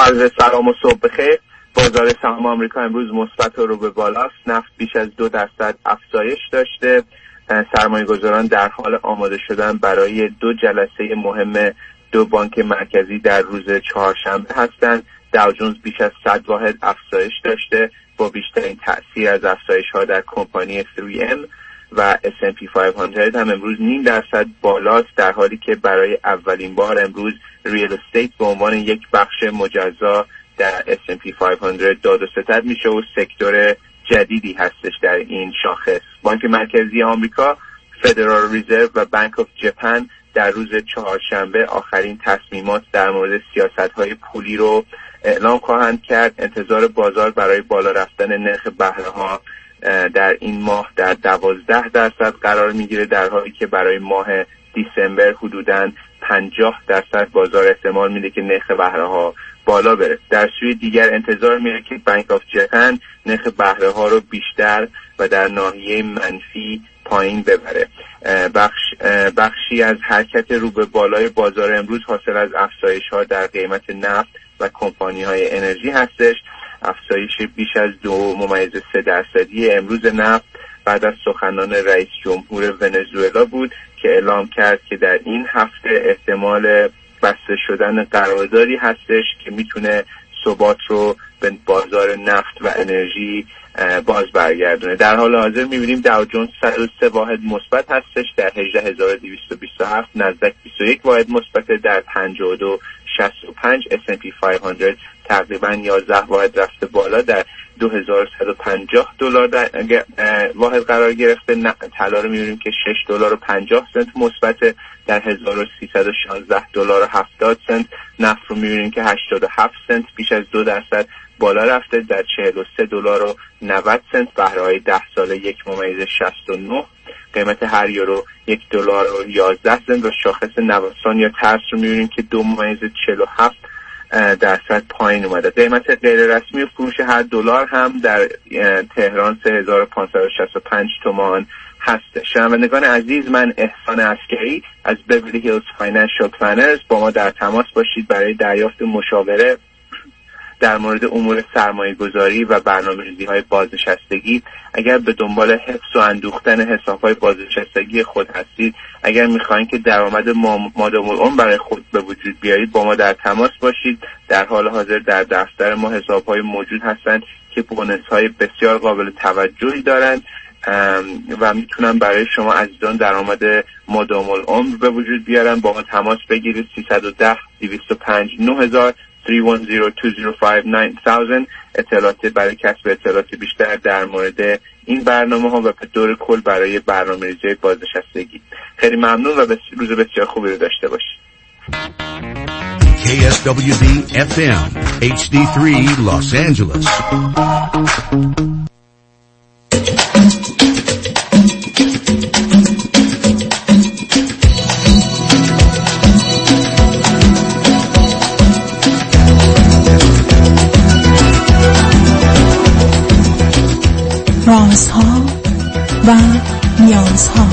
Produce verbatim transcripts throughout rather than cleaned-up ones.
عرض سلام و صبح بخیر. بازار سهام آمریکا امروز مثبت رو به بالاست. نفت بیش از دو درصد افزایش داشته. سرمایه‌گذاران در حال آماده شدن برای دو جلسه مهم دو بانک مرکزی در روز چهارشنبه هستند. داو جونز بیش از صد واحد افزایش داشته با بیشترین تأثیر از افزایش‌ها در کمپانی تری ام و اس اند پی پانصد هم امروز نیم درصد بالاست، در حالی که برای اولین بار امروز ریل استیت به عنوان یک بخش مجزا در اس اند پی پانصد داد و ستد میشه و سکتور جدیدی هستش در این شاخص. بانک مرکزی آمریکا، فدرال ریزرو و بانک آف ژاپن در روز چهارشنبه آخرین تصمیمات در مورد سیاست‌های پولی رو اعلام خواهند کرد. انتظار بازار برای بالا رفتن نرخ بهره‌ها در این ماه در دوازده درصد قرار میگیره، در حالی که برای ماه دیسمبر حدوداً پنجاه درصد بازار احتمال میده که نرخ بهره‌ها بالا بره. در سوی دیگر انتظار میره که بانک آف ژاپن نرخ بهره‌ها رو بیشتر و در ناحیه منفی پایین ببره. بخش بخشی از حرکت رو به بالای بازار امروز حاصل از افزایش‌ها در قیمت نفت و کمپانی‌های انرژی هستش. افزایش بیش از دو ممیز سه درصدی امروز نفت بعد از سخنان رئیس جمهور ونزوئلا بود که اعلام کرد که در این هفته احتمال بسته شدن قراردادی هستش که میتونه ثبات رو به بازار نفت و انرژی باز برگردونه. در حال حاضر میبینیم داو جونز صد و سه واحد مثبت هستش در هجده هزار و دویست و بیست و هفت، نزدک بیست و یک واحد مثبت در پنجاه و دو شصت و پنج، اس اند پی پانصد تقریبا یازده واحد رفته بالا در دو هزار و صد و پنجاه دلار در واحد قرار گرفته. طلا رو می‌بینیم که شش دلار و پنجاه سنت مثبت در هزار و سیصد و شانزده دلار و هفتاد سنت. نفت رو می‌بینیم که هشتاد و هفت سنت بیش از دو درصد بالا رفته در چهل و سه دلار و نود سنت. بهره‌های ده ساله یک ممیز شصت و نه. قیمت هر یورو یک دلار و یازده سنت و شاخص نوسان یا ترس رو می‌بینیم که دو ممیز چهل و هفت درصد پایین اومده. قیمت غیر رسمی فروش هر دلار هم در تهران سه هزار و پانصد و شصت و پنج تومان هست. شنوندگان عزیز، من احسان عسکری از بیولی هیلز فاینانشال پلنرز. با ما در تماس باشید برای دریافت مشاوره در مورد امور سرمایه گذاری و برنامه‌ریزی های بازنشستگی. اگر به دنبال حفظ و اندوختن حساب های بازنشستگی خود هستید، اگر میخواین که درآمد مادام العمر برای خود به وجود بیارید، با ما در تماس باشید. در حال حاضر در دفتر ما حساب های موجود هستند که بونس های بسیار قابل توجهی دارند و میتونن برای شما عزیزان درآمد مادام العمر به وجود بیارن. با ما تماس بگیرید. سیصد و ده دویست و پنج نه هزار سه یک صفر دو صفر پنج نه هزار. اطلاعات برای کسب اطلاعات بیشتر در مورد این برنامه ها و به طور کل برای برنامه‌ریزی بازنشستگی. خیلی ممنون و روز بسیار خوبی رو داشته باشید. کی اس دبلیو دی اف ام اچ دی سه Los Angeles. رازها و نیازها.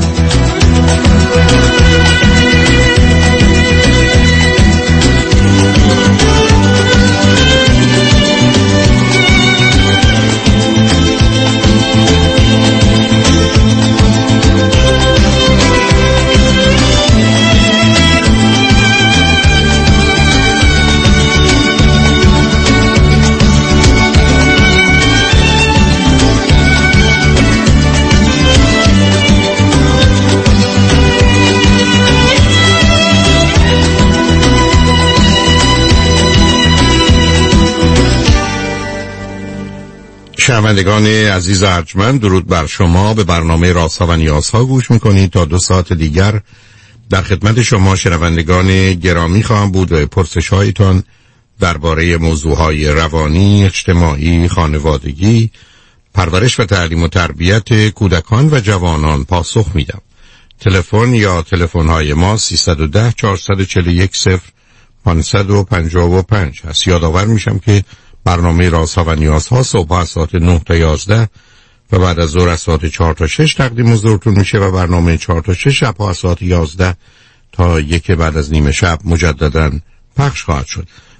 شنوندگان عزیز ارجمند، درود بر شما. به برنامه رازها و نیازها گوش میکنید. تا دو ساعت دیگر در خدمت شما شنوندگان گرامی خواهم بود و پرسش هایتان درباره موضوعهای روانی، اجتماعی، خانوادگی، پرورش و تعلیم و تربیت کودکان و جوانان پاسخ میدم. تلفن یا تلفن های ما سیصد و ده چهارصد و چهل و یک صفر پانصد و پنجاه و پنج هست. یادآور میشم که برنامه رازها و نیازها صبح از ساعت نه تا یازده و بعد از ظهر از ساعت چهار تا شش تقدیم حضورتون میشه و برنامه چهار تا شش شب از ساعت یازده تا یک بعد از نیمه شب مجددا پخش خواهد شد.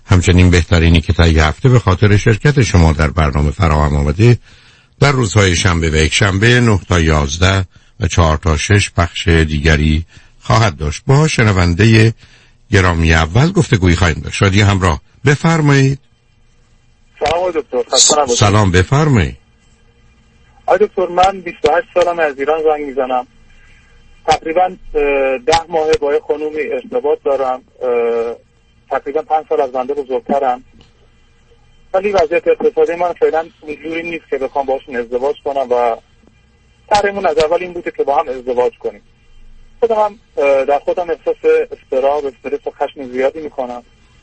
همچنین بهترینی که تا یه هفته به خاطر شرکت شما در برنامه فراهم آمده در روزهای شنبه و یک شنبه نه تا یازده و چهار تا شش بخش دیگری خواهد داشت. با شنونده گرامی اول گفتگویی خواهیم داشت. شادی همراه، بفرمایید. سلام دکتر. سلام، بفرمایید. آی دکتر، من بیست و هشت سالم، از ایران زنگ میزنم. تقریبا ده ماه با خانومی ارتباط دارم. تقریبا پنج سال از بنده بزرگترم، ولی وضعیت اقتصادی من فعلا اینجوری نیست که بخوام باشون ازدواج کنم و طرحمون از اول این بوده که با هم ازدواج کنیم. خودم هم در خودم احساس اضطراب، استرس و خشم زیادی میکنم.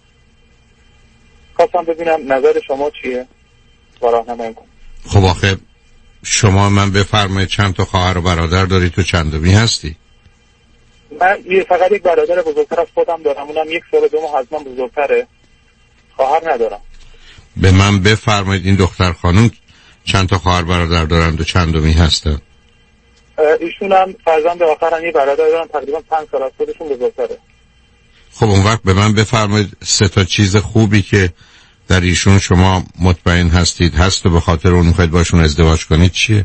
خواستم ببینم نظر شما چیه و راهنمایی کنم. خب آخه شما من بفرمایید چند تا خواهر و برادر داری؟ تو چندمی هستی؟ من فقط یک برادر بزرگتر از خودم دارم، اونم یک سال دو ماه از من بزرگتره. خواهر ندارم. به من بفرمایید این دختر خانم چند تا خواهر برادر دارند و چندمی هستن؟ ایشون هم فرزند آخرن، یه برادر دارن تقریبا پنج سال از خودشون بزرگتره. خب اون وقت به من بفرمایید سه تا چیز خوبی که در ایشون شما مطمئن هستید هست و به خاطر اون میخواید باشون ازدواج کنید چیه؟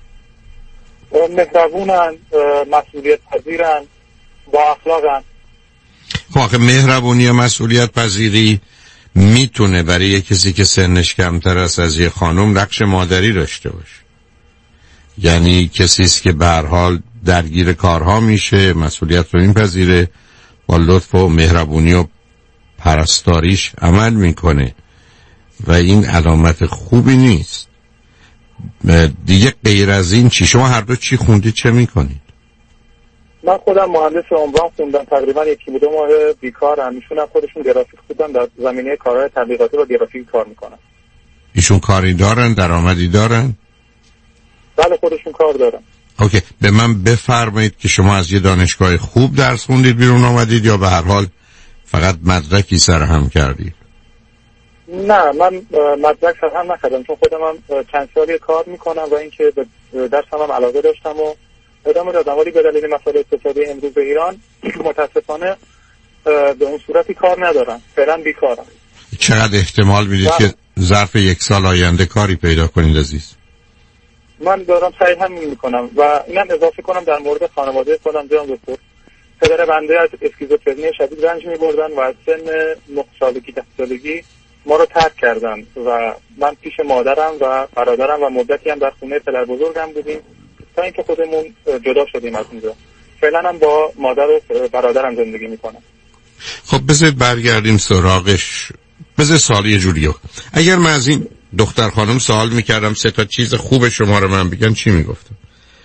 مهربونن، مسئولیت پذیرن، با اخلاقن. خب آخه مهربونی و مسئولیت پذیری میتونه برای یه کسی که سنش کمتر است از یه خانم نقش مادری داشته باشه. یعنی کسی است که به هر حال درگیر کارها میشه، مسئولیت رو این پذیره، با لطف و مهربونی و پرستاریش عمل میکنه و این علامت خوبی نیست. دیگه غیر از این چی؟ شما هر دو چی خوندید، چه میکنید؟ من خودم مهندس عمران خوندم، تقریبا یکی دو ماه بیکارم. ایشون هم خودشون گرافیک خوندن، در زمینه کارهای تبلیغاتی و گرافیک کار میکنن. ایشون کاری دارن؟ درآمدی دارن؟ بله خودشون کار دارن. اوکی، به من بفرمایید که شما از یه دانشگاه خوب درس خوندید بیرون آمدید یا به هر حال فقط مدرکی سرهم کردید؟ نه، من مدرک سرهم نکردم، چون خودم هم چند سالی کار میکنم و اینکه به درسم هم علاقه داشتم و ادامه دادم، ولی به دلیل مسائل اقتصادی امروز ایران متاسفانه به اون صورتی کار ندارم. فعلا بیکارم. چقدر احتمال میدید و... که ظرف یک سال آینده کاری پیدا کنید عزیز؟ من دارم سعی هم میکنم و اینم اضافه کنم در مورد خانواده خودم. جان دکتر، پدر بنده از اسکیزوفرنی شدید رنج میبردن و از سن نه سالگی ده سالگی ما رو ترک کردن و من پیش مادرم و برادرم و مدتی هم در خونه پدر بزرگم بودیم تا اینکه خودمون جدا شدیم از اونجا. فعلا هم با مادر و برادرم زندگی میکنم. خب بذارید برگردیم سراغش. بذار سوالی یه جوریه. اگر من از این دختر خانم سوال میکردم سه تا چیز خوب شما رو من بگن چی میگفتم؟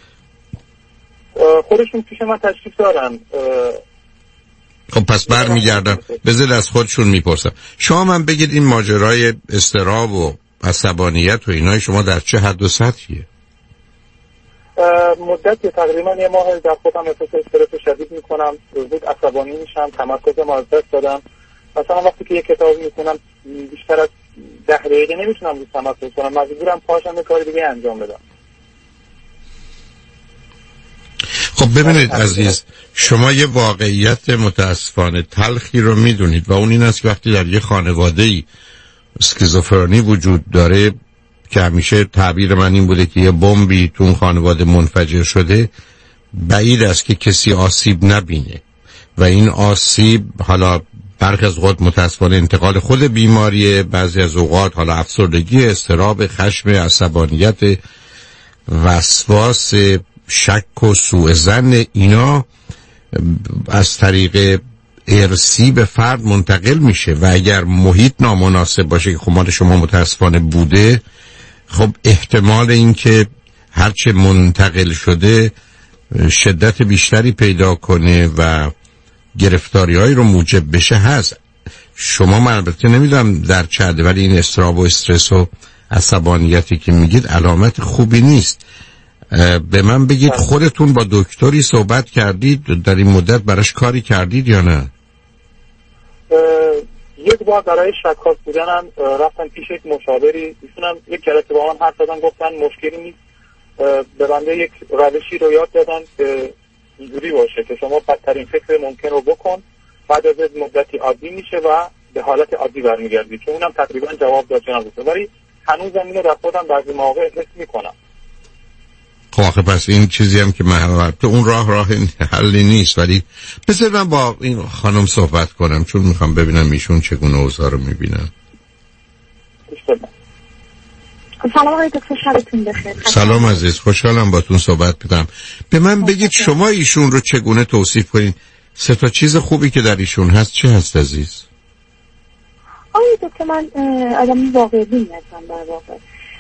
خودشون پیش من تشریف دارن. خب پس بر میگردم بذار از خودشون میپرسم. شما من بگید این ماجرای اضطراب و عصبانیت و اینای شما در چه حد و سطحیه؟ مدت تقریبا یه ماه در خودم احساس استرس شدید میکنم، زود عصبانی میشم، تمرکزم از دست دادم. مثلا وقتی که یه کتاب میخونم بیشتر از ده دقیقه نمیتونم روش تمرکز کنم، مجبورم پاشم یه کار دیگه انجام بدم. خب ببینید عزیز، شما یه واقعیت متاسفانه تلخی رو میدونید و اون این است که وقتی در یه خانواده‌ای اسکیزوفرنی وجود داره که همیشه تعبیر من این بوده که یه بمبی تو اون خانواده منفجر شده، بعید است که کسی آسیب نبینه و این آسیب حالا برخی از اوقات متاسفانه انتقال خود بیماریه، بعضی از اوقات حالا افسردگی، اضطراب، خشم، عصبانیت، وسواس، شک و سوء ظن، اینا از طریق ارثی به فرد منتقل میشه و اگر محیط نامناسب باشه که خب مال شما متاسفانه بوده، خب احتمال این که هرچه منتقل شده شدت بیشتری پیدا کنه و گرفتاری‌هایی رو موجب بشه هست. شما من البته نمیدونم در چه حده، ولی این اضطراب و استرس و عصبانیتی که میگید علامت خوبی نیست. به من بگید خودتون با دکتری صحبت کردید؟ در این مدت براش کاری کردید یا نه؟ یک بار برای شکاک بودنم رفتم پیش یک مشاوری، ایشونم یک جلسه با من حرف زدن، گفتن مشکلی نیست، به بنده یک روشی رو یاد دادن که اینجوری باشه که شما بدترین فکر ممکن رو بکن، بعد از مدتی عادی میشه و به حالت عادی برمیگردی، که اونم تقریبا جواب داد جناب دکتر، ولی هنوزم اینو در خودم بعضی مواقع حس میکنم. خب آخه پس این چیزی هم که محور تو اون راه راه حلی نیست، ولی بذار من با این خانم صحبت کنم چون میخوام ببینم ایشون چگونه اوضاع رو میبینن. سلام آقای دکتر، شبتون بخیر. سلام عزیز، خوشحالم باتون صحبت میکنم. به من بگید شما ایشون رو چگونه توصیف کنین؟ سه تا چیز خوبی که در ایشون هست چه هست عزیز؟ آقای دکتر من آدم واقعی هستم، در واقع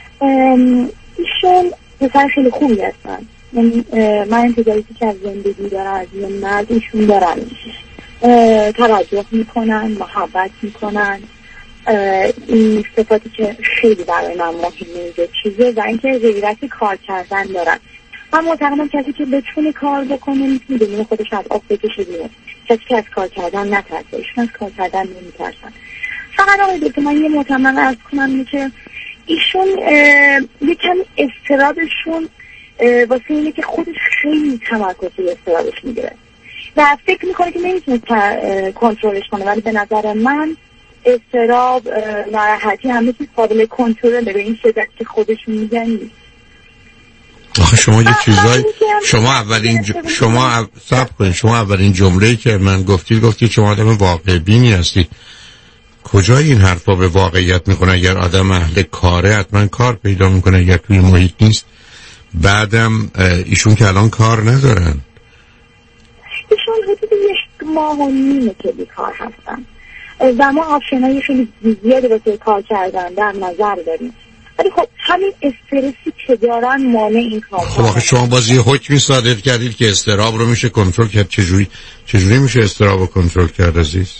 ایشون پسر خیلی خوبی هستن. یعنی من انتظاری که از زندگی دارن از یه مرد ایشون دارن، توجه میکنن، محبت میکنن، این صفاتی که خیلی برای من مهمه چیزه، و اینکه غیرت کار کردن دارن. من معتقدم کسی که بتونه کار بکنه میتونه بدون خودش از آب بکشه بیرون. کسی که از کار کردن نترسه، ایشون از کار کردن نمیترسن. فقط آقای دکتر من یه معتمد عرض کنم اینه که ایشون یکم استرابشون واسه اینه که خودش خیلی تمرکز روی استرابش میگیره و فکر میکنه که نمیتونه کنترلش کنه، ولی به نظر من استراب، ناراحتی همه چیز قابل کنترله، به این شدت که خودشون میگن نیست. آخه شما یه چیزای شما اولین ج... شما صبر کنید، شما اولین جمله‌ای که من گفتید گفتید شما آدم واقع بینی هستید. کجای این حرفا به واقعیت میخونه؟ اگر آدم اهل کاره حتما کار پیدا میکنه، اگر توی محیط نیست. بعدم ایشون که الان کار ندارن، ایشون حدود یک ماه و نیمه که بیکار هستن و ما آپشنای خیلی زیادی واسه کار کردن در نظر داریم، ولی خب همین استرسی که دارن مانع این کار. خب آخه شما باز یه حکمی صادر کردید که استراب رو میشه کنترل کرد. چجوری چجوری میشه استراب رو کنترل کرد عزیز؟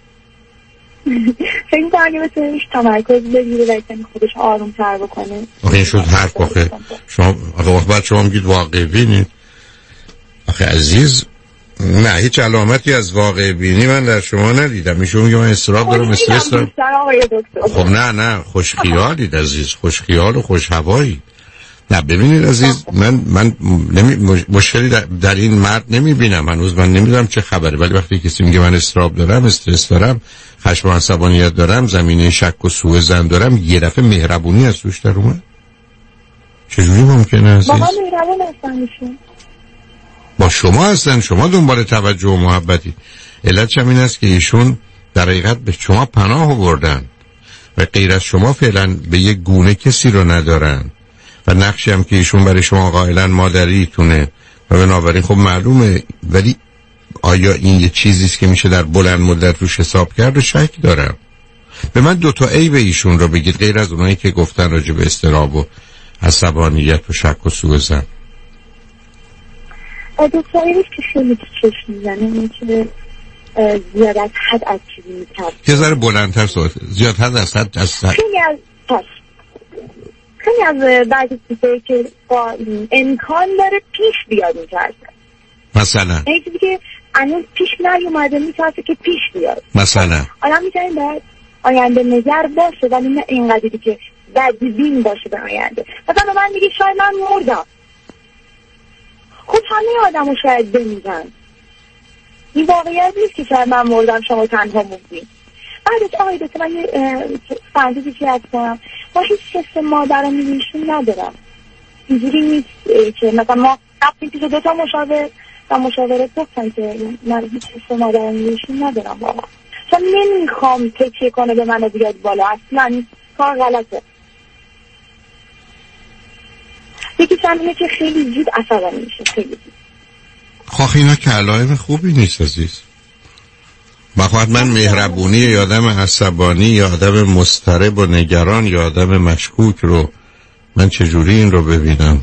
فکر می‌کنم اگه بتونیش تمرکز بگیره و اصلا خودش آروم‌تر بکنه. آخه این شد حرف. آخه شما آخه بعد شما میگید واقع بینید. آخه عزیز نه، هیچ علامتی از واقع بینی من در شما ندیدم. میشه میگه من استراب دارم، استرس دارم. خب نه نه خوش خیالید عزیز، خوش خیال و خوش هوایی. نه ببینید عزیز، من من نمی... مشکلی در, در این مرد نمیبینم هنوز. من نمیدونم چه خبره، ولی وقتی کسی میگه من استراب دارم، استرس دارم، خشم و عصبانیت دارم، زمینه شک و سوء ظن دارم، یه دفعه مهربونی از توش در اومد. چجوری ممکنه عزیز؟ بابا مهربون هستن ایشون. با شما هستن، شما دنبال توجه و محبتی. علتش هم این است که ایشون در حقیقت به شما پناه آوردن و غیر از شما فعلا به یک گونه کسی رو ندارن و نقشی هم که ایشون برای شما قائلا مادریتونه و بنابراین خب معلومه. ولی آیا این یه چیزیست که میشه در بلند مدت روش حساب کرد؟ و شک دارم. به من دوتا عیب ایشون رو بگید غیر از اونایی که گفتن راجع به استراب و عصبانیت و شک و سوء ظن. دوتا عیبش که خیلی چشم میزنه اینه که زیاد از حد از چیزی میترد. یه ذره بلندتر صحبت. زیاد حد از حد از حد. خیلی از پاش خیلی از بعضی چیزایی که با امکان داره پیش بیاد میترسه. مثلا این چیزی که انون پیش نیومده میترسه که پیش بیاد. مثلا آدم میتونیم باید آینده نگر باشه، ولی نه اینقدری که بدبین باشه به آینده. مثلا من میگه شاید من مردم. خود همه آدم رو شاید بمیرن. این واقعیت نیست که شاید من مردم شما تنها موندیم. بعدش آقای دکتر من یه فانتزی که هستم، ما هیچ حس مادرم ایشون ندارم. اینجوری نیست که مثلا ما قبلی که دوتا مشاور و مشاوره گفتن که من هیچ حس مادرم ایشون ندارم واقعا. چون نمیخوام تکیه کنه به من بیاد بالا، اصلا کار غلطه. یکی چندینه که خیلی زود عصبانی میشه، خیلی زود. خواهی اینا که علائم خوبی نیست عزیز. بخواهد من مهربونی یا آدم عصبانی یا آدم مضطرب و نگران یا آدم مشکوک رو من چجوری این رو ببینم؟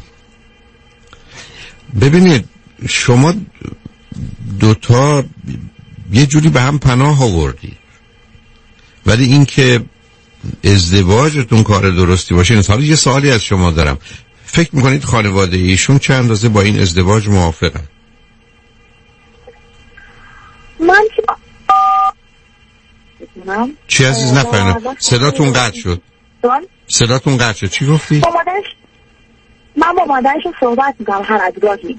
ببینید شما دوتا یه جوری به هم پناه آوردی، ولی این که ازدواجتون کار درستی باشه این حالا یه سوالی از شما دارم. فکر میکنید خانواده ایشون چه اندازه با این ازدواج موافقن؟ من که چی عزیز نفهمیدم؟ صداتون قطع شد. صداتون قطع شد. چی گفتی؟ با مادرش من با مادرشون صحبت میکنم هر از گاهی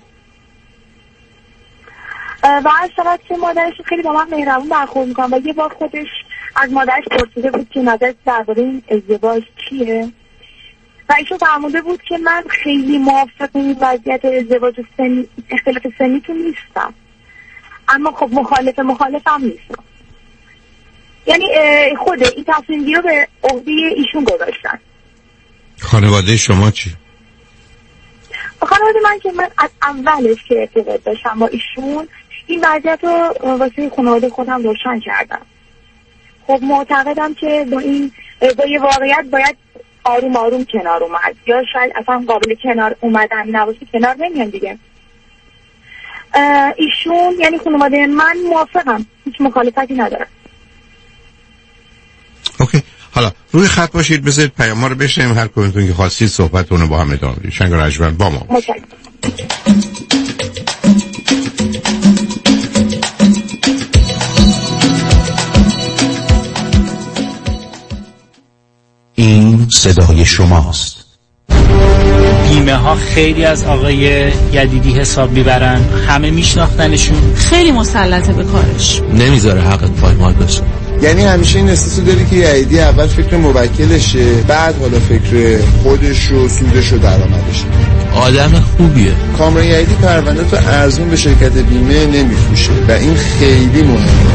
و از طرف که مادرشون خیلی با من مهربون برخورد میکنم و یه بار خودش از مادرش پرسیده بود که نظر درباره این ازدواج چیه و ایشون فرموده بود که من خیلی موافق این وضعیت ازدواج سن اختلاف سنیتون نیستم، اما خب مخالف مخالفم نیستم. یعنی خود این تصمیم گیری رو به عهده ایشون گذاشتن. خانواده شما چی؟ خانواده من که من از اولش که ارتباط داشتم با ایشون این وضعیت رو واسه خانواده خودم روشن کردم. خب معتقدم که با این با یه واقعیت باید آروم آروم کنار اومد، یا شاید اصلا قابل کنار اومدن نباشه، کنار نمیان دیگه. ایشون یعنی خانواده من موافقم، هیچ مخالفتی ندارم. اوکی، حالا روی خط باشید، بذارید پیام‌ها رو بشنویم، هر کدومتون که خواستید صحبتتون رو با هم ادامه بدید. شنگ رجمن با ما. متشکرم. این صدای شماست. بیمه ها خیلی از آقای یدیدی حساب میبرن، همه میشناختنشون، خیلی مسلطه به کارش، نمیذاره حقت پایمال بشه. یعنی همیشه این احساسو داری که یدیدی اول فکر موکلشه، بعد حالا فکر خودش و سودش و درآمدش. آدم خوبیه. کامران یدیدی پرونده تو ارزون به شرکت بیمه نمیفروشه و این خیلی مهمه.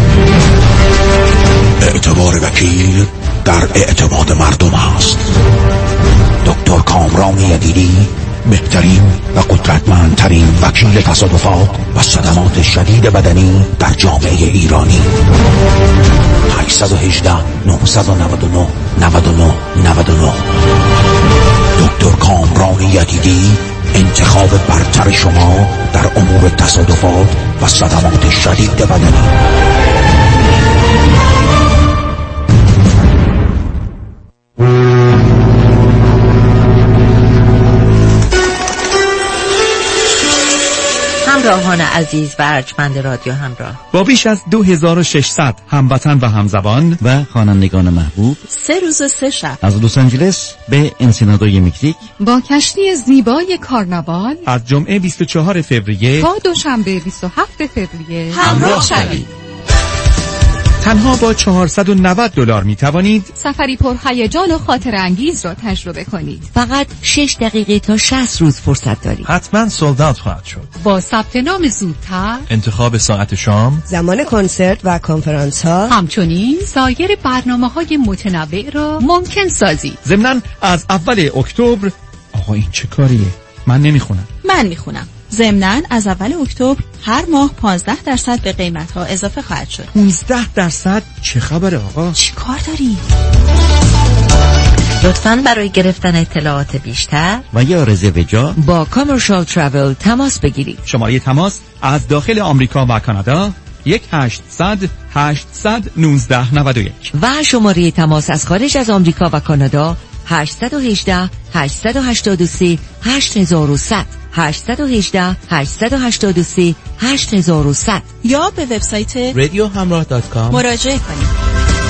اعتبار وکیل در اعتماد مردم است. دکتر کامران یدیدی، بهترین و قدرتمندترین وکیل تصادفات و صدمات شدید بدنی در جامعه ایرانی. هشت یک هشت نه نه نه نه نه نه نه. دکتر کامران یدیدی، انتخاب برتر شما در امور تصادفات و صدمات شدید بدنی. همراهان عزیز و ارجمند رادیو همراه، با بیش از دو هزار و ششصد هموطن و همزبان و خوانندگان محبوب، سه روز سه شب از لس آنجلس به انسینادوی مکزیک با کشتی زیبای کارناوال از جمعه بیست و چهارم فوریه تا دوشنبه بیست و هفتم فوریه همراه شوید. تنها با چهارصد و نود دلار می توانید سفری پر هیجان و خاطر انگیز را تجربه کنید. فقط شش دقیقه تا شصت روز فرصت دارید. حتما سولد اوت خواهد شد. با ثبت نام زودتر، انتخاب ساعت شام، زمان کنسرت و کنفرانس ها، همچنین سایر برنامه‌های متنوع را ممکن سازید. ضمناً از اول اکتبر، آقا این چه کاریه؟ من نمیخونم. من میخونم. ضمناً از اول اکتبر هر ماه پانزده درصد به قیمت‌ها اضافه خواهد شد. پانزده درصد؟ چه خبره آقا؟ چی کار داری؟ لطفاً برای گرفتن اطلاعات بیشتر و یا رزرو جا با کامرشال تراول تماس بگیرید. شماره تماس از داخل آمریکا و کانادا یک هشتصد هشتصد نوزده نود و یک و شماره تماس از خارج از آمریکا و کانادا هشت یک هشت هشت هشت سه هشت یک صفر صفر هشت یک هشت هشت هشت سه هشت یک صفر یا به وبسایت رادیو همراه دات کام مراجعه کنید.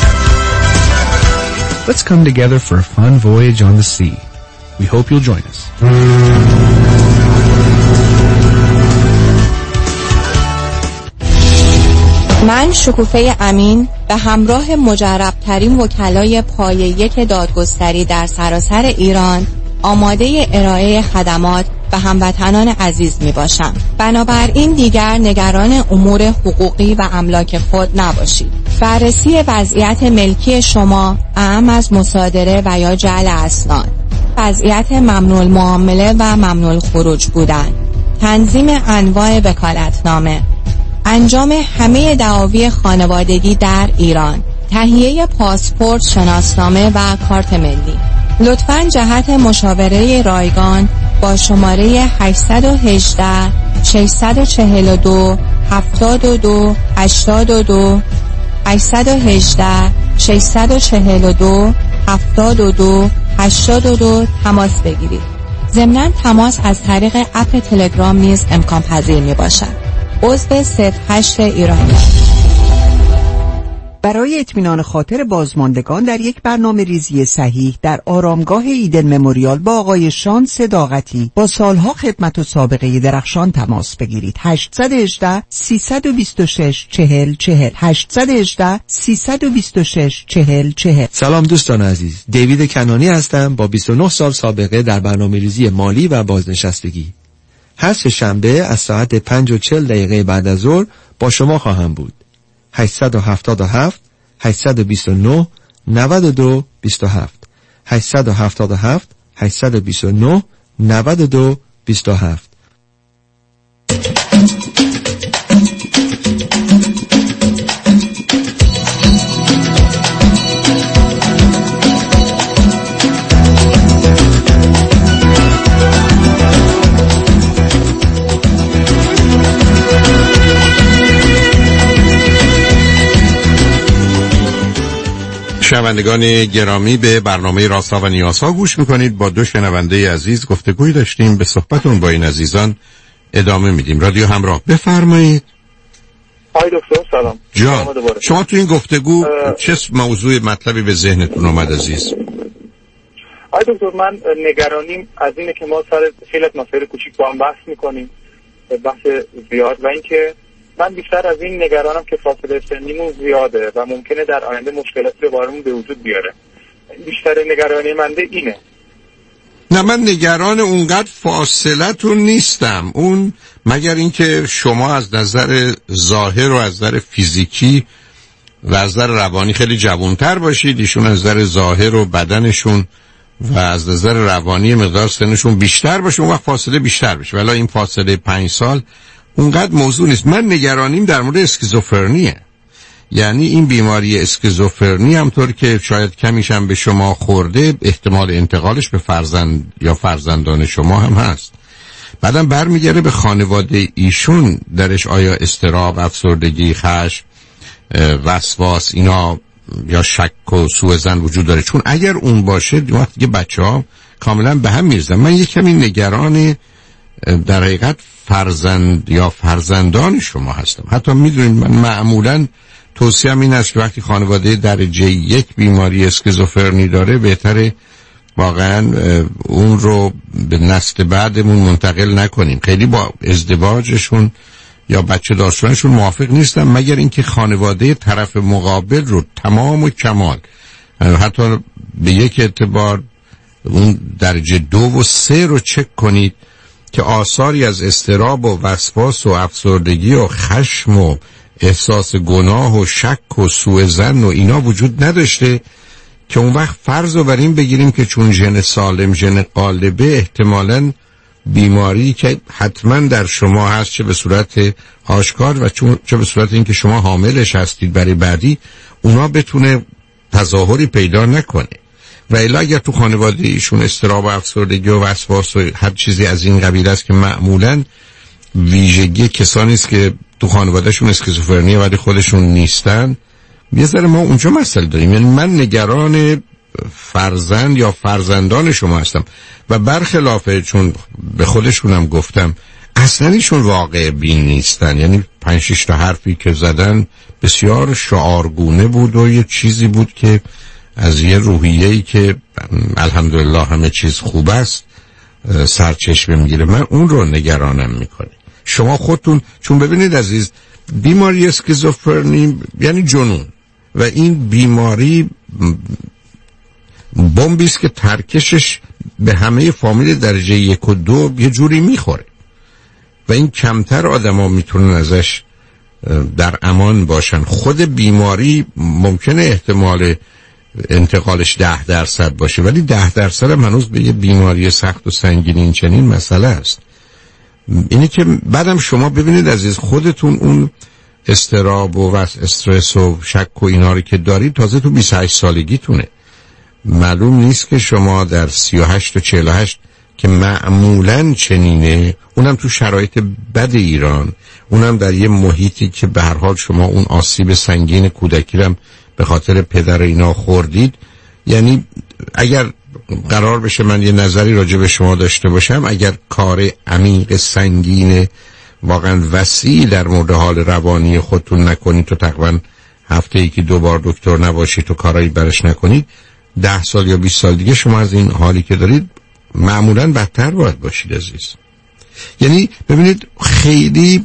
Let's come together for a fun voyage on the sea. We hope you'll join us. من شکوفه امین به همراه مجربترین وکلای پایه یک دادگستری در سراسر ایران آماده ارائه خدمات به هموطنان عزیز می باشم. بنابراین دیگر نگران امور حقوقی و املاک خود نباشید. بررسی وضعیت ملکی شما اهم از مصادره و یا جعل اسناد، وضعیت ممنوع المعامله و ممنوع الخروج بودن، تنظیم انواع وکالتنامه، انجام همه دعاوی خانوادگی در ایران، تهیه پاسپورت، شناسنامه و کارت ملی. لطفاً جهت مشاوره رایگان با شماره هشت یک هشت شش چهار دو هفتاد و دو هشتاد و دو هشت یک هشت شش چهار دو هفتاد و دو هشتاد و دو تماس بگیرید. ضمناً تماس از طریق اپ تلگرام نیز امکان پذیر می باشد. عضو صفر هشت ایرانی. برای برای اطمینان خاطر بازماندگان در یک برنامه ریزی صحیح در آرامگاه ایدن مموریال با آقای شان صداقتی با سالها خدمت و سابقه درخشان تماس بگیرید. هشت یک هشت سه دو شش چهل چهل هشت یک هشت سه دو شش چهل چهل. سلام دوستان عزیز، دیوید کنانی هستم با بیست و نه سال سابقه در برنامه‌ریزی مالی و بازنشستگی. هر سه شنبه از ساعت پنج و چهل دقیقه بعد از ظهر با شما خواهم بود. هشت هفت هفت هشت دو نه نه دو دو هفت هشت هفت هفت هشت دو نه نه دو دو هفت. شنوندگان گرامی، به برنامه رازها و نیازها گوش میکنید. با دو شنونده عزیز گفتگوی داشتیم، به صحبتون با این عزیزان ادامه میدیم. رادیو همراه، بفرمایید. آقای دکتر سلام. جان، شما تو این گفتگو چه موضوع مطلبی به ذهنتون اومد عزیز؟ آقای دکتر، من نگرانیم از اینه که ما سر خیلی از مسائل کوچیک با هم بحث میکنیم، بحث زیاد، و اینکه من بیشتر از این نگرانم که فاصله سنیمون زیاده و ممکنه در آینده مشکلاتی رو بارمون به وجود بیاره. بیشتر نگرانی من اینه. نه، من نگران اونقدر فاصلتون نیستم، اون مگر اینکه شما از نظر ظاهر و از نظر فیزیکی و از نظر روانی خیلی جوانتر باشید، ایشون از نظر ظاهر و بدنشون و از نظر روانی مقدار سنشون بیشتر باشه، اون وقت فاصله بیشتر بشه. ولی این فاصله پنج سال اونقدر موضوع نیست. من نگرانیم در مورد اسکیزوفرنیه، یعنی این بیماری اسکیزوفرنی همطور که شاید کمیش هم به شما خورده، احتمال انتقالش به فرزند یا فرزندان شما هم هست. بعدم برمیگره به خانواده ایشون، درش آیا اضطراب، افسردگی، خشم، وسواس اینا یا شک و سوء ظن وجود داره؟ چون اگر اون باشه وقتی که بچه‌ها کاملا به هم میرزن. من یک کمی نگران در حقیقت فرزند یا فرزندان شما هستم. حتی میدونید من معمولا توصیهم این است که وقتی خانواده درجه یک بیماری اسکیزوفرنی داره، بهتره واقعا اون رو به نسل بعدمون منتقل نکنیم. خیلی با ازدواجشون یا بچه داشتنشون موافق نیستم، مگر اینکه خانواده طرف مقابل رو تمام و کمال، حتی به یک اعتبار اون درجه دو و سه رو چک کنید که آثاری از اضطراب و وسواس و افسردگی و خشم و احساس گناه و شک و سوء ظن و اینا وجود نداشته، که اون وقت فرض رو بر این بگیریم که چون ژن سالم، ژن غالبه، احتمالاً بیماری که حتما در شما هست، چه به صورت آشکار و چه به صورت اینکه شما حاملش هستید برای بعدی، اونا بتونه تظاهری پیدا نکنه. و الا اگر تو خانواده ایشون اضطراب و افسردگی و وسواس و هر چیزی از این قبیل است که معمولاً ویژگی کسانی است که تو خانوادهشون اسکیزوفرنی ولی خودشون نیستن، یه ذره ما اونجا مسئله داریم. یعنی من نگران فرزند یا فرزندان شما هستم و برخلافه، چون به خودشونم گفتم اصلا ایشون واقع بین نیستن. یعنی پنج شش تا حرفی که زدن بسیار شعارگونه بود و یه چیزی بود که از یه روحیه‌ای که الحمدلله همه چیز خوب است سرچشمه میگیره. من اون رو نگرانم میکنه. شما خودتون، چون ببینید عزیز، بیماری اسکیزوفرنی یعنی جنون، و این بیماری بمبی است که ترکشش به همه فامیل درجه یک و دو یه جوری میخوره و این کمتر آدما میتونن ازش در امان باشن. خود بیماری ممکنه احتمال انتقالش ده درصد باشه، ولی ده درصد هم هنوز به یه بیماری سخت و سنگین این چنین مسئله است. اینی که بعدم شما ببینید عزیز، خودتون اون استراب و استرس و شک و اینا رو که دارید تازه تو بیست و هشت سالگیتونه. معلوم نیست که شما در سی و هشت و چهل و هشت که معمولاً چنینه، اونم تو شرایط بد ایران، اونم در یه محیطی که به هر حال شما اون آسیب سنگین کودکی رو به خاطر پدر اینا خوردید. یعنی اگر قرار بشه من یه نظری راجع به شما داشته باشم، اگر کار عمیق سنگین واقعا وسیع در مورد حال روانی خودتون نکنید، تو تقریبا هفته ای که دو بار دکتر نباشید و کارایی برش نکنید، ده سال یا بیست سال دیگه شما از این حالی که دارید معمولاً بدتر باید باشید عزیز. یعنی ببینید خیلی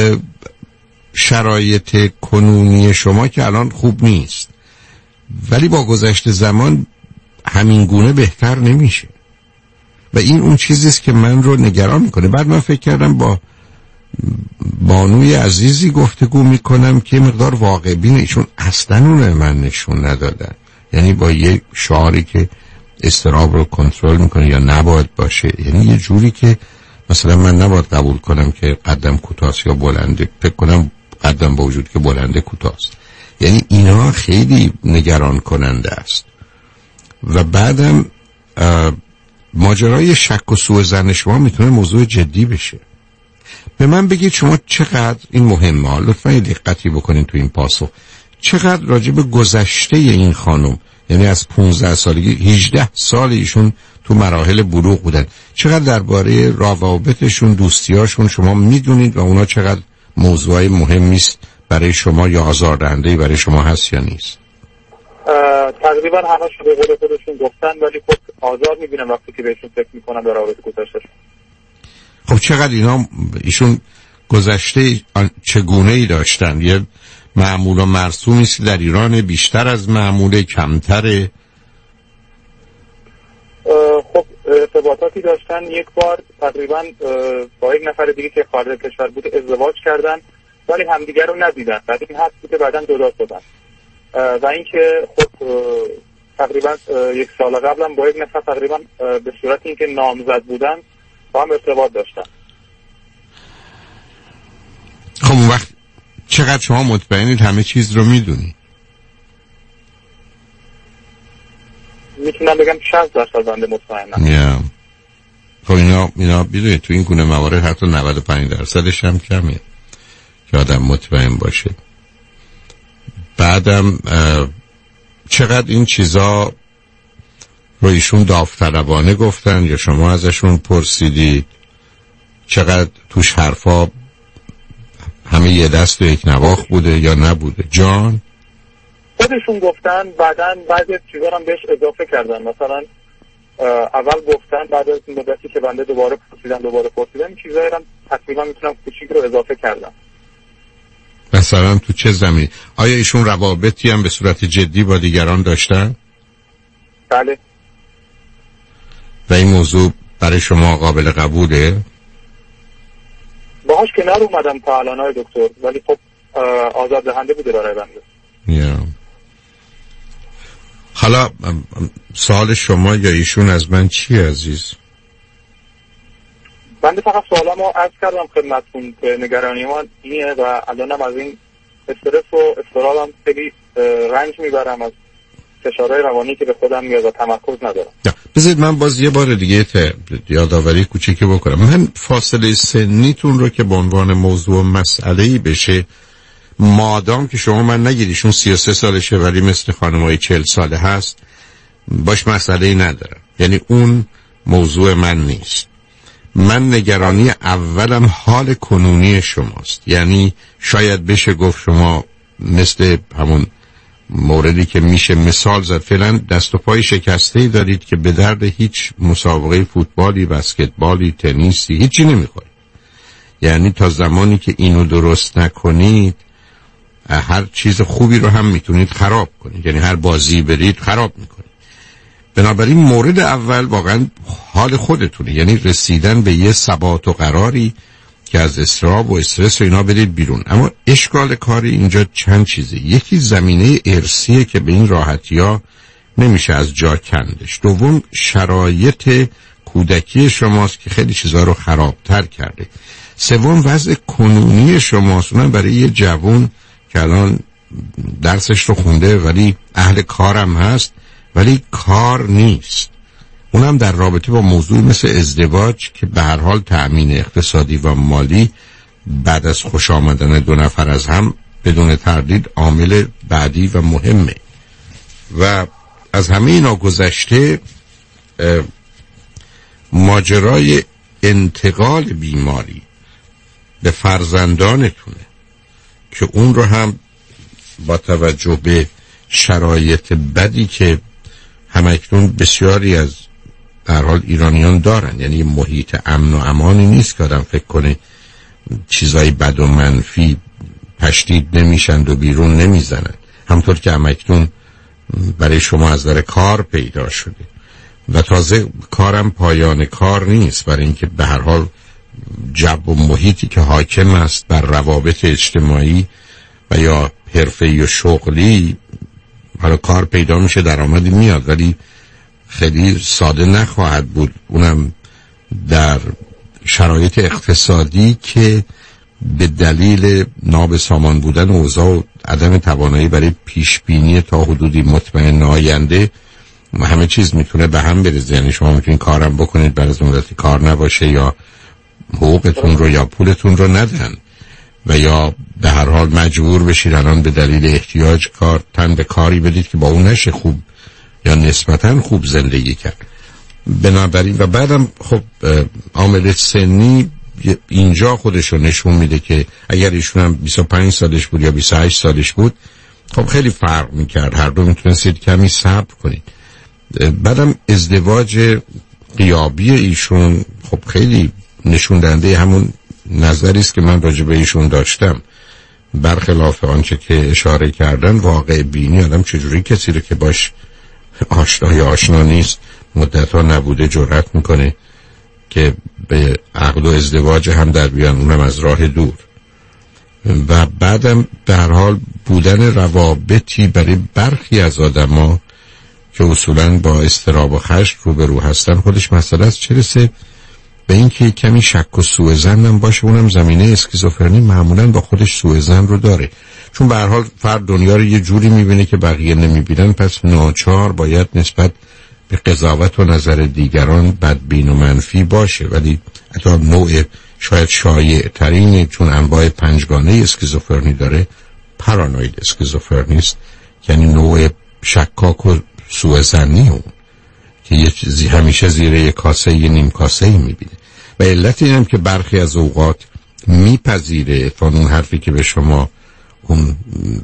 شرایط کنونی شما که الان خوب نیست، ولی با گذشت زمان همین گونه بهتر نمیشه و این اون چیزیست که من رو نگران میکنه. بعد من فکر کردم با بانوی عزیزی گفتگو میکنم که مقدار واقع بینه، ایشون اصلا اون من نشون ندادن، یعنی با یه شعاری که اضطراب رو کنترل میکنه یا نباید باشه، یعنی یه جوری که مثلا من نباید قبول کنم که قدم کوتاست یا بلنده، فکر کنم قدم با وجود که بلنده کوتاست. یعنی اینا خیلی نگران کننده است. و بعدم ماجرای شک و سوء ظن شما میتونه موضوع جدی بشه. به من بگید شما چقدر این مهمه، لطفا یه دقتی بکنین تو این پاسخ، چقدر راجع به گذشته این خانم، یعنی از پونزده سالگی هجده سال ایشون تو مراحل بلوغ بودن، چقدر درباره روابطشون، دوستیاشون شما میدونید و اونا چقدر موضوعی مهمی است برای شما یا آزاردهنده‌ای برای شما هست یا نیست؟ تقریبا همش به قول خودشون گفتن، ولی خب آزار میبینم وقتی که بهشون فکر میکنم به روابط گذشتهشون. خب چقدر اینا ایشون گذشته چگونه ای داشتن؟ یه معمول و مرسومی است در ایران بیشتر از معمول، کمتره؟ خب ارتباطاتی داشتن. یک بار تقریبا با یک نفر دیگه که خارج کشور بود ازدواج کردن، ولی همدیگر رو ندیدن. بعد این حد بود که بعداً جدا شدن. و اینکه خب تقریبا یک سال قبلم با یک نفر تقریبا به صورت اینکه نامزد بودن با هم ارتباط داشتن. خب اون وقت چقدر شما مطمئنید همه چیز رو میدونید؟ میتونم بگم شصت درصد بنده مطمئنم. یا خب اینا اینا بدونید تو این گونه موارد حتی نود و پنج درصدش هم کمیه که آدم مطمئن باشه. بعدم چقدر این چیزا رو ایشون داوطلبانه گفتن یا شما ازشون پرسیدید؟ چقدر توش حرفا همه یه دست و یک نواخت بوده یا نبوده؟ جان خودشون گفتن، بعدن بعضی چیزا هم بهش اضافه کردن. مثلا اول گفتن، بعد از مدتی که بنده دوباره پرسیدم دوباره پرسیدم چیزایی هم تقریبا میتونم کوچیک رو اضافه کردم. مثلا تو چه زمین؟ آیا ایشون روابطی هم به صورت جدی با دیگران داشتن؟ بله. و این موضوع برای شما قابل قبوله؟ باهاش کنار اومدم تا الان های دکتر، ولی خب آزاد دهنده بوده برای بنده. یا حالا سوال شما یا ایشون از من چیه عزیز؟ بنده فقط سوالمو عرض کردم خدمتتون که نگرانی ما اینه و الانم از این استرس و اضطرابم خیلی رنج میبرم، از فشارهای روانی که به خودم میاد و تمرکز ندارم. بذارید من باز یه بار دیگه یادآوری کوچیکی بکنم. من فاصله سنیتون رو که به عنوان موضوع مسئله‌ای بشه، مادام که شما من نگیریشون سی و سه سالشه ولی مثل خانمای چهل ساله هست، باش مسئله‌ای ندارم، یعنی اون موضوع من نیست. من نگرانی اولم حال کنونی شماست. یعنی شاید بشه گفت شما مثل همون موردی که میشه مثال زد، فعلا دست و پای شکسته‌ای دارید که به درد هیچ مسابقه فوتبالی، بسکتبالی، تنیسی هیچی نمیخوره. یعنی تا زمانی که اینو درست نکنید هر چیز خوبی رو هم میتونید خراب کنید، یعنی هر بازی برید خراب میکنید. بنابراین مورد اول واقعا حال خودتونه، یعنی رسیدن به یه ثبات و قراری که از اضطراب و استرس و اینا برید بیرون. اما اشکال کاری اینجا چند چیزه. یکی زمینه ارثیه که به این راحتی‌ها نمیشه از جا کندش. دوم شرایط کودکی شماست که خیلی چیزا رو خرابتر کرده. سوم وضع کنونی شماست، اونم برای یه جوون که الان درسش رو خونده ولی اهل کارم هست ولی کار نیست، اونم در رابطه با موضوع مثل ازدواج که به هر حال تأمین اقتصادی و مالی بعد از خوش آمدن دو نفر از هم بدون تردید عامل بعدی و مهمه. و از همه اینا گذشته ماجرای انتقال بیماری به فرزندانتونه که اون رو هم با توجه به شرایط بدی که همکنون بسیاری از در حال ایرانیان دارن، یعنی محیط امن و امانی نیست که آدم فکر کنه چیزای بد و منفی تشدید نمیشن و بیرون نمیزنن. همطور که همکنون برای شما از در کار پیدا شده و تازه کارم پایان کار نیست، برای اینکه به هر حال جو و محیطی که حاکم است بر روابط اجتماعی و یا حرفه‌ای و شغلی، حالا کار پیدا میشه، درآمدی میاد، ولی خیلی ساده نخواهد بود، اونم در شرایط اقتصادی که به دلیل نابسامان بودن اوضاع و عدم توانایی برای پیشبینی تا حدودی مطمئن آینده همه چیز میتونه به هم بریزه. یعنی شما میتونید کارم بکنید بعد از مدتی کار نباشه یا حقوقتون رو یا پولتون رو ندن و یا به هر حال مجبور بشید الان به دلیل احتیاج کار تن به کاری بدید که با اون نشه خوب یا نسبتا خوب زندگی کرد. بنابراین و بعدم خب عامل سنی اینجا خودشو نشون میده که اگر ایشون هم بیست و پنج سالش بود یا بیست و هشت سالش بود خب خیلی فرق میکرد، هر دو میتونستید کمی صبر کنید. بعدم ازدواج غیابی ایشون خب خیلی نشون دهنده همون نظری است که من راجع به ایشون داشتم، برخلاف آنچه که اشاره کردن واقع بینی آدم چجوری کسی رو که باش آشنا یا آشنا نیست مدت‌ها نبوده جرأت میکنه که به عقد و ازدواج هم در بیان، اونم از راه دور. و بعدم به هر حال بودن روابطی برای برخی از آدما که اصولاً با اضطراب و خشم روبرو هستن خودش مسئله است، چه رسه به اینکه کمی شک و سوء ظن هم باشه. اونم زمینه اسکیزوفرنی معمولاً با خودش سوء ظن رو داره، چون به هر حال فرد دنیا رو یه جوری میبینه که بقیه نمیبینن، پس ناچار باید نسبت به قضاوت و نظر دیگران بدبین و منفی باشه. ولی حتی نوع شاید شایع ترین، چون انواع پنجگانه اسکیزوفرنی داره، پارانوید اسکیزوفرنی است، یعنی نوع شکاک و سوء ظنی اون که یه چیزی همیشه زیر یک کاسه یه نیم کاسه ای میبینه. و علت اینم که برخی از اوقات میپذیره تا اون حرفی که به شما اون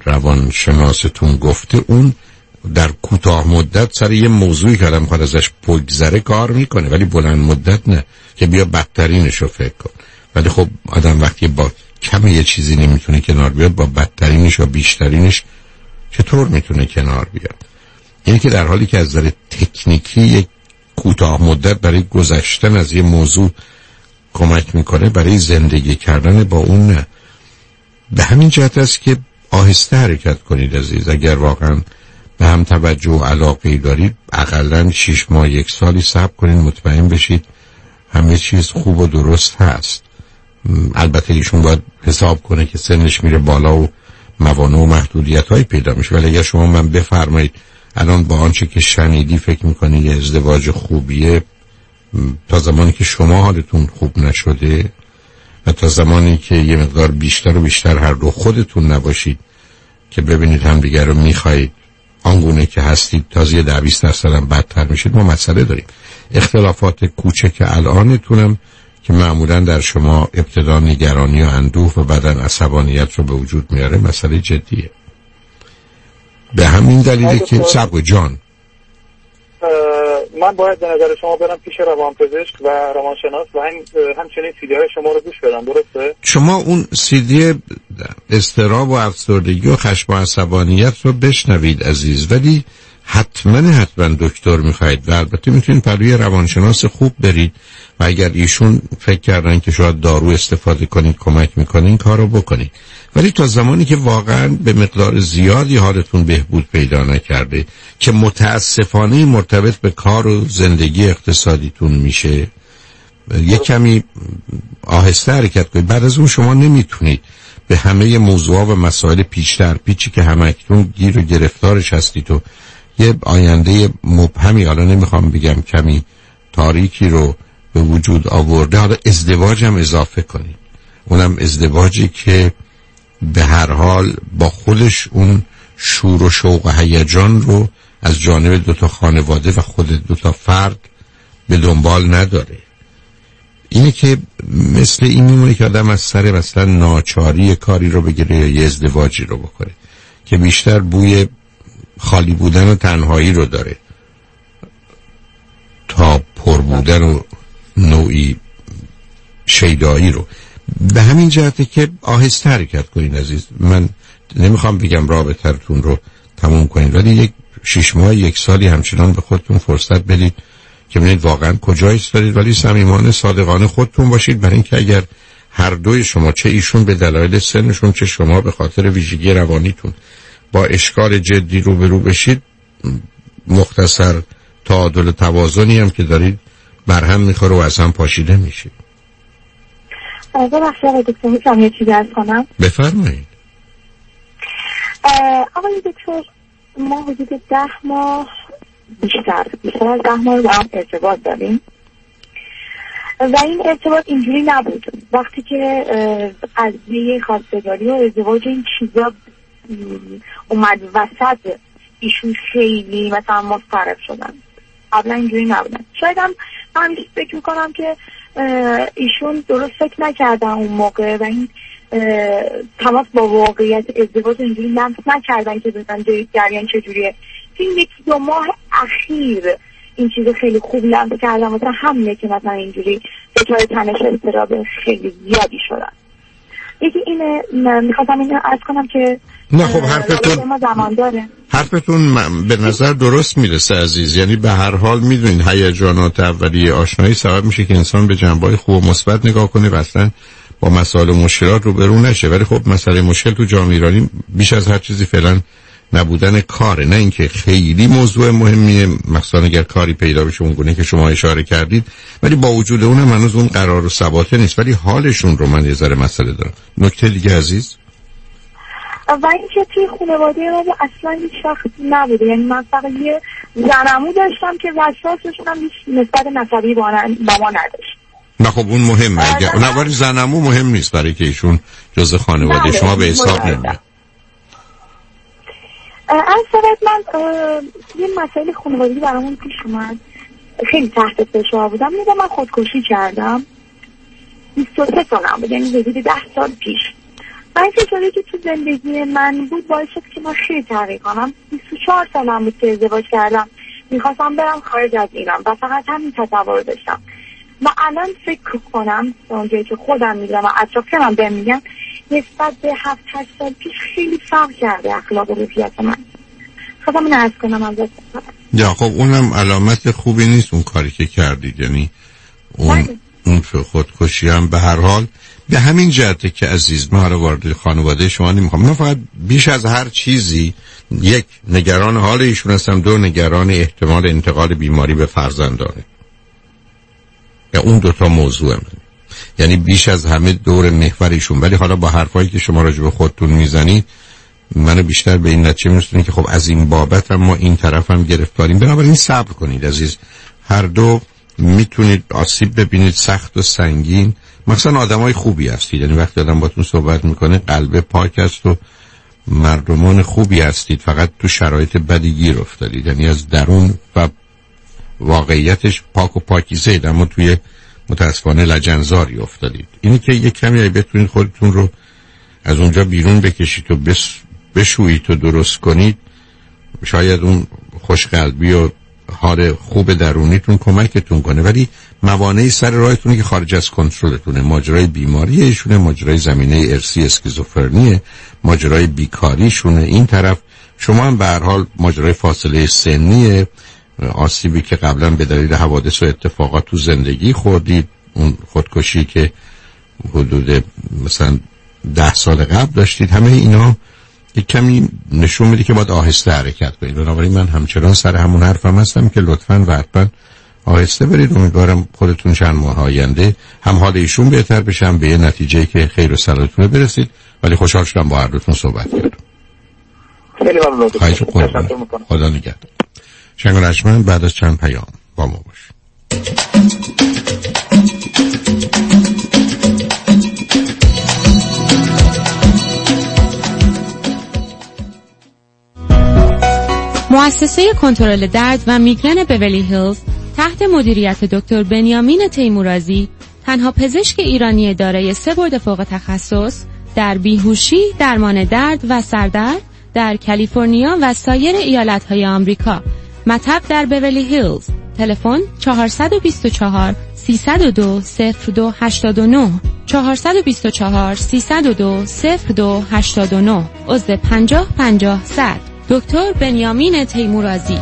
روانشناستون گفته، اون در کوتاه مدت سر یه موضوعی که آدم خواهد ازش بگذره کار میکنه، ولی بلند مدت نه که بیا بدترینشو فکر کن. ولی خب آدم وقتی با کم یه چیزی نمیتونه کنار بیاد، با بدترینش و بیشترینش چطور میتونه کنار بیاد؟ یعنی که در حالی که از نظر تکنیکی یک کوتاه مدت برای گذشتن از یه موضوع کمک میکنه، برای زندگی کردن با اون نه. به همین جهت است که آهسته حرکت کنید عزیز. اگر واقعا به هم توجه و علاقه دارید اقلا شش ماه یک سالی صبر کنید، مطمئن بشید همه چیز خوب و درست هست. البته ایشون باید حساب کنه که سنش میره بالا و موانع و محدودیت های پیدا میشه، ولی اگر شما من بفرمایید الان با آنچه که شنیدی فکر میکنید یه ازدواج خوبیه، تا زمانی که شما حالتون خوب نشده و تا زمانی که یه مقدار بیشتر و بیشتر هر دو خودتون نباشید که ببینید هم دیگر رو میخواید آنگونه که هستید، تازه یه ده بیست درصد هم بدتر میشید، ما مسئله داریم. اختلافات کوچک الانتونم که معمولا در شما ابتدا نگرانی و اندوه و بعداً عصبانیت رو به وجود میاره مسئله جدیه. به همین دلیله که صبر جان من باید به نظر شما برم پیش روانپزشک و روانشناس و همچنین سیدی های شما رو گوش بدم، درسته؟ شما اون سیدی اضطراب و افسردگی و خشم و عصبانیت رو بشنوید عزیز، ولی حتما حتما دکتر میخواید و البته میتونید پروی روانشناس خوب برید و اگر ایشون فکر کردن که شاید دارو استفاده کنید کمک میکنه این کار رو بکنید. ولی تا زمانی که واقعا به مقدار زیادی حالتون بهبود پیدا نکرده که متاسفانه مرتبط به کار و زندگی اقتصادیتون میشه، یک کمی آهسته حرکت کنید. بعد از اون شما نمیتونید به همه موضوعات و مسائل پیچ در پیچی که همکنون گیر و گرفتارش هستید و یه آینده مبهمی، حالا نمیخوام بگم کمی تاریکی رو به وجود آورده، حالا ازدواج هم اضافه کنید. اونم ازدواجی که به هر حال با خودش اون شور و شوق و هیجان رو از جانب دوتا خانواده و خود دوتا فرد به دنبال نداره. اینه که مثل این میمونه که آدم از سر مثلا ناچاری کاری رو بگیره یا یه ازدواجی رو بکنه که بیشتر بوی خالی بودن و تنهایی رو داره تا پر بودن و نوعی شیدایی رو. به همین جهته که آهسته حرکت کنین عزیز. من نمیخوام بگم رابطتون رو تموم کنین، ولی یک شش ماه یک سالی همچنان به خودتون فرصت بدید که ببینید واقعا کجا ایستادید، ولی صمیمانه صادقانه خودتون باشید، برای اینکه اگر هر دوی شما، چه ایشون به دلایل سنشون چه شما به خاطر ویژگی روانیتون، با اشکال جدی روبرو بشید، مختصر تعادل توازنی هم که دارید برهم میخوره و از هم پاشیده میشید. ببخشید آقای دکتر، میتونم یه چیزی عرض کنم؟ بفرمایید. آقای دکتر، ما حدود ده ماه بیشتر بیشتر از ده ماه با هم ارتباط داریم و این ارتباط اینجوری نبود. وقتی که قضیه خواستگاری و ازدواج این چیزا اومد وسط، ایشون خیلی مثلا مضطرب شدن. قبلا اینجوری نبودن. شاید هم من همیشه فکر میکنم که ایشون درست فکر نکردن اون موقع و این تماس با واقعیت ازدواج اینجوری لمس نکردن که بزن جریان چجوریه. این یکی دو ماه اخیر این چیز خیلی خوب لمس کردن، مثلا همینه که مثلا اینجوری دچار تنش اضطراب خیلی زیادی شدن. یکی اینه، میخواستم اینو عرض کنم که نه خب حرفتون ما زمان داره. حرفتون به نظر درست میرسه عزیز. یعنی به هر حال میدونین هیجانات اولیه آشنایی سبب میشه که انسان به جنبه‌های خوب و مثبت نگاه کنه و اصلا با مسائل و مشکلات روبرو نشه. ولی خب مسئله مشکل تو جامعه ایرانی بیش از هر چیزی فعلا نبودن کاره، نه اینکه خیلی موضوع مهمیه، مثلا اگر کاری پیدا بشه اونگونه که شما اشاره کردید، ولی با وجود اون هنوز اون قرار و ثباته نیست. ولی حالشون رو من یه ذره مسئله دارم. نکته دیگه عزیز، و اینکه توی خانواده ما اصلا هیچ وقت نبوده. یعنی من فقط یه زنمو داشتم که وسواسشون هم نسبت نسبی با ما نداشت. نه خب اون مهمه. اگر نه ولی زنمو مهم نیست برای که ایشون جزء خانواده شما به حساب نمیاد. از صورت من یه مسئله خانوادگی برامون پیش اومد، خیلی تحت فشار بودم. میگم من خودکشی کردم، بیست و سه سالم بود، یعنی حدود ده سال پیش. و این فشاری که تو زندگی من بود باعث شد که من خیلی تغییر کنم. بیست و چهار سالم بود که ازدواج کردم، میخواستم برم خارج از ایران و فقط همین تصور داشتم. و الان فکر کنم اونجایی که خودم میگم و اطرافیانم بهم میگن نسبت به هفت هشت سال پیش خیلی فرق کرده اخلاق و روحیت من. خواستم این عرض کنم ازت. یا خب اونم علامت خوبی نیست اون کاری که کردید. یعنی اون اون خودکشی هم به هر حال به همین جهته که عزیز، ما رو وارد خانواده شما نمیخوام. من فقط بیش از هر چیزی یک نگران حال ایشون هستم، دو نگران احتمال انتقال بیماری به فرزندانه. یا اون دوتا موضوع من. یعنی بیش از همه دور محوریشون. ولی حالا با حرفایی که شما راجع به خودتون میزنید منو بیشتر به این نتیجه میرسونید که خب از این بابت هم ما این طرف هم گرفتاریم. بنابراین صبر کنید عزیز. هر دو میتونید آسیب ببینید سخت و سنگین. مثلا آدمای خوبی هستید، یعنی وقتی آدم باتون صحبت میکنه قلب پاک است و مردمان خوبی هستید، فقط تو شرایط بدی گیر افتادید. یعنی از درون و واقعیتش پاک و پاکیزه اید، اما توی متاسفانه لجنزاری افتادید. اینی که یک کمی بتونید خودتون رو از اونجا بیرون بکشید و بس بشویید و درست کنید، شاید اون خوشقلبی و حال خوب درونیتون کمکتون کنه. ولی موانعی سر راهتونه که خارج از کنترلتونه. ماجرای بیماری ایشونه، ماجرای زمینه ارثی اسکیزوفرنیه، ماجرای بیکاریشونه. این طرف شما هم به هر حال ماجرای فاصله سنیه، آسیبی که قبلا به دلیل حوادث و اتفاقات تو زندگی خوردید، اون خودکشی که حدود مثلا ده سال قبل داشتید، همه اینا یک کمی نشون میده که باید آهسته حرکت کنید. بنابراین من همچنان سر همون حرفم هستم که لطفاً و حتما آهسته برید. امیدوارم خودتون چند ماه آینده هم حال ایشون بهتر بشم، به یه نتیجه که خیر و سلامتونه برسید. ولی خوشحال شدم با هر دوتون صحبت کردم. خیلی ممنون. خدا نگهدار. شنگ رجمن بعد از چند پیام با ما باش. مؤسسه کنترل درد و میگرن بیولی هیلز تحت مدیریت دکتر بنیامین تیمورازی، تنها پزشک ایرانی دارای سه برد فوق تخصص در بیهوشی، درمان درد و سردرد در کالیفرنیا و سایر ایالت‌های آمریکا. مطب در بیولی هیلز. تلفن چهار دو چهار سه صفر دو صفر دو هشت نه چهار دو چهار سه صفر دو صفر دو هشت نه عضو پنجاه پنجاه صد. دکتر بنیامین تیمورازی.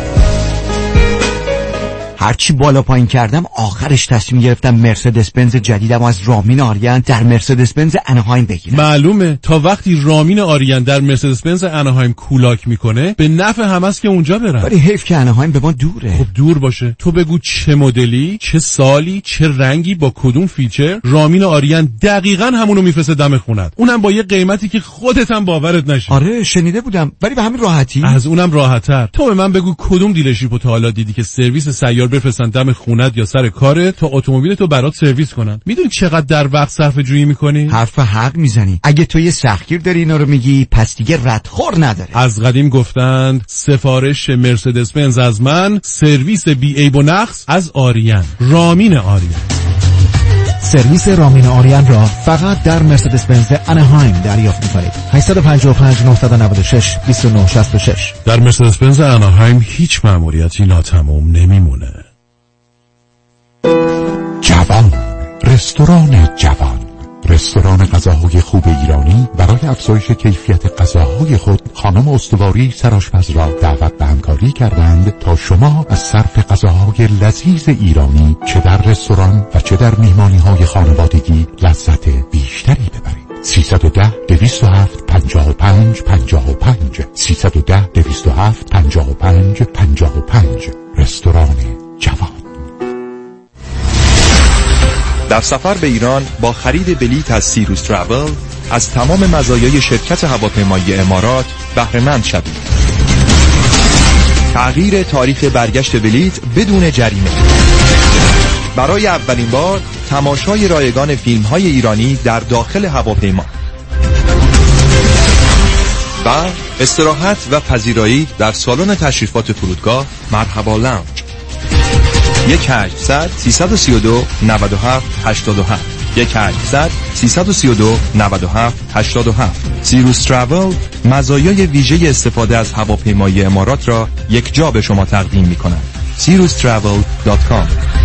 هرچی بالا پایین کردم آخرش تصمیم گرفتم مرسدس بنز جدیدم از رامین آریان در مرسدس بنز اناهایم بگیرم. معلومه تا وقتی رامین آریان در مرسدس بنز اناهایم کولاک میکنه به نفع هم است که اونجا برم. ولی حیف که اناهایم به ما دوره. خب دور باشه. تو بگو چه مدلی، چه سالی، چه رنگی، با کدوم فیچر، رامین آریان دقیقاً همونو میفرسته دم خونت. اونم با یه قیمتی که خودت هم باورت نشه. آره شنیده بودم، ولی به همین راحتی. از اونم راحت‌تر. تو به من بگو کدوم دیلرشیپو تا حالا دیدی که سرویس سیار بفرستن دم خونت یا سر کارت تا اتومبیل تو برات سرویس کنن؟ میدونی چقدر در وقت صرفه جویی میکنی؟ حرف حق میزنی. اگه تو یه سختگیر داری اینا رو میگی پس دیگه ردخور نداره. از قدیم گفتند سفارش مرسدس بنز از من، سرویس بی عیب و نقص از آریان. رامین آریان. سرویس رامین آریان را فقط در مرسدس بنز اناهایم دریافت می‌کنید. هشت پنج پنج نه نه شش دو نه شش شش. در مرسدس بنز اناهایم هیچ مأموریتی ناتمام نمیمونه. جوان، رستوران جوان، رستوران غذاهای خوب ایرانی برای افزایش کیفیت غذاهای خود خانم استواری سرآشپز را دعوت به همکاری کردند تا شما از صرف غذاهای لذیذ ایرانی چه در رستوران و چه در میهمانی‌های خانوادگی لذت بیشتری ببرید. سیصد و ده دویست و هفت پنجاه و پنج پنجاه و پنج سیصد و ده دویست و هفت پنجاه و پنج پنجاه و پنج. رستوران جوان. در سفر به ایران با خرید بلیط از سیروس تراول از تمام مزایای شرکت هواپیمایی امارات بهره مند شوید. تغییر تاریخ برگشت بلیط بدون جریمه. برای اولین بار تماشای رایگان فیلم‌های ایرانی در داخل هواپیما و استراحت و پذیرایی در سالن تشریفات فرودگاه مرحبا لاونج. یک هشتصد سیصد و سی و دو نود و هفت هشتاد و هفت یک هشتصد سیصد و سی و دو نود و هفت هشتاد و هفت. سیروس تراول مزایای ویژه استفاده از هواپیمایی امارات را یک جا به شما تقدیم می کند. سیروس تراول دات کام.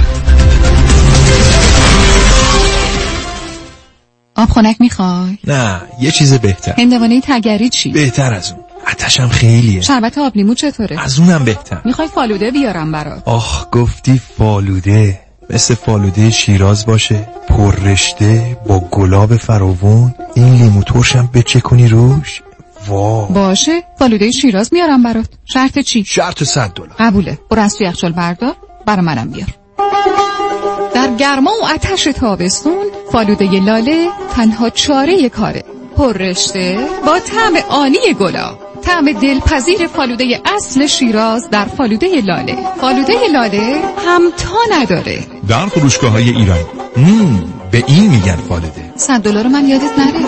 آب خنک میخوای؟ نه یه چیز بهتر. هندوانه تگری چی؟ بهتر از اون. آتشم خیلیه. شربت آب لیمو چطوره؟ از اونم بهتر. میخوای فالوده بیارم برات؟ آخ گفتی فالوده. مثل فالوده شیراز باشه، پر رشته با گلاب فراوون، این لیمو ترشم بچکونی روش. وا باشه، فالوده شیراز میارم برات. شرط چی؟ شرط صد دلار. قبوله. برو از تو یخچال بردار برا منم بیار. در گرما و آتش تابستون فالوده لاله تنها چاره کاره. پر رشته با طعم عالی گلاب. طعم دلپذیر فالوده اصل شیراز در فالوده لاله. فالوده لاله همتا نداره. در فروشگاه‌های ایرانی. مم. به این میگن فالوده. صد دلار من یادت نره.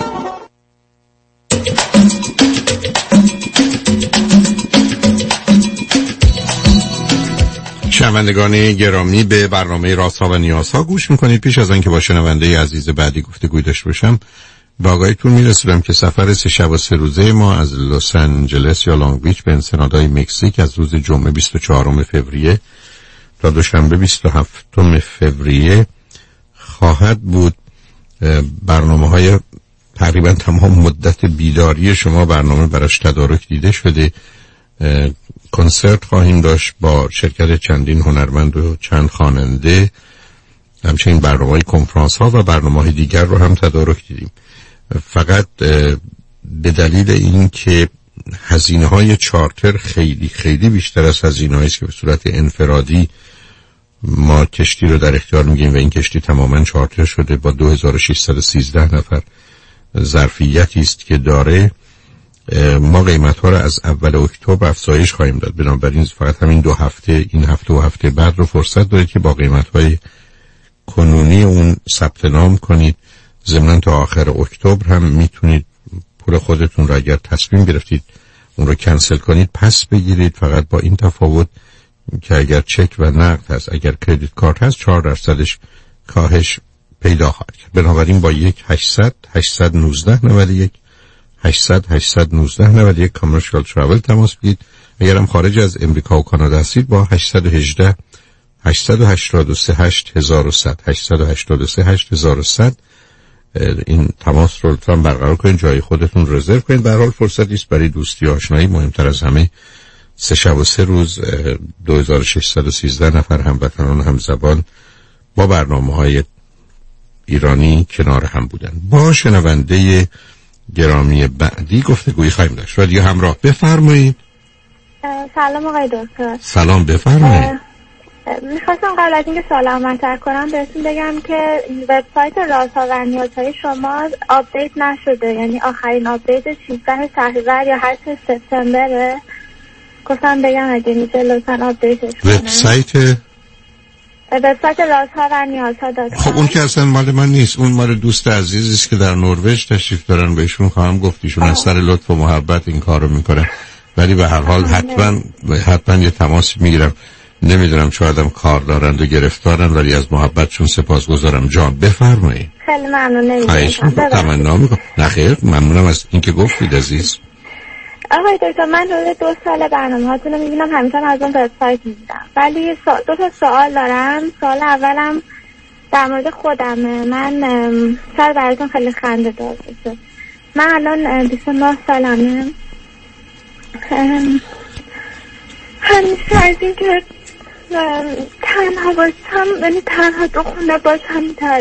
شنوندگان گرامی به برنامه رازها و نیازها گوش میکنید. پیش از آنکه با شنونده عزیز بعدی گفتگوی داشته باشم به آگاهیتون میرسونم که سفر سه شب و سه روزه ما از لس آنجلس یا لانگ بیچ به انسنادای مکزیک از روز جمعه بیست و چهارم فوریه تا دوشنبه بیست و هفتم فوریه خواهد بود. برنامه های تقریبا تمام مدت بیداری شما برنامه براش تدارک دیده شده. کنسرت خواهیم داشت با شرکت چندین هنرمند و چند خواننده. همچنین برنامه‌های کنفرانس ها و برنامه‌های دیگر رو هم تدارک دیدیم. فقط به دلیل این که هزینه های چارتر خیلی خیلی بیشتر از هزینه هایی که به صورت انفرادی ما کشتی رو در اختیار میگیم و این کشتی تماما چارتر شده با دو هزار و ششصد و سیزده نفر ظرفیتی است که داره، ما قیمت ها رو از اول اکتبر افزایش خواهیم داد. بنابراین فقط همین دو هفته، این هفته و هفته بعد رو فرصت دارید که با قیمت های کنونی اون ثبت نام کنید. ضمناً تا آخر اکتبر هم میتونید پول خودتون رو اگر تصمیم گرفتید اون رو کنسل کنید پس بگیرید، فقط با این تفاوت که اگر چک و نقد هست، اگر کردیت کارت هست چهار درصدش کاهش پیدا خواهد کرد. بنابراین با یک هشتصد هشتصد و نوزده نود و یک هشتصد هشتصد و نوزده نود و یک کامرشال تراول تماس بگیرید. اگرم خارج از امریکا و کانادا هستید با هشتصد و هجده هشتصد و هشتاد و سه هشت هزار و صد هشتصد و هشتاد و سه هشت هزار و صد این تماس رو لطفاً برقرار کنید، جای خودتون رزرو کنید. به هر حال فرصتی است برای دوستی و آشنایی. مهمتر از همه سه شب و سه روز دو هزار و ششصد و سیزده نفر هموطنان همزبان با برنامه‌های ایرانی کنار هم بودن. با شنونده گرامی بعدی گفتگویی خواهیم داشت. رادیو همراه، بفرمایید. سلام آقای دکتر. سلام، بفرمایید. میخواستم قبل از اینکه سوالم مطرح کنم بهتون بگم که وبسایت رازها و نیازهای شما آپدیت نشده، یعنی آخرین آپدیت شانزده شهریور یا هشت سپتامبره. گفتم بگم اگه میشه لطفاً آپدیتش کنم. وبسایت وبسایت رازها و نیازها دات کام. خب اون که اصلا مال من نیست، اون مال دوست عزیزی است که در نروژ تشریف دارن. بهشون خواهم گفت، ایشون از سر لطف و محبت این کارو میکنه، ولی به هر حال حتما حتما یه تماس میگیرم. نمیدونم شایدم کار دارند و گرفتارن، ولی از محبتشون سپاسگزارم. جان بفرمایید. خیلی ممنون. نمیدونم تمنا میکنم. نه خیر، ممنونم از اینکه گفتید عزیز. آقای دکتر من حدود دو سال برنامه هاتون رو میبینم، همیشه از اون وبسایت میبینم، ولی دو تا سوال دارم. سوال اولم در مورد خودمه. من شاید براتون خیلی خنده دار باشه. من الان بیست و نه سالمه. همیشه از این که تنها باشم، یعنی تنها تو خونه باشم میتره.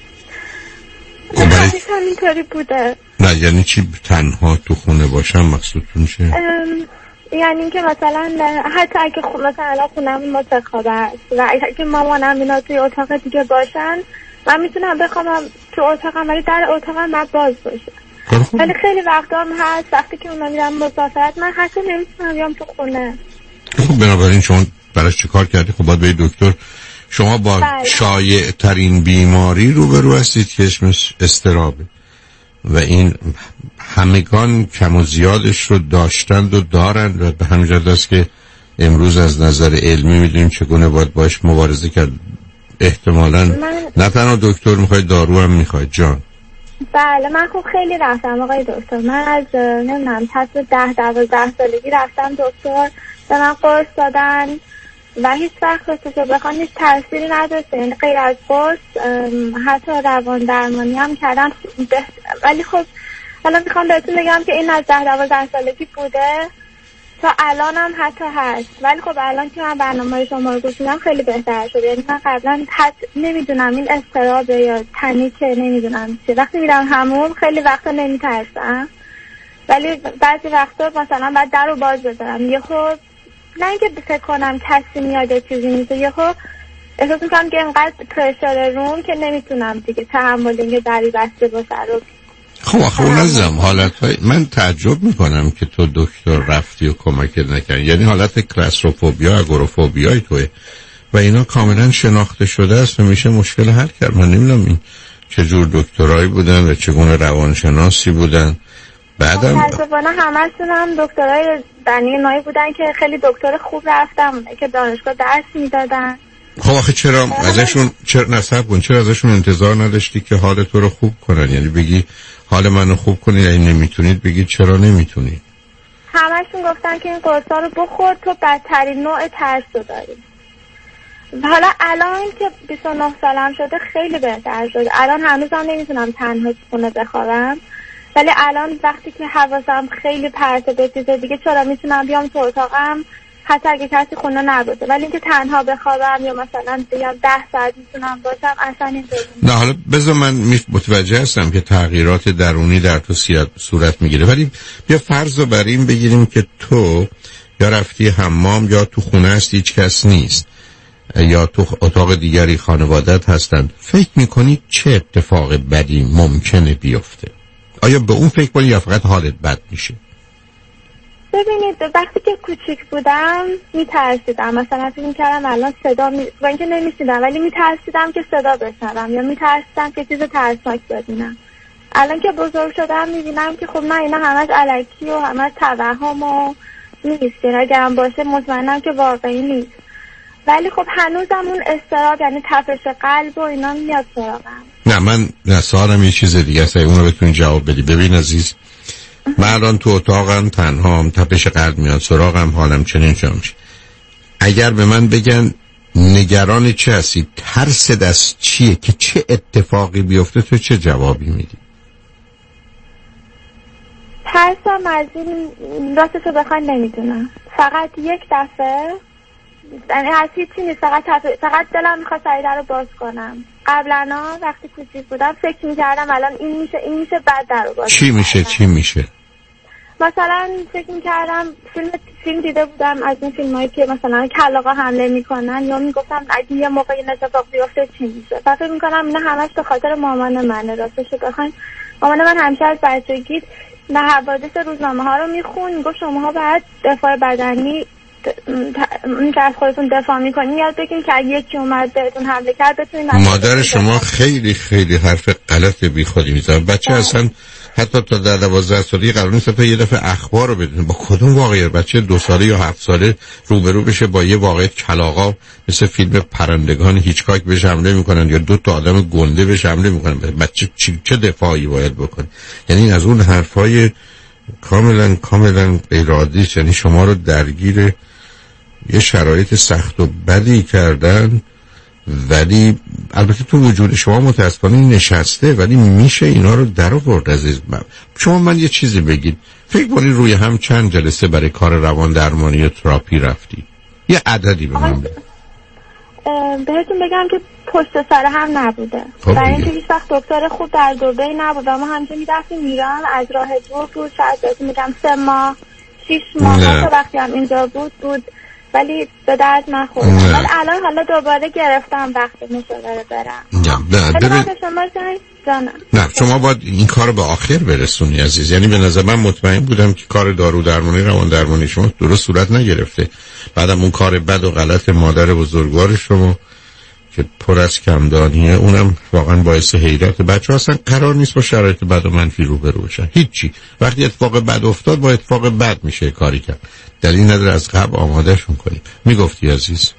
همیشه همینطوری بوده. نه یعنی چی تنها تو خونه باشم؟ مقصودتون چیه؟ یعنی اینکه مثلا حتی اگه خب مثلا الان خونم متخابه است و اگه مامانم اینا توی اتاق دیگه باشن من میتونم بخوام تو اتاقم، ولی در اتاقم من باز باشه. ولی خیلی وقتا هم هست وقتی که اونا میرم مسافرت من حتی نمیتونم بیام تو خونه. خب بنابراین شما براش چه کار کردی؟ خب باید به دکتر. شما با بله. شایع ترین بیماری روبرو هستید که اسمش اضطرابه و این همگان کم و زیادش رو داشتند و دارند و به همین جهت است که امروز از نظر علمی میدونیم چگونه باید باش مبارزه کرد. احتمالاً من... نه تنها دکتر میخواید، دارو هم میخواید. جان بله من خب خیلی رفتم آقای دکتر. من از نمیدونم پس ده دوازده سالگی رفتم دکتر، به من قرص دادن و هیچ وقت قرصشو بخوان هیچ تأثیری نداشته، یعنی غیر از قرص حتی روان درمانی هم کردن. ولی خب حالا میخوام بهتون بگم که این از ده دوازده سالگی بوده تا الان هم حتی هست، ولی خب الان که من برنامه شما رو گوش میدم خیلی بهتر شده. یعنی من قبلا حتی نمیدونم این اضطرابه یا پنیکه، نمیدونم چیه. وقتی میرم حموم خیلی وقتا نمیترسم، ولی بعضی وقتا مثلا بعد در رو باز بذارم یهو نه اینکه فکر کنم کسی میاد یا چیزی نیست، یهو احساس میکنم که اینقدر پرشر روم که نمیتونم دیگه تحمل اینکه دری بسته باشه رو. خب آخه اون ازم حالتهای من تعجب میکنم که تو دکتر رفتی و کمک نکردی. یعنی حالت کلاسروفوبیا، اگوروفوبیای توه و اینا کاملا شناخته شده است و میشه مشکل حل کرد. من نمیدونم این چه جور دکترایی بودن و چگونه روانشناسی بودن. بعدم متاسفانه همه‌شون هم دکترای دنی نایی بودن که خیلی دکتر خوب رفتم که دانشگاه درس میدادن. خب آخه چرا ازشون چرا نصب کن چرا ازشون انتظار نداشتی که حال تو رو خوب کنن؟ یعنی بگی حال منو خوب کنید، اگه نمیتونید بگید چرا نمیتونید. همه‌شون گفتن که این قرصا رو بخور تو بدترین نوع ترس رو داری. حالا الان که بیست و نه سالم شده خیلی بهتر شده. الان هنوزم نمیتونم تنها خونه بخوابم، ولی الان وقتی که حواسم خیلی پرته به چیز دیگه چرا میتونم بیام تو اتاقم حتی اگه کسی خونه نباشه، ولی اینکه تنها بخوابم یا مثلا بگم ده ساعت میتونم باشم اصلا اینطوری نه. حالا بذار من متوجه هستم که تغییرات درونی در تو صورت میگیره، ولی بیا فرض رو بر این بگیریم که تو یا رفتی حمام یا تو خونه هستی هیچ کس نیست یا تو اتاق دیگری خانوادت هستند. فکر میکنی چه اتفاق بدی ممکنه بیفته؟ آیا به اون فکر کنی یا فقط حالت بد میشه؟ ببینید وقتی که کوچیک بودم میترسیدم، مثلا فکر میکردم الان صدا می... با اینکه نمیشنیدم ولی میترسیدم که صدا بشنوم یا میترسیدم که چیز ترسناک ببینم. الان که بزرگ شدم میبینم که خب نه اینا همش الکی و همش توهم و نیست، اگرم باشه مطمئنم که واقعی نیست، ولی خب هنوزم اون اضطراب یعنی تپش قلب و اینا میاد سراغم. نه من نصارم یه چیز دیگه است، اون رو بتونی جواب بدی. ببین عزیز، من الان تو اتاقم تنهام، تپش قلب میاد سراغم، حالم چنین شده میشه. اگر به من بگن نگران چه هستی، ترست از چیه که چه اتفاقی بیفته، تو چه جوابی میدی؟ ترسم از این راستشو بخوان نمیدونم، فقط یک دفعه یعنی از هیچی نیست، فقط فقط دلم میخواد سریع در رو باز کنم. قبلا وقتی کوچیک بودم فکر میکردم الان این میشه این میشه بعد در رو باز چی میشه چی میشه مثلا فکر میکردم فیلم فیلم دیده بودم از این فیلم هایی که مثلا کلاغا حمله میکنن، یا میگفتم اگه یه موقع این اتفاق بیفته چی میشه. و فکر میکنم اینا همش به خاطر مامان منه. راستش بخواین مامان من همیشه از بچگی نه حوادث روزنامه ها رو میخون، میگفت شماها باید دفاع بدنی این که از خودتون دفاع میکنین یاد بگین که اگه یکی اومد بهتون حمله کرد بتونین. مادر شما خیلی خیلی حرف غلط بی خودی میزنه. بچه اصلا حتی تا در دوازده سالگی قرار نیست تا یه دفعه اخبار رو بدونه. با کدوم واقعیت بچه دو ساله یا هفت ساله روبرو بشه با یه واقعیت کلاغا مثل فیلم پرندگان هیچکاک بهش حمله میکنن یا دو تا آدم گنده بهش حمله میکنن، بچه چی چه دفاعی باید بکنه؟ یعنی از اون حرفای کاملا کاملا غیرعادی، یعنی شما رو درگیر یه شرایط سخت و بدی کردن، ولی البته تو وجود شما متاسفانه نشسته، ولی میشه اینا رو در آورد. عزیز من شما من یه چیزی بگید، فکر کنی روی هم چند جلسه برای کار روان درمانی تراپی رفتی؟ یه عددی به من بگید. بهتون بگم که پشت سر هم نبوده، برای اینکه هیچ وقت دکتر خوب در دبی نبود و ما همچنین می‌رفتیم ایران، از راه دور بود، شاید بهتون میگم سه ماه شش ماه تا وقتی هم اینجا بود بود ولی به درد نخورد. ولی الان حالا دوباره گرفتم وقت مشاوره برم. نه ببین شما جانم. نه شما باید این کار به آخر برسونی عزیز. یعنی به نظر من مطمئن بودم که کار دارو درمانی روان درمانی شما درست صورت نگرفته. بعدم اون کار بد و غلط مادر بزرگوار شما که پر از کمدانیه، اونم واقعا باعث حیرت. بچه‌ها اصلا قرار نیست با شرایط بد و منفی روبرو بشن. هیچی. وقتی اتفاق بد افتاد با اتفاق بد میشه کاری کرد. دلیل نداره از قبل آمادهشون کنیم. میگفتی عزیز؟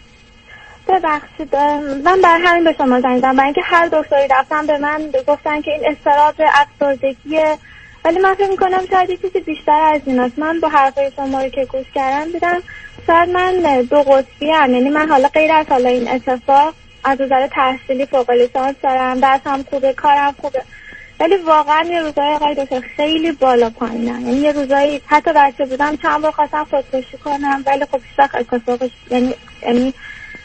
ببخشید من برای همین به شما زنگ زدم، برای اینکه هر دکتری رفتم به من گفتن که این اضطراب افسردگیه، ولی من فکر می‌کنم شاید یه چیزی بیشتر از ایناست. من با حرفای شما رو که گوش کردم دیدم شاید من دو قطبی ام، یعنی من حالا غیر از حالا این اتفاق از نظر تحصیلی فوق لیسانس دارم، درسم خوبه، کارم خوبه، ولی واقعا یه روزای آقای دکتر خیلی بالا پایینم. یعنی یه روزایی حتی بچه بودم چند بار خواستم خودکشی کنم ولی خب هیچ وقت اتفاقش یعنی یعنی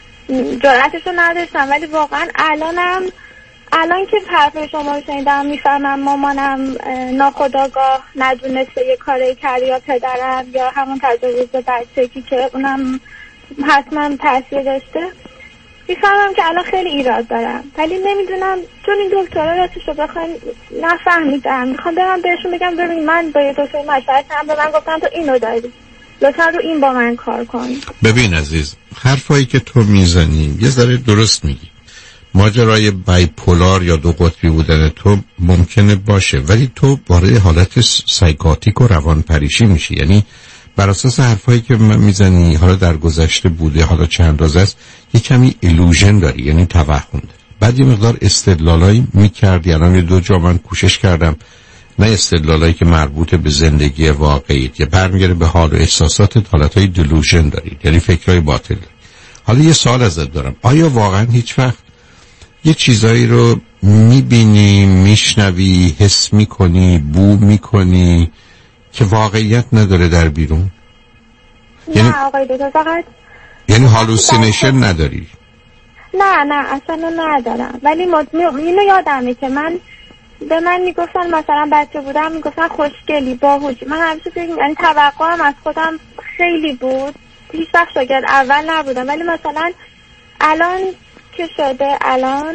جرأتشو نداشتم. ولی واقعا الانم الان که حرف شما رو شنیدم میفهمم مامانم ناخودآگاه ندونسته یه کاری کرده یا پدرم یا همون تجاوز بچگی که اونم حتما تاثیر داشته، میفهمم که الان خیلی ایراد دارم. ولی نمیدونم چون این دکترها راستشو بخواین نفهمیدم، میخوام برم بهشون بگم ببین من با یه دکتر مشورت کردم، به من گفتن تو اینو داری، لطفا رو این با من کار کن. ببین عزیز، حرفایی که تو میزنی یه ذره درست میگی. ماجرای بایپولار یا دو قطبی بودن تو ممکنه باشه، ولی تو وارد حالت سایکاتیک و روانپریشی میشی. یعنی بر اساس حرفایی که من میزنی حالا در گذشته بوده، حالا چند روز است، یه کمی ایلوژن داری، یعنی توهم داری. بعد یه مقدار استدلالایی میکردی. الان یه دو جا من کوشش کردم، نه استدلالایی که مربوط به زندگی واقعی، یه برمیگره به حال و احساساتت، حالتهای دیلوژن داری، یعنی فکرهای باطل داری. حالا یه سوال ازت دارم، آیا واقعا هیچ وقت یه چیزایی رو میبینی، میشنوی، حس میکنی، بو میکنی که واقعیت نداره در بیرون؟ یعنی نه آقای دکتر فقط یعنی هالوسینیشن نداری؟ نه نه اصلا ندارم، ولی اینو یادمه که من به من میگفتن مثلا بچه بودم میگفتن خوشگلی، باهوشی. من همیشه فکر یعنی توقعم از خودم خیلی بود، هیچ وقت شاگرد اول نبودم، ولی مثلا الان که شده الان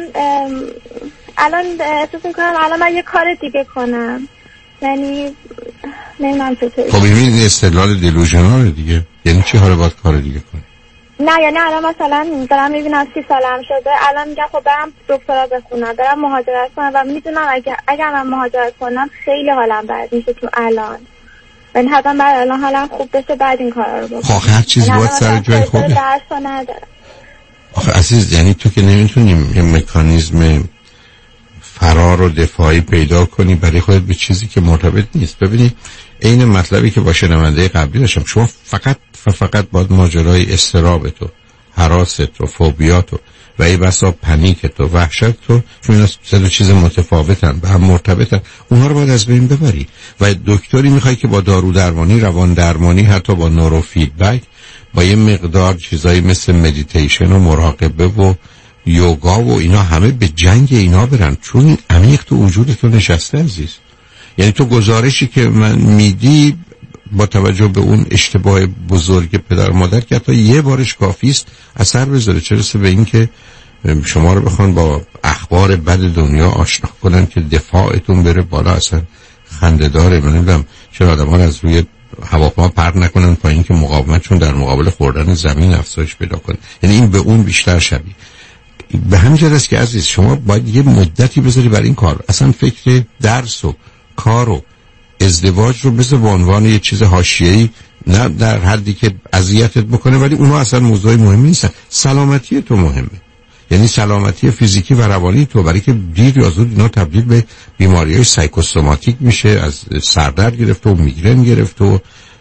الان احساس میکنم الان من یه کار دیگه کنم، یعنی نمیدونم چطوری. خب این استدلال دیلوژناله دیگه. یعنی چی حالا باید کار دیگه کنی؟ نه یعنی الان مثلا دارم میبینم سی سالم شده، الان میگم خب برم دکترا بخونم، برم مهاجرت کنم و میدونم اگه اگر من مهاجرت کنم خیلی حالم بد میشه تو الان، یعنی حتما بعد الان حالم خوب بشه بعد این کارا رو بکنم. خب هر چیز باید سر جای خوبه. درس ندارم. آخه عزیز یعنی تو که نمیتونیم یه مکانیزم فرار و دفاعی پیدا کنی برای خودت به چیزی که مرتبط نیست. ببینی این مطلبی که با شنونده قبلی داشتم، شما فقط فقط باید ماجرای استراب تو، هراس تو، فوبیا تو و ای بسا پنیک تو، وحشت تو، چون اینا سه تا چیز متفاوتن و هم مرتبطن، اونها رو باید از بین ببری و دکتری میخوای که با دارو درمانی، روان درمانی، حتی با نورو فیدبک، با یه مقدار چیزایی مثل مدیتیشن و مراقبه و یوگا و اینا همه به جنگ اینا برن، چون این عمیق تو وجود تو نشسته عزیز. یعنی تو گزارشی که من میدی با توجه به اون اشتباه بزرگ پدر مادر که حتی یه بارش کافی است اثر بذاره، چه رسه به این که شما رو بخوان با اخبار بد دنیا آشنا کنن که دفاعتون بره بالا. اصلا خنده داره. من نمیدونم چرا آدمان از روی هواپیما پرت نکنن پایین که مقاومتشون در مقابل خوردن زمین افزایش پیدا کنه. یعنی این به اون بیشتر شبیه. به همین جهت است که عزیز شما باید یه مدتی بذاری برای این کار. اصلا فکر درس و کار و ازدواج رو بذار به عنوان یه چیز حاشیه‌ای، نه در حدی که اذیتت بکنه، ولی اونها اصلا موضوع مهمی نیستن. سلامتی تو مهمه، یعنی سلامتی فیزیکی و روانی تو، برای که دیر یا زود اینا تبدیل به بیماری‌های سایکوسوماتیک میشه، از سردرد گرفت و میگرن گرفت و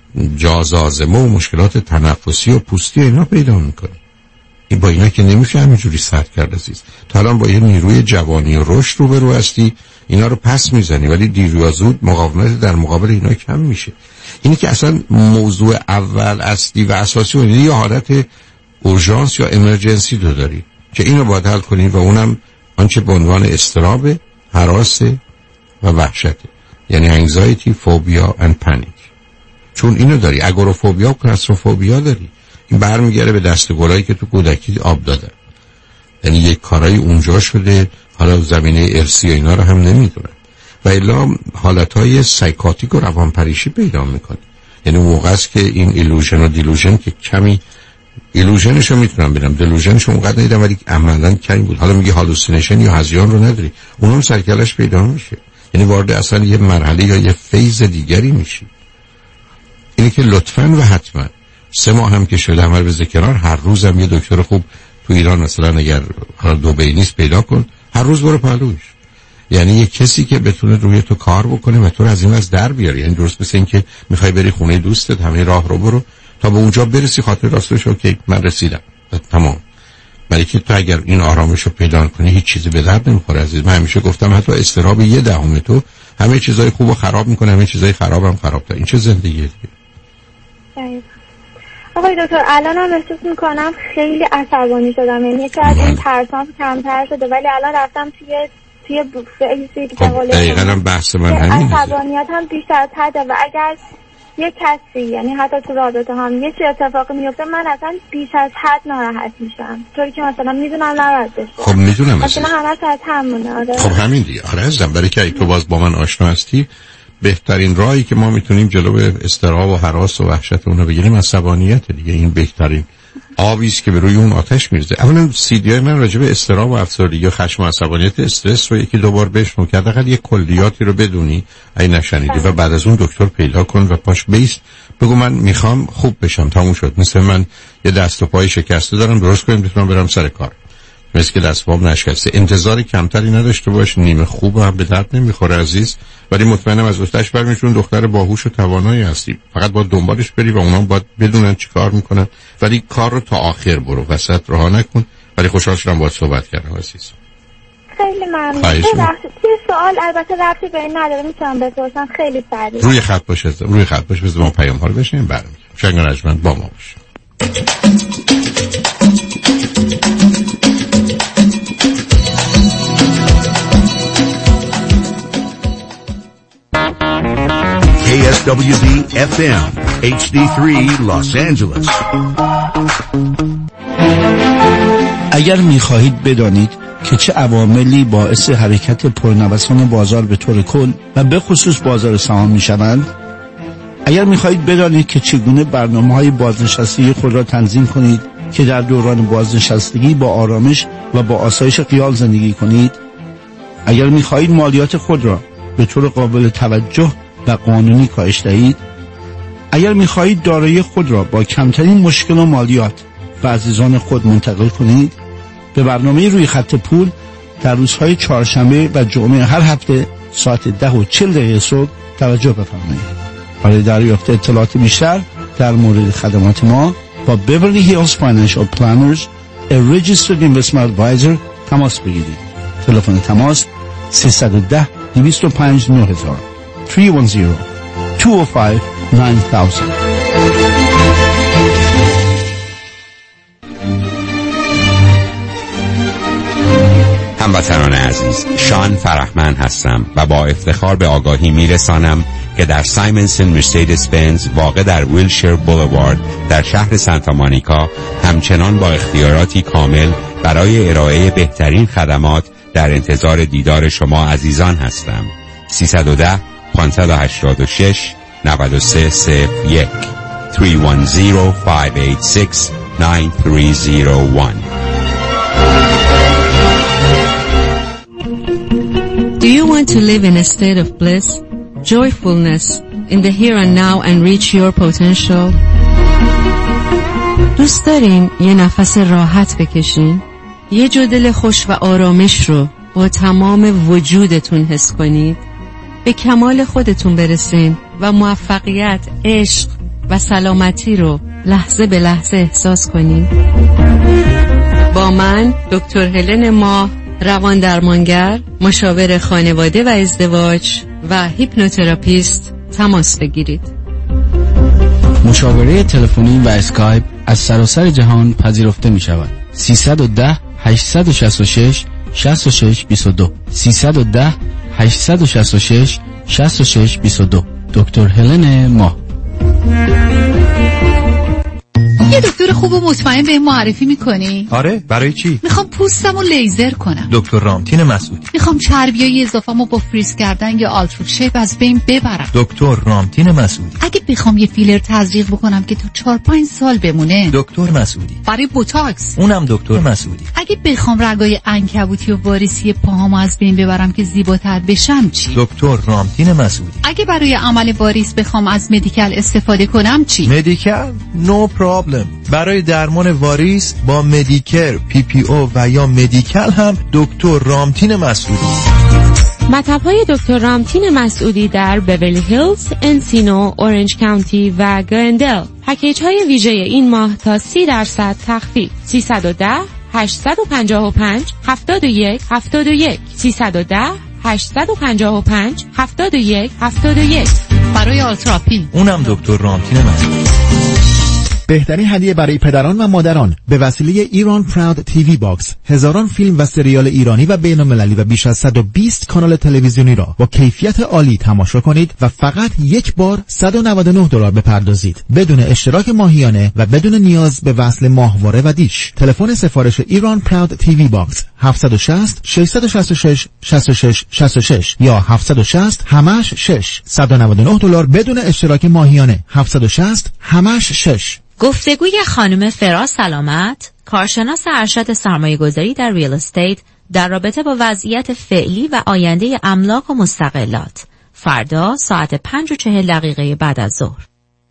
جاذازمه و مشکلات تنفسی و پوستی اینا پیدا میکنه. این با اینا که نمیشه همینجوری سرد کرد عزیز. تا الان با یه نیروی جوانی و رشد رو برو هستی، اینا رو پس میزنی، ولی دیر یا زود مقاومت در مقابل اینا کم میشه. اینی که اصلا موضوع اول اصلی و اساسی و یه حالت اورژانس یا امرجنسی رو داری که اینو باید حل کنی و اونم آنچه به عنوان اضطراب، هراس و وحشت، یعنی انگزایتی، فوبیا و پنیک. چون اینو داری، اگوروفوبیا و کلاستروفوبیا داری. این برمیگره به دستگلایی که تو کودکی آب دادن، یعنی یک کارایی اونجا شده، حالا زمینه ارثی و اینا رو هم نمیدونن و الا حالتهای سایکاتیک و روانپریشی پیدا میکنه. یعنی موقع است که این ایلوژن و دیلوژن که کمی، ایلوژنش رو میتونم ببینم، دیلوژنش رو اونقدر ندیدم ولی عملاً کمی بود. حالا میگه هالوسینیشن یا هذیان رو نداری، اونم سرکلش پیدا میشه، یعنی وارد اصلا یه مرحله یا یه فیز دیگری میشی. اینی که لطفاً و حتما سه ماه هم که شده عمل به ذکران، هر روز هم یه دکتر خوب تو ایران مثلا اگر دبی نیست پیدا کن، هر روز برو پلوش. یعنی یه کسی که بتونه روی تو کار بکنه و تو رو از این از در بیاره. یعنی درست مثل این که میخوای بری خونه دوستت، همه راه رو برو تا به اونجا برسی، خاطر راستش اوکی من رسیدم تمام. ولی که تو اگر این آرامش رو پیدا کنی هیچ چیزی به درد نمیخوره عزیز. من همیشه گفتم حتی اضطراب یه دهم تو همه چیزای خوبو خراب میکنه، همه چیزای خرابم خراب‌تر. این چه زندگیه دیگه؟ آقای دکتر الان هم احساس میکنم خیلی عصبانی شدم، یعنی یکی از این ترسام کمتر شده، ولی الان رفتم توی توی فیزی که خب دقیقا هم بحث من همینه. عصبانیت هم بیشتر از حده و اگر یه کسی، یعنی حتی تو رابطه هم یه چی اتفاقی میفته من اصلا بیش از حد ناراحت میشم، طوری که مثلا میدونم نباید بشه. خب میدونم مثلا همه ساعت همونه. آره خب همین دیگه. آره عزیزم، برای که تو باز با من آشنا هستی، بهترین راهی که ما میتونیم جلو اضطراب و هراس و وحشت اون رو بگیریم عصبانیت دیگه. این بهترین آبی است که به روی اون آتش میرزه. اولا سیدی من راجع به اضطراب و افسردگی و خشم و عصبانیت استرس رو یکی دو بار بشنو که حداقل یک کلیاتی رو بدونی اگه نشنیدی و بعد از اون دکتر پیدا کن و پاش بیست بگو من میخوام خوب بشم، تموم شد. مثل من یه دست و پای شکسته دارم، درست کنیم بتونم برم سر کار. مثل که دست پام نشکسته. انتظار کمتری نداشته باش، نیمه خوب هم به درد نمیخوره عزیز. ولی مطمئنم از دوستش برمیشون دختر باهوش و توانایی هستی، فقط باید دنبالش بری و اونا باید بدونن چی کار میکنن. ولی کار رو تا آخر برو، وسط رها نکن. ولی خوشحال شدم باید صحبت کردم عزیز. خیلی ممنون. ببخشید یه سوال البته ربطی به این نداره، میتونم بپرسم؟ خیلی سریع. روی خط باش عزیزم، روی خط باش، بذار ما پیام ها رو بشنیم برمیگردیم. شنگ رجمند با ما باش. کی اس دبلیو دی اف ام اچ دی سه Los Angeles. اگر می‌خواهید بدانید که چه عواملی باعث حرکت پرنوسان بازار به طور کل و به خصوص بازار سهام می‌شوند، اگر می‌خواهید بدانید که چگونه برنامه‌های بازنشستگی خود را تنظیم کنید که در دوران بازنشستگی با آرامش و با آسایش خیال زندگی کنید، اگر می‌خواهید مالیات خود را به طور قابل توجه و قانونی کاهش دهید، اگر می‌خواهید دارایی خود را با کمترین مشکل و مالیات به عزیزان خود منتقل کنید، به برنامه روی خط پول در روزهای چهارشنبه و جمعه هر هفته ساعت ده و چهل دقیقه صبح توجه بفرمایید. برای دریافت اطلاعات بیشتر در مورد خدمات ما با Beverly Hills Financial Planners a registered investment advisor تماس بگیرید. تلفن تماس سه یک صفر دو صفر پنج نه هزار سه یک صفر دو پنج نه هزار. هموطنان عزیز، شان فرحمند هستم و با افتخار به آگاهی میرسانم که در سایمنسن مرسدس بنز واقع در ویلشیر بولوارد در شهر سانتا مونیکا همچنان با اختیاراتی کامل برای ارائه بهترین خدمات در انتظار دیدار شما عزیزان هستم. سه یک صفر پنج هشت شش نه سه صفر یک سه یک صفر پنج هشت شش نه سه صفر یک. Do you want to live in a state of bliss, joyfulness, in the here and now and reach your potential? دوست دارین یه نفس راحت بکشین؟ یه جو دل خوش و آرامش رو با تمام وجودتون حس کنید؟ به کمال خودتون برسین و موفقیت، عشق و سلامتی رو لحظه به لحظه احساس کنید؟ با من دکتر هلن ماه، روان درمانگر، مشاور خانواده و ازدواج و هیپنوتراپیست تماس بگیرید. مشاوره تلفنی و اسکایپ از سراسر جهان پذیرفته می شود. سیصد و ده هشتصد و شصت و شش شصت و شش بیست و دو سیصد و ده هشتصد و شصت و شش شصت و شش بیست و دو. دکتر هلن ماه. یه دکتر خوب و مطمئن به معرفی میکنی؟ آره، برای چی؟ میخوام پوستمو لیزر کنم. دکتر رامتین مسعودی. میخوام چربیای اضافه‌مو با فریز کردن یا آلترا شیپ از بین ببرم. دکتر رامتین مسعودی. اگه بخوام یه فیلر تزریق بکنم که تا چهار پنج سال بمونه. دکتر مسعودی. برای بوتاکس. اونم دکتر مسعودی. اگه بخوام رگای عنکبوتی و واریسی پاهامو از بین ببرم که زیباتر بشم چی؟ دکتر رامتین مسعودی. اگه برای عمل واریس بخوام از مدیکال استفاده کنم چی؟ مدیکال نو پرابلم. برای درمان واریس با مدیکر، پی پی او و یا مدیکال هم دکتر رامتین مسعودی. مطب‌های دکتر رامتین مسعودی در بیولی هیلز، انسینو، اورنج کانتی و گلندل. پکیج‌های ویژه این ماه تا سی درصد تخفیف. سیصد و ده هشتصد و پنجاه و پنج هفتاد و یک هفتاد و یک سیصد و ده هشتصد و پنجاه و پنج هفتاد و یک هفتاد و یک. برای آلتراپی اونم دکتر رامتین مسعودی. بهترین هدیه برای پدران و مادران به وسیله ایران پراود تیوی باکس، هزاران فیلم و سریال ایرانی و بین‌المللی و بیش از صد و بیست کانال تلویزیونی را با کیفیت عالی تماشا کنید و فقط یک بار صد و نود و نه دلار بپردازید بدون اشتراک ماهیانه و بدون نیاز به وصل ماهواره و دیش. تلفن سفارش ایران پراود تیوی باکس هفت شش صفر شش شش شش شش شش شش شش یا هفت شش صفر همش شش صد و نود و نه دلار بدون اشتراک ماهیانه. هفت شش صفر همش شش. گفتگوی خانم فراز سلامت، کارشناس ارشد سرمایه‌گذاری در ریل استیت، در رابطه با وضعیت فعلی و آینده املاک و مستقلات. فردا ساعت پنج و چهل دقیقه بعد از ظهر.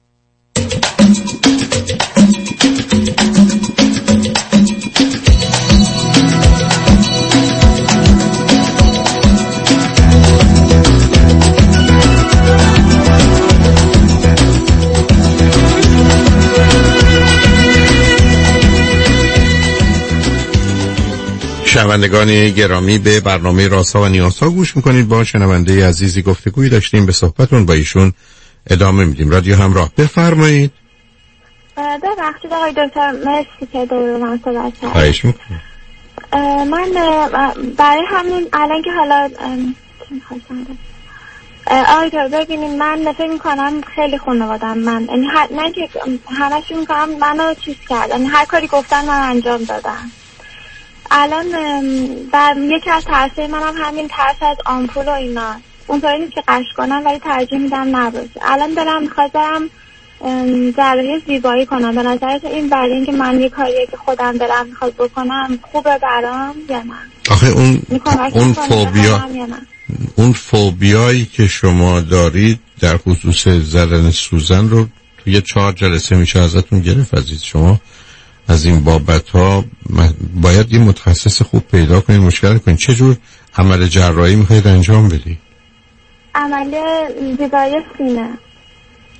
شنوندگان گرامی، به برنامه رازها و نیازها گوش میکنید. با شنونده عزیزی گفتگویی داشتیم، به صحبتون با ایشون ادامه میدیم. رادیو همراه، بفرمایید. ببخشید آقای دکتر، مرسی که دور من صحبت کردید. خواهش میکنم. من برای همین الان که حالا چی می‌خواستم آقای دکتر ببینید، من فکر میکنم خیلی خانواده‌ام من یعنی نه که همشون میکنم منو چیز کردن، هر کاری گفتن من انجام دادم. الان در یکی از ترسای منم همین ترس از آمپول و اینا. اونطوری نیست که قش کنم ولی ترجیح میدم نباشه. الان دلم میخواد برم جراحی زیبایی کنم. به نظرت این برای اینکه من یه کاریه که خودم دلم میخواد بکنم خوبه برام یا نه؟ آخه اون اون فوبیا اون فوبیایی که شما دارید در خصوص زدن سوزن رو توی چهار جلسه میشه ازتون گرفت عزیز. شما از این بابت ها باید یه متخصص خوب پیدا کنید، مشکل کنید. چه جور عمل جراحی میخواید انجام بدید؟ عمل زیبایی سینه.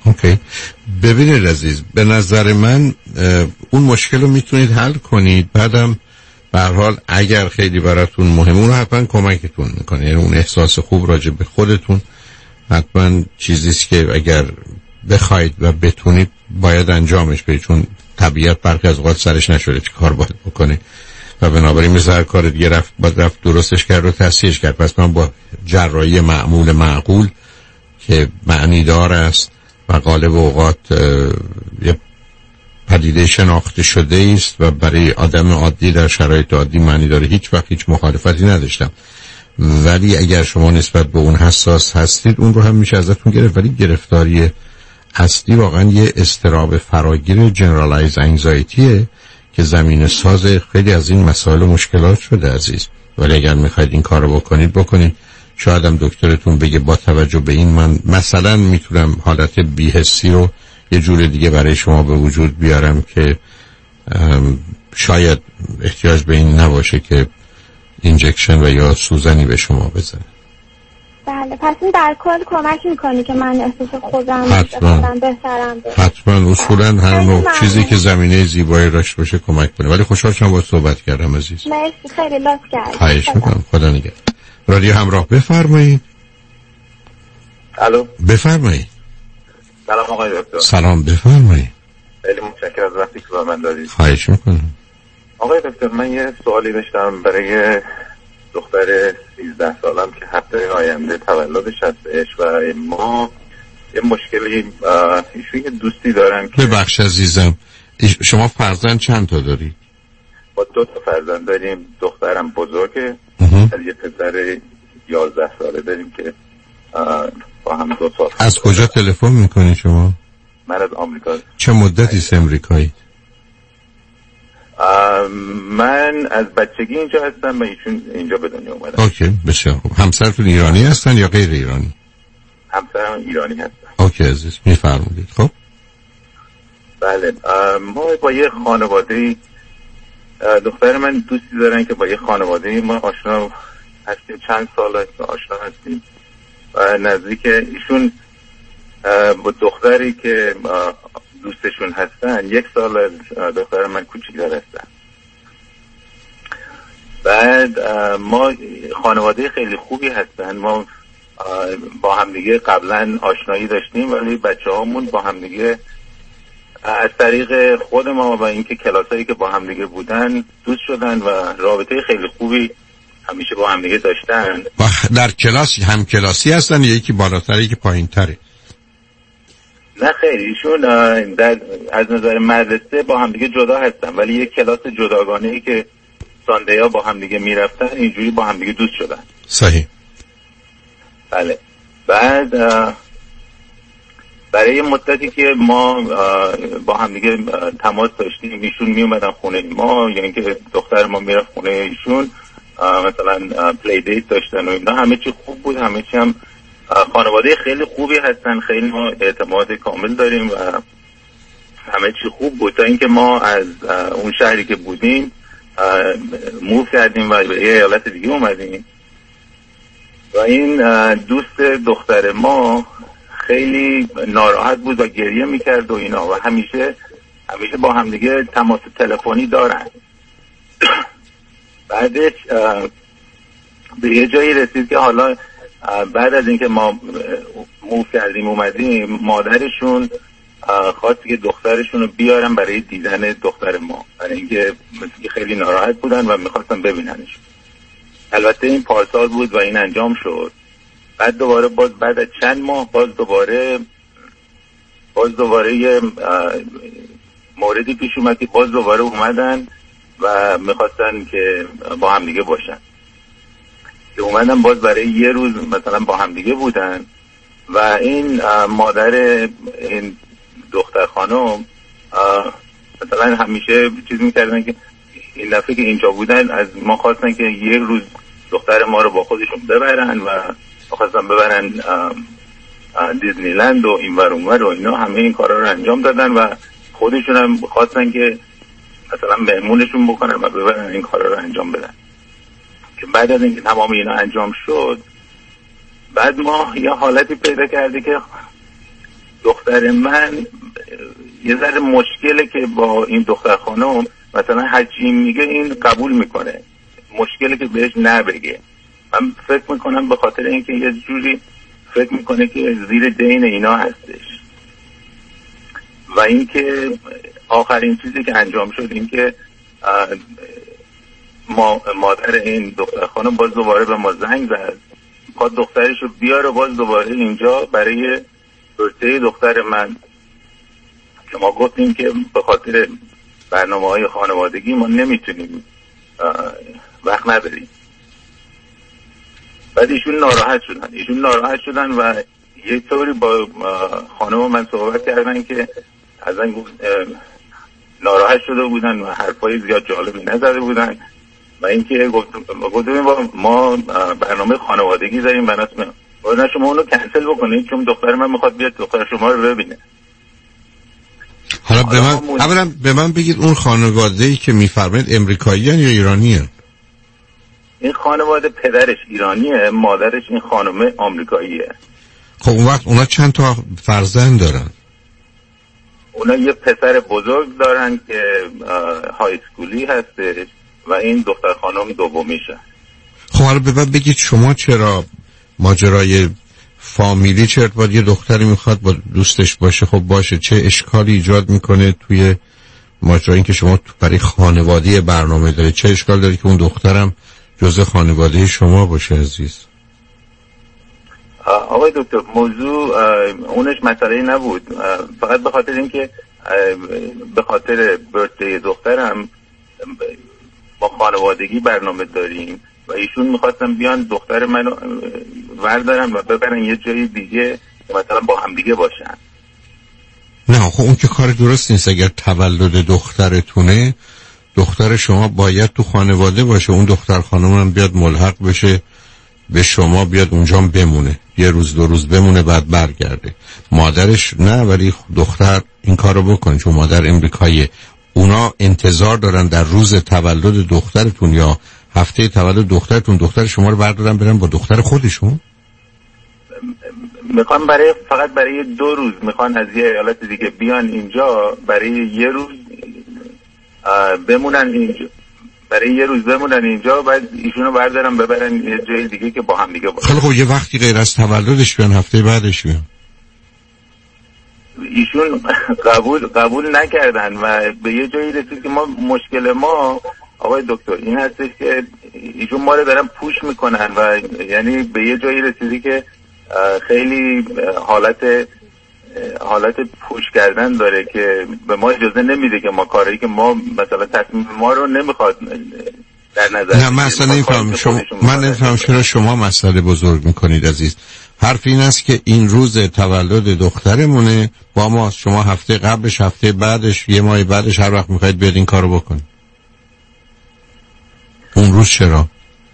اوکی. ببینید عزیز، به نظر من اون مشکل رو میتونید حل کنید. بعدم به هر حال اگر خیلی براتون مهمه اون رو حتما کمکتون میکنه. یعنی اون احساس خوب راجع به خودتون حتما چیزیست که اگر بخواید و بتونید باید انجامش بدید، چون طبیعت برخی از اوقات سرش نشده چه کار باید بکنه و بنابراین مثل هر کار دیگه رفت باید رفت درستش کرد و تصحیحش کرد. پس من با جراحی معمول معقول که معنی دار است و غالب اوقات یه پدیده شناخته شده است و برای آدم عادی در شرایط عادی معنی داره، هیچ وقت هیچ مخالفتی نداشتم. ولی اگر شما نسبت به اون حساس هستید اون رو هم میشه ازتون گرفت. ولی گرفتاری اصلی واقعا یه اضطراب فراگیر جنرالایز انگزایتیه که زمین ساز خیلی از این مسائل و مشکلات شده عزیز. ولی اگر میخواید این کار رو بکنید بکنید. شاید هم دکترتون بگه با توجه به این من مثلا میتونم حالت بی‌حسی رو یه جور دیگه برای شما به وجود بیارم که شاید احتیاج به این نباشه که اینجکشن و یا سوزنی به شما بزنه. بله، پس این در کل کمک میکنی که من احساس خودم حتما بهترم بشه. حتما اصولا هر نوع چیزی که زمینه زیبایی داشته باشه کمک کنه. ولی خوشحال شدم باهات صحبت کردم عزیز. مرسی، خیلی لطف کردید. خواهش میکنم. خدا نگهدار. رادیو همراه بفرمایید. الو بفرمایید. سلام آقای دکتر. سلام بفرمایید. خیلی متشکرم از وقتی که با من دادید. خواهش میکنم. آقای دکتر من یه سوالی داشتم برای دختر سیزده سالم که هفته آینده تولدش هستش و ما یه مشکلی ایشون یه دوستی دارم که ببخش عزیزم شما فرزند چند تا دارید؟ با دو تا فرزند داریم. دخترم بزرگه، یه پسر یازده ساله داریم که با هم دو سال. از کجا تلفن میکنی شما؟ من از آمریکا. چه مدتی است امریکایی؟ من از بچگی اینجا هستم و ایشون اینجا به دنیا اومدن. اوکی، بسیار خوب. همسرتون ایرانی هستن یا غیر ایرانی؟ همسرم ایرانی هستن. اوکی عزیز، میفرمایید. خب بله، ما با یه خانواده، دختر من دوستی دارن که با یه خانواده ما آشنا هستیم، چند سال آشنا هستیم و نزدیک ایشون با دختری که دوستشون هستن یک سال از دختر من کوچیک‌تر هستن. بعد ما خانواده خیلی خوبی هستن. ما با همدیگه قبلا آشنایی داشتیم ولی بچه هامون با همدیگه از طریق خود ما و اینکه کلاسایی که با همدیگه بودن دوست شدن و رابطه خیلی خوبی همیشه با همدیگه داشتن. در کلاس هم کلاسی هستن یا یکی بالاتر یکی پایین تره؟ نه خیلی، ایشون در از نظر مدرسه با همدیگه جدا هستن ولی یک کلاس جداگانه‌ای که ساندی ها با همدیگه میرفتن اینجوری با همدیگه دوست شدن. صحیح. بله. بعد برای مدتی که ما با همدیگه تماس داشتیم ایشون می اومدن خونه ما، یعنی که دختر ما میرفت خونه ایشون، مثلا پلی دیت داشتن و اینا، همه چی خوب بود. همه چی هم خانواده خیلی خوبی هستن، خیلی ما اعتماد کامل داریم و همه چی خوب بود تا اینکه ما از اون شهری که بودیم موو کردیم و به یه ایالت دیگه اومدیم و این دوست دختر ما خیلی ناراحت بود و گریه میکرد و اینا و همیشه همیشه با همدیگه تماس تلفنی دارن. بعدش به یه جایی رسید که حالا بعد از اینکه ما موو کردیم اومدیم مادرشون خواست که دخترشون رو بیارن برای دیدن دختر ما، برای اینکه مثل خیلی ناراحت بودن و میخواستن ببیننش. البته این پارسال بود و این انجام شد. بعد دوباره باز بعد از چند ماه باز دوباره باز دوباره یه موردی پیش اومد که باز دوباره اومدن و میخواستن که با هم دیگه باشن. که اومدن باز برای یه روز مثلا با هم دیگه بودن و این مادر این دختر خانم مثلا همیشه چیز میکردن که این دفعه که اینجا بودن از ما خواستن که یه روز دختر ما رو با خودشون ببرن و خواستن ببرن دیزنیلند و این ور اون ور و اینا، همه این کارا رو انجام دادن و خودشون هم خواستن که مثلا مهمونشون بکنن و ببرن این کارا رو انجام بدن. که بعد از اینکه تمام اینا انجام شد بعد ما یه حالتی پیدا کرده که دختر من یه ذره مشکله که با این دختر خانم مثلا هرچی میگه این قبول میکنه، مشکلی که بهش نبگه. من فکر میکنم به خاطر اینکه یه جوری فکر میکنه که زیر دین اینا هستش. و اینکه آخرین چیزی که انجام شد این که ما مادر این دختر خانم باز دوباره به ما زنگ زد، خواهد دخترش رو بیاره باز دوباره اینجا برای برده دختر من، که ما گفتیم که به خاطر برنامه های خانوادگی ما نمیتونیم وقت نداریم. بعد ایشون ناراحت شدن ایشون ناراحت شدن و یه طوری با خانم من صحبت کردن که از این ناراحت شده بودن و حرفای زیاد جالبی نزده بودن و اینکه گفتیم ما برنامه خانوادگی داریم، بنابراین نه شما اونو کنسل بکنید چون دختر من میخواد بیاد دختر شما رو ببینه. حالا به من اولا به من بگید اون خانواده‌ای که میفرمایید امریکایی ان یا ایرانی ان؟ این خانواده پدرش ایرانیه، مادرش این خانم آمریکاییه. خب اون وقت اونا چند تا فرزند دارن؟ اونا یه پسر بزرگ دارن که های اسکولی هستش و این دختر خانم دومیشه. خب حالا به من بگید شما چرا ماجرای فامیلی چرا باید یه دختری میخواد با دوستش باشه؟ خب باشه، چه اشکالی ایجاد میکنه توی ماجرای این که شما برای خانواده برنامه داره؟ چه اشکال داره که اون دخترم جزء خانواده شما باشه عزیز؟ آقای دکتر موضوع اونش مسئله نبود، فقط به خاطر اینکه به خاطر برثدی دخترم با خانوادگی برنامه داریم و ایشون میخواستن بیان دختر منو وردارن و ببرن یه جای دیگه مثلا با هم دیگه باشن. نه خب اون که کار درست نیست. اگر تولد دخترتونه، دختر شما باید تو خانواده باشه، اون دختر خانم هم بیاد ملحق بشه به شما، بیاد اونجا بمونه یه روز دو روز بمونه بعد برگرده. مادرش نه، ولی دختر این کارو بکنه چون مادر امریکاییه. اونا انتظار دارن در روز تولد دخترتون یا هفته تولد دخترتون دختر شما رو بردارن برن با دختر خودشون. میخوان برای فقط برای دو روز میخوان از یه ایالت دیگه بیان اینجا برای یه روز بمونن اینجا برای یه روز بمونن اینجا بعد ایشونو بردارن ببرن یه جای دیگه که با هم دیگه باشن. خیلی خب یه وقتی غیر از تولدش بیان هفته بعدش بیان. ایشون قبول قبول نکردن و به یه جایی رسید که ما مشکل ما آقای دکتر این هستش که ایشون ما رو دارن پوش میکنن و یعنی به یه جایی رسیدی که خیلی حالت حالت پوش کردن داره که به ما اجازه نمیده که ما کاری که ما مثلا تصمیم ما رو نمیخواد در نظر. نه من اصلا نمیفهم شما من نمیفهم چرا شما مسئله بزرگ میکنید عزیز. حرف این است که این روز تولد دخترمونه با ما، شما هفته قبلش هفته بعدش یه ماه بعدش هر وقت میخواید بیاد این کارو بکنید. اون روز چرا؟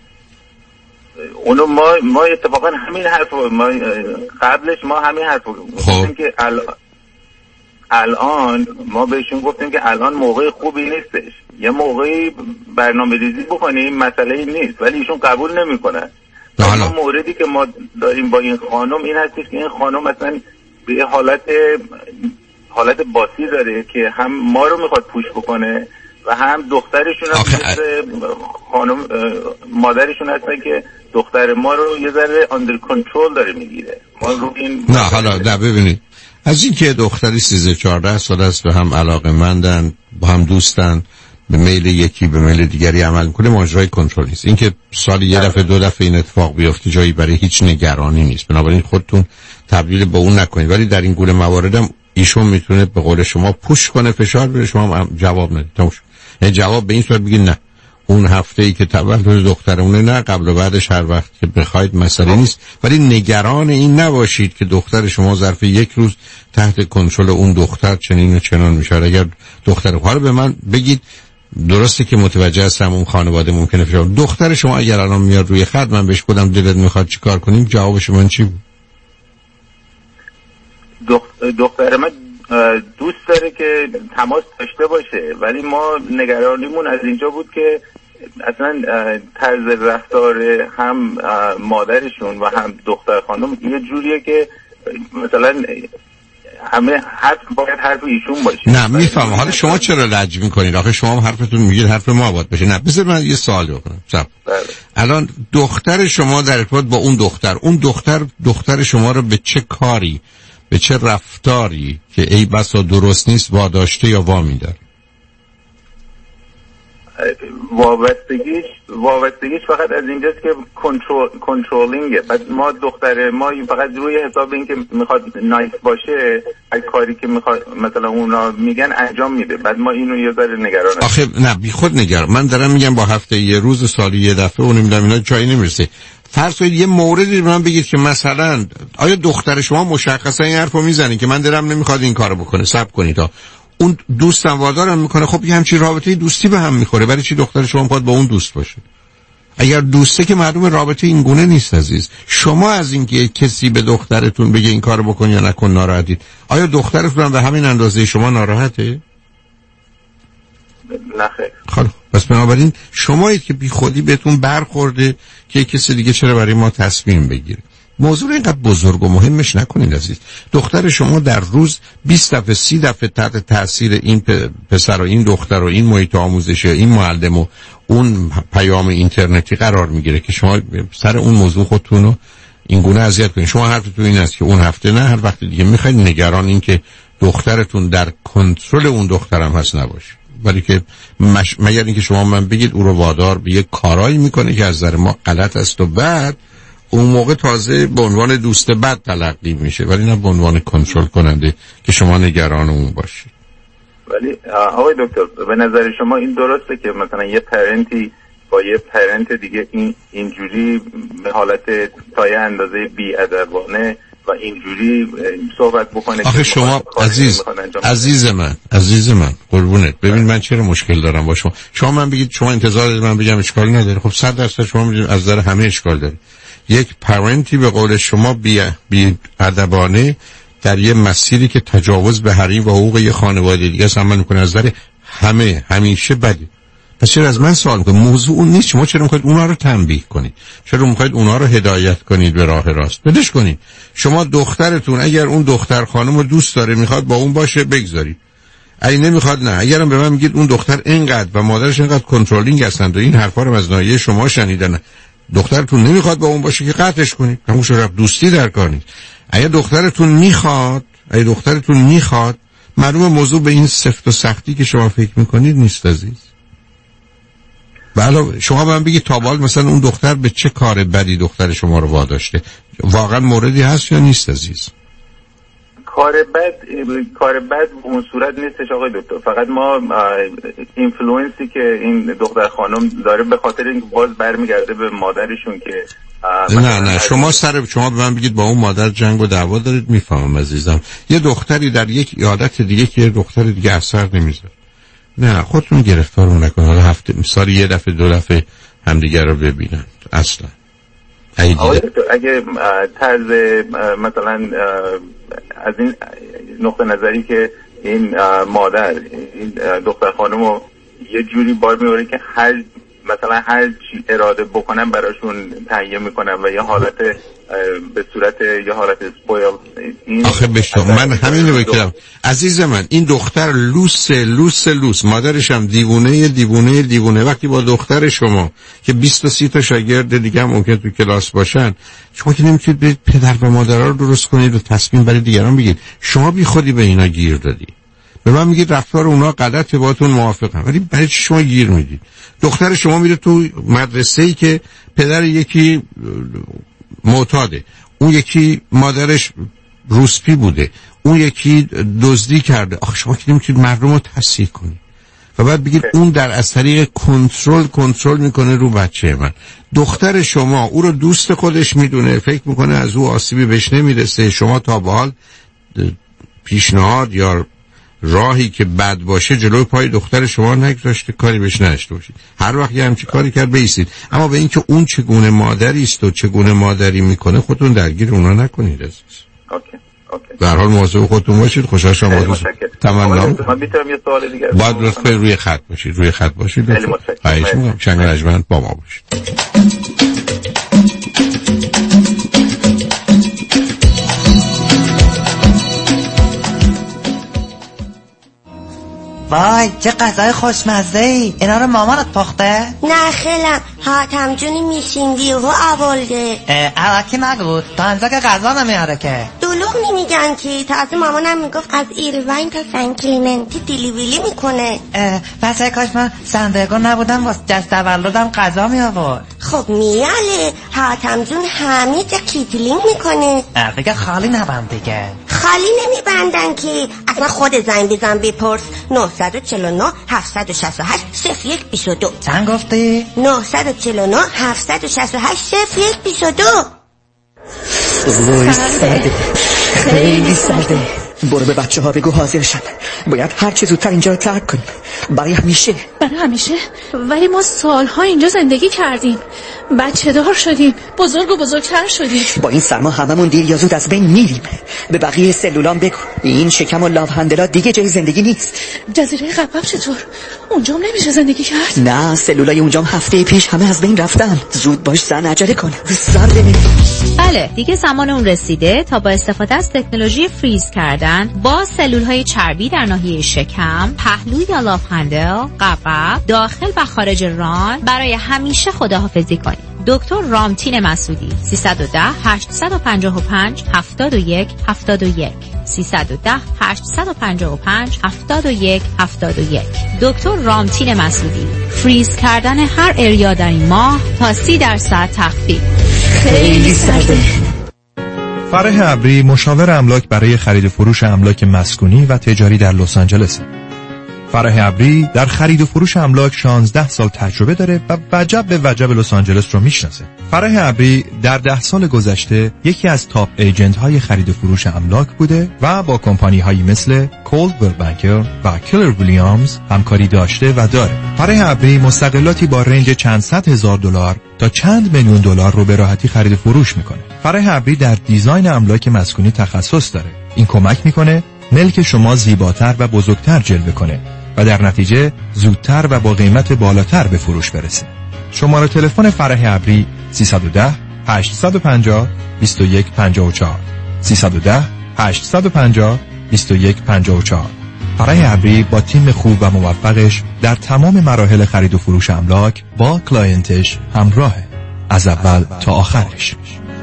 اونو ما ما اتفاقا همین حرف ما قبلش ما همین حرف گفتیم که ال... الان ما بهشون گفتیم که الان موقع خوبی نیستش، یه موقعی برنامه ریزی بکنیم مسئله نیست، ولی ایشون قبول نمیکنن. اما موردی که ما داریم با این خانم این هستش که این خانم مثلا به حالت حالت باسی داره که هم ما رو میخواد پوش بکنه و هم دخترشون هم مثل خانم مادرشون هستن که دختر ما رو یه ذره اندر کنترل داره میگیره. ما رو این نه حالا نه ببینید، از این که دختری سیزده چهارده سال است به هم علاقه مندن، با هم دوستن، به میل یکی به میل دیگری عمل میکنه، ماجرای کنترل نیست. این که سالی یه دفعه دو دفعه این اتفاق بیفته جایی برای هیچ نگرانی نیست، بنابراین خودتون تبدیل به اون نکنید. ولی در این گونه مواردم ایشون میتونه به قول شما پوش کنه، فشار بره، شما هم جواب ندید. یعنی جواب به این صورت بگید نه اون هفته ای که تولد دخترمونه نه، قبل و بعدش هر وقت که بخواید مسئله نیست، ولی نگران این نباشید که دختر شما ظرف یک روز تحت کنترل اون دختر چنین و چنان میشه. اگر دختر حالا به من بگید، درسته که متوجه هستم اون خانواده ممکنه فشار. دختر شما اگر الان میاد روی خط من بهش گفتم دلت میخواد چیکار کنیم، جوابش من چی بود؟ دختر من دوست داره که تماس داشته باشه، ولی ما نگرانیمون از اینجا بود که اصلا طرز رفتار هم مادرشون و هم دختر خانم یه جوریه که مثلا همه حرف باید حرف ایشون باشه. نه میفهمم. حالا شما چرا لج میکنید؟ آخه شما حرفتون میگید حرف ما باید باشه. نه بذار من یه سوال بکنم. صح. الان دختر شما در ارتباط با اون دختر، اون دختر دختر شما رو به چه کاری، به چه رفتاری که ای بسا درست نیست واداشته یا وامی داره؟ وابستگیش وابستگیش فقط از اینجاست که کنترل کنترلینگه. بعد ما دختر ما فقط روی حساب این که میخواد نایس باشه، هر کاری که میخواد مثلا اونا میگن انجام میده. بعد ما اینو یه ذره نگران. آخه نه بی خود نگران. من دارم میگم با هفته یه روز سالی یه دفعه اون نمیدونم اینا جایی نمیرسه. فرض کنید یه موردی به من بگید که مثلا آیا دختر شما مشخصا این حرفو میزنه که من دلم نمیخواد این کارو بکنه، صبر کنید تا اون دوستم وادارم میکنه. خب یه همچین رابطه دوستی به هم میخوره، برای چی دختر شما میخواد با اون دوست باشه؟ اگر دوسته که معلومه رابطه این گونه نیست عزیز. شما از اینکه کسی به دخترتون بگه این کارو بکن یا نکن ناراحتید. آیا دخترتون هم به همین اندازه شما ناراحته؟ نه خیر. خب پس بنابراین شمایید که بی خودی بهتون برخورده که کسی دیگه چرا برای ما تصمیم بگیره. موضوع اینقدر بزرگ و مهمش نکنید عزیز. دختر شما در روز بیست دفعه سی دفعه تحت تاثیر این پسر و این دختر و این محیط آموزشی و این معلم و اون پیام اینترنتی قرار میگیره که شما سر اون موضوع خودتون رو این گونه اذیت کنید. شما حرفتون این است که اون هفته نه، هر وقت دیگه میخواید نگران این که دخترتون در کنترل اون دخترم هست نباشه. ولی که مش... مگر اینکه شما من بگید او رو وادار به یک کارایی میکنه که از نظر ما غلط است و بعد اون موقع تازه به عنوان دوست بد تلقی میشه، ولی نه به عنوان کنترل کننده که شما نگران اون باشید. ولی آقای دکتر به نظر شما این درسته که مثلا یه پرنتی با یه پرنت دیگه این اینجوری به حالت تا یه اندازه بی‌ادبانه و اینجوری صحبت بکنه؟ آخه شما عزیز عزیز من عزیز من قربونت ببین من چرا مشکل دارم با شما. شما من بگید شما انتظار دارید من بگم اشکالی نداره. خب صد درصد شما میگید از نظر همه اشکال داره. یک پرنتی به قول شما بی بی ادبانه در یه مسیری که تجاوز به حریم و حقوق یه خانواده دیگه است عمل میکنه، از نظر همه همیشه بده. پس چرا از من سوال میکنید؟ موضوع اون نیست. شما چرا میخواید اونا رو تنبیه کنید؟ چرا میخواید اونا رو هدایت کنید به راه راست؟ بدش کنید. شما دخترتون اگر اون دختر خانم رو دوست داره میخواد با اون باشه بگذارید. اگه نمیخواد نه. اگرم به من میگید اون دختر اینقدر و مادرش اینقدر کنترلینگ هستند و این حرفا رو از ناحیه شما شنیدن، دخترتون نمیخواد با اون باشه که قطعش کنید. همون شرف دوستی در کار نیست. اگه دخترتون میخواد اگه دخترتون میخواد معلومه موضوع به این سفت و سختی که شما فکر میکنید نیست عزیز. بله شما من بگید تا حالا مثلا اون دختر به چه کار بدی دختر شما رو واداشته؟ واقعا موردی هست یا نیست عزیز؟ کار بد کار بد اون صورت نیستش آقای دکتر. فقط ما اینفلوئنسی که این دختر خانم داره به خاطر اینکه باز برمیگرده به مادرشون که نه نه شما سر شما به من بگید با اون مادر جنگ و دعوا دارید. میفهمم عزیزم. یه دختری در یک ایالت دیگه که یه دختر دیگه اثر نمیذاره. نه خودتون گرفتارون نکنید. حالا هفته سال یه دفعه دو دفعه همدیگه رو ببینن اصلا. اگه اگه طرز مثلا از این نقطه نظری که این مادر این دختر خانمو یه جوری بار میاره که هر مثلا هر چی اراده بکنن براشون تهیه میکنن و یه حالت به صورت یه حالت اسپویل. آخه بشتم من همین رو بکنم عزیز من. این دختر لوس لوس لوس مادرش هم دیوونه دیوونه دیوونه. وقتی با دختر شما که بیست تا سی تا شاگرد دیگه هم ممکن تو کلاس باشن، شما که نمیتونید برید پدر و مادرها رو درست کنید و تصمیم برای دیگران بگید. شما بی خودی به اینا گیر دادی. به من میگید رفتار اونا غلطه، باهاتون موافقم، ولی برای چی شما گیر میدید؟ دختر شما میره تو مدرسه‌ای که پدر یکی معتاده، اون یکی مادرش روسپی بوده، اون یکی دزدی کرده. آخه شما که نمیتونید مردم رو تصحیح کنید و بعد بگید اون در از طریق کنترل کنترل میکنه رو بچه من. دختر شما او رو دوست خودش میدونه، فکر میکنه از او آسیبی بهش نمیرسه. شما تا به حال پیشنهاد یا راهی که بد باشه جلوی پای دختر شما نگذاشته، کاری بهش نداشته باشید. هر وقت یه همچین کاری کرد بایستید. اما به اینکه اون چگونه مادری است و چگونه مادری میکنه خودتون درگیر اونا نکنید عزیز. اوکی اوکی. در حال مواظب خودتون باشید. خوشحال شدم. تمنا. من میتونم یه سوال دیگه؟ باید لطفاً روی خط باشید. روی خط باشید. خواهش می‌کنم. شنگ رجمند با ما باشید. وای چه غذای خوشمزه ای. اینا رو مامانت پخته؟ نه خیلم حاتم جونی میشینگی و اولده. الکی نگو تا اینجا که غذا نمیاره که. دلوغ نمیگن که. تازه مامانم میگفت از ایروین تا سن کلیمنتی دیلی ویلی میکنه. پس ای کاش من سندرگو نبودم واسه جشن تولدم غذا می آورد. خب میاله حاتم جون همه جا کیتلینگ میکنه. دیگه خالی نبند دیگه. خالی نمیبندن که. اصلا خود زنگ بزن بپرس. نه چهار نه هفت شش هشت صفر یک دو دو. چند گفتی؟ نه چهار نه هفت شش هشت صفر یک دو دو. وای سرده، خیلی سرده. برو به بچه ها بگو حاضر شن. باید هر چه زودتر اینجا رو ترک کنیم برای همیشه. برای همیشه؟ ولی ما سالها اینجا زندگی کردیم، بچه دار شدیم، بزرگ و بزرگتر شدیم. با این سرما هممون دیر یا زود از بین میریم. به بقیه سلولان بگو این شکم و لاوهندلا دیگه جای زندگی نیست. جزیره قبقب چطور؟ اونجام نمیشه زندگی کرد؟ نه سلولای اونجام هفته پیش همه از بین رفتن. زود باش زن، عجله کن، سرده نمی. بله دیگه زمان اون رسیده تا با استفاده از تکنولوژی فریز کردن با سلولهای چربی در ناحیه شکم، پهلو یا لاوهندل، قبقب، داخل و خارج ران برای همیشه خداحافظی کنید. دکتر رامتین مسعودی سیصد و ده هشت پنج پنج هفتاد و یک هفتاد و یک سیصد و ده هشت پنج پنج هفتاد و یک هفتاد و یک. دکتر رامتین مسعودی. فریز کردن هر اریا در این ماه تا سی درصد تخفیف. خیلی سرده. فرح ابری مشاور املاک برای خرید و فروش املاک مسکونی و تجاری در لس آنجلس. فرح ابری در خرید و فروش املاک شانزده سال تجربه داره و وجب به وجب لس آنجلس رو میشناسه. فرح ابری در ده سال گذشته یکی از تاپ ایجنت های خرید و فروش املاک بوده و با کمپانی هایی مثل کولدول بانکر و کلر ویلیامز همکاری داشته و داره. فرح ابری مستقلاتی با رنج چند صد هزار دلار تا چند میلیون دلار رو به راحتی خرید و فروش میکنه. فرح ابری در دیزاین املاک مسکونی تخصص داره. این کمک میکنه ملک شما زیباتر و بزرگتر جلوه کنه و در نتیجه زودتر و با قیمت بالاتر به فروش برسه. شماره تلفن فرح ابری سیصد و ده هشت پنج صفر دو یک پنج چهار سیصد و ده هشت پنج صفر دو یک پنج چهار. فرح ابری با تیم خوب و موفقش در تمام مراحل خرید و فروش املاک با کلاینتش همراهه از اول تا آخرش.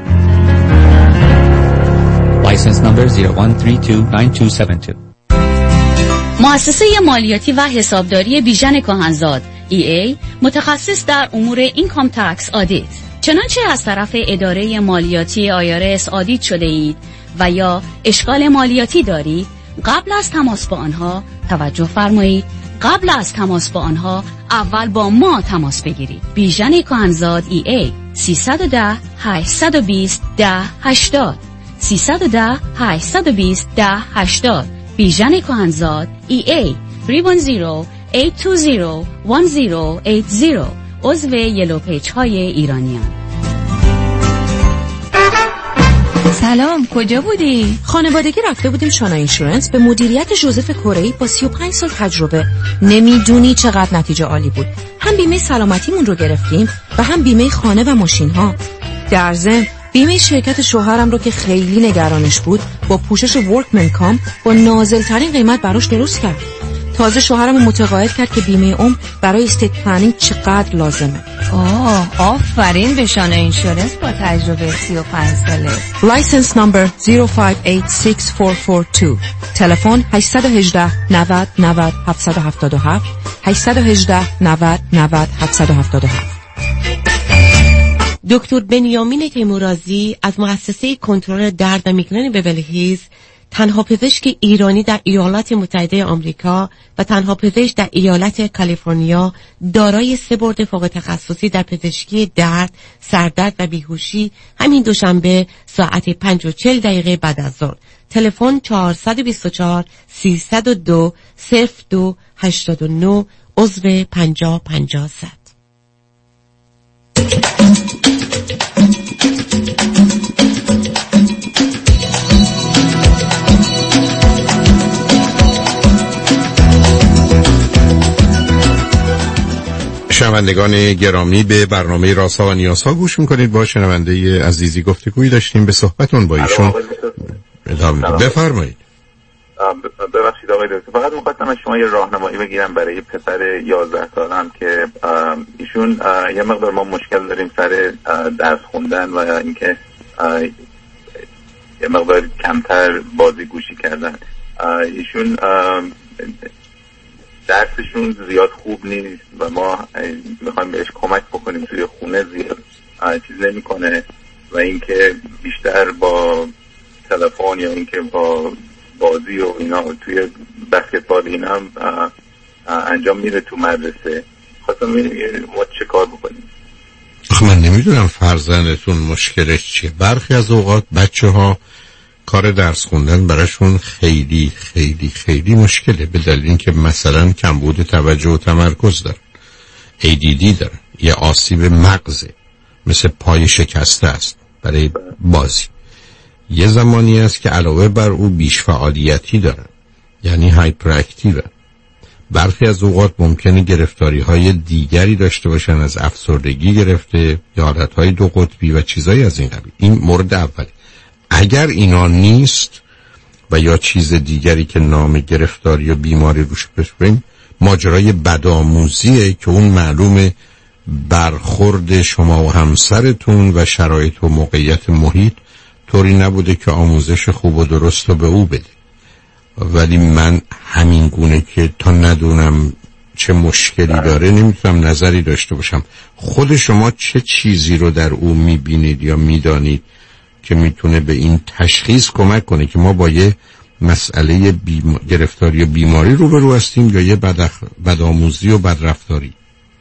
License number zero one three two nine two seven two. مؤسسه مالیاتی و حسابداری بیژن کاهنزاد ای ای متخصص در امور اینکام تکس آدیت. چنانچه از طرف اداره مالیاتی آی آر اس آدیت شده اید و یا اشکال مالیاتی دارید، قبل از تماس با آنها توجه فرمایید قبل از تماس با آنها اول با ما تماس بگیرید. بیژن کاهنزاد ای ای سیصد و ده هشت دو صفر ده هشتاد سیصد و ده هشت دو صفر ده هشتاد. بیژن کاهنزاد ای ای سه یک صفر هشت دو صفر یک صفر هشت صفر. عضو یلو پیج های ایرانیان. سلام، کجا بودی؟ خانوادگی رفته بودیم شانا اینشورنس به مدیریت جوزف کره‌ای با سی و پنج سال تجربه. نمیدونی چقدر نتیجه عالی بود. هم بیمه سلامتیمون رو گرفتیم و هم بیمه خانه و ماشین ها. در ضمن بیمه شرکت شوهرم رو که خیلی نگرانش بود با پوشش ورکمن کام با نازل ترین قیمت براش درست کرد. تازه شوهرم متقاعد کرد که بیمه عمر برای استیت پلنینگ چقدر لازمه. آه آفرین به شانا اینشورنس با تجربه سی و پنج ساله. لایسنس نمبر صفر پنج هشت شش چهار چهار دو. تلفن هشت یک هشت نود نود هفت هفت هفت هشت یک هشت نود نود هفت هفت هفت. دکتر بنیامین تیمورازی از مؤسسه کنترل درد و میگرن بیولی هیلز، تنها پزشک ایرانی در ایالات متحده آمریکا و تنها پزشک در ایالت کالیفرنیا، دارای سه برد فوق تخصصی در پزشکی درد، سردرد و بیهوشی، همین دوشنبه ساعت پنج و چهل دقیقه بعد از ظهر. تلفن چهار دو چهار سیصد و دو صفر دو هشتاد و نه. عضو پنجاه پنجاه صد. شنوندگان گرامی، به برنامه رازها و نیازها گوش میکنید. با شنونده عزیزی گفتگویی داشتیم، به صحبتون با ایشون بفرمایید. ببخشید آقای دکتر، فقط می‌خواستم از شما یه راهنمایی بگیرم برای یه پسر یازده سالم که ایشون یه مقدار ما مشکل داریم سر درس خوندن و اینکه یه مقدار کمتر بازی گوشی کردن. ایشون درسشون زیاد خوب نیست و ما میخوایم بهش کمک بکنیم، توی خونه زیاد چیز نمیکنه و اینکه بیشتر با تلفن یا اینکه با بازی و اینا توی بسکتبال اینا هم انجام میره تو مدرسه. خواستم ببینم ما چه کار بکنیم. من نمیدونم فرزندتون مشکلش چیه. برخی از اوقات بچه ها کار درس خوندن براشون خیلی خیلی خیلی مشکله، به دلیل اینکه مثلا کمبود توجه و تمرکز دارن، ای دی دی دارن، یه آسیب مغزه مثل پای شکسته است برای بازی. یه زمانی است که علاوه بر او بیش فعالیتی دارن، یعنی هایپر اکتیو. برخی از اوقات ممکنه گرفتاری های دیگری داشته باشن، از افسردگی گرفته یا حالت های دو قطبی و چیزایی از این قبیل. این مورد اولی. اگر اینا نیست و یا چیز دیگری که نام گرفتاری یا بیماری روش بسپریم، ماجرای بدآموزیه که اون معلومه برخورد شما و همسرتون و شرایط و موقعیت محیط طوری نبوده که آموزش خوب و درست رو به او بده. ولی من همین گونه که تا ندونم چه مشکلی داره نمیتونم نظری داشته باشم. خود شما چه چیزی رو در او میبینید یا میدانید که میتونه به این تشخیص کمک کنه که ما با یه مسئله بیم... گرفتاری یا بیماری روبرو هستیم یا یه بدخ... بدآموزی و بدرفتاری؟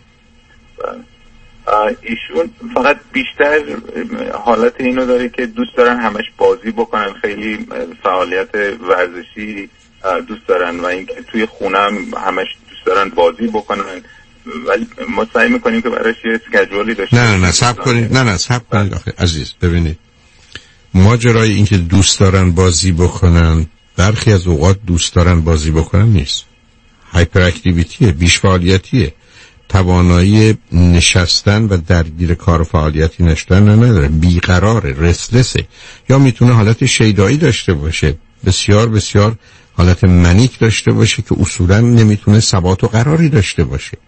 ایشون فقط بیشتر حالت اینو داره که دوست دارن همش بازی بکنن، خیلی فعالیت ورزشی دوست دارن و اینکه توی خونه هم همش دوست دارن بازی بکنن، ولی ما سعی میکنیم که براش یه اسکیجولی داشته. نه نه نه صبر کنید، نه نه صبر کنید آخه عزیز. ببینید ماجرای اینکه دوست دارن بازی بکنن، برخی از اوقات دوست دارن بازی بکنن نیست، هایپر اکتیویتیه، بیش فعالیتیه، توانایی نشستن و درگیر کار و فعالیتی نشدن نداره، بیقراره، رسلسه، یا میتونه حالت شیدایی داشته باشه، بسیار بسیار حالت منیک داشته باشه که اصولا نمیتونه ثبات و قراری داشته باشه.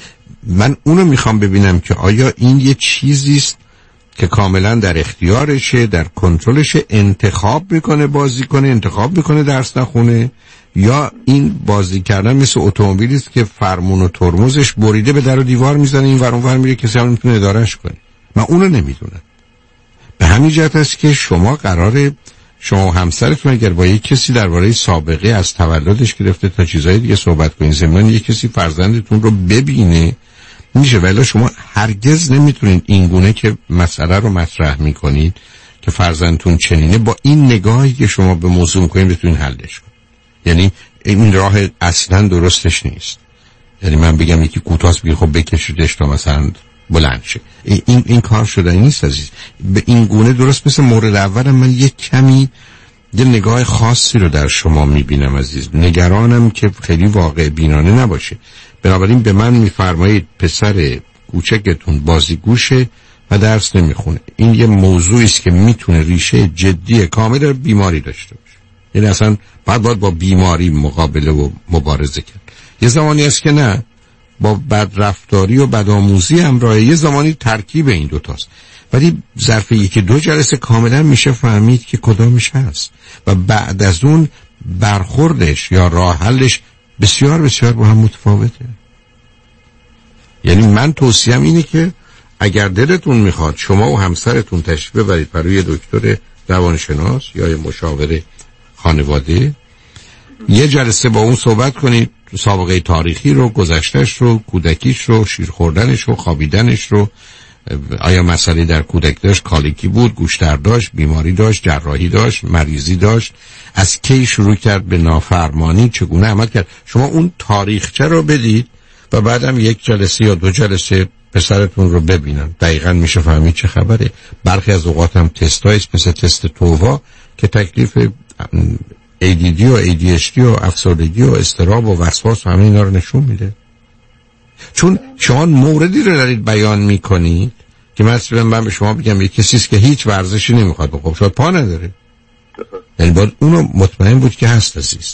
من اونو میخوام ببینم که آیا این یه چیزیست که کاملا در اختیارشه، در کنترلشه، انتخاب میکنه بازی کنه، انتخاب میکنه درس نخونه، یا این بازی کردن مثل اتومبیلی است که فرمون و ترمزش بریده به در و دیوار میزنه، این ور اون ور میره، کسی هم نمیتونه ادارهش کنه. من اونو نمیدونم. به همین جهت است که شما قراره شما و همسرتون اگر با یک کسی درباره سابقه از تولدش گرفته تا چیزهای دیگه صحبت کنین، ضمن یک کسی فرزندتون رو ببینه میشه، ولی شما هرگز نمیتونید این گونه که مسئله رو مطرح میکنید که فرزندتون چنینه با این نگاهی که شما به موضوع میکنید بتونید حلش کنید. یعنی این راه اصلا درستش نیست. یعنی من بگم یکی کوتاست بگیر خب بکشیدش تا مثلا بلند شه، این این کار شدنی نیست عزیز. به این گونه درست مثل مورد اولم من یک کمی یه نگاه خاصی رو در شما میبینم عزیز، نگرانم که خیلی واقع بینانه نباشه. بنابراین به من میفرمایید پسر کوچکتون بازی گوشه و درس نمیخونه، این یه موضوعی است که میتونه ریشه جدی کامل بیماری داشته باشه. یعنی اصلا باید, باید با بیماری مقابله و مبارزه کرد. یه زمانی است که نه، با بدرفتاری و بدآموزی همراهه، یه زمانی ترکیب این دوتاست. ولی ظرف یکی دو جلسه کاملا میشه فهمید که کدامش هست و بعد از اون برخوردش یا راه حلش بسیار بسیار با هم متفاوته. یعنی من توصیهم اینه که اگر دلتون میخواد شما و همسرتون تشریف ببرید برای یه دکتر روانشناس یا یه مشاور خانواده، یه جلسه با اون صحبت کنید، سابقه تاریخی رو، گذشتهش رو، کودکیش رو، شیر خوردنش رو، خوابیدنش رو، آیا مسئله در کودک داشت، کالیکی بود، گوشتر داشت، بیماری داشت، جراحی داشت، مریضی داشت، از کی شروع کرد به نافرمانی، چگونه عمل کرد. شما اون تاریخچه رو بدید و بعدم یک جلسه یا دو جلسه پسرتون رو ببینن، دقیقاً میشه فهمید چه خبره. برخی از اوقات هم تستایی مثل تست تووا که تکلیف ای دی دی و ای دی اچ دی و افسردگی و اضطراب و وسواس و همه اینا رو نشون میده. چون شما موردی رو دارید بیان میکنید که مثلا من به شما بگم یک کسی است که هیچ ورزشی نمیخواد بکنه، شاید پا نداره، یعنی باید اونو مطمئن بود که هست عزیز.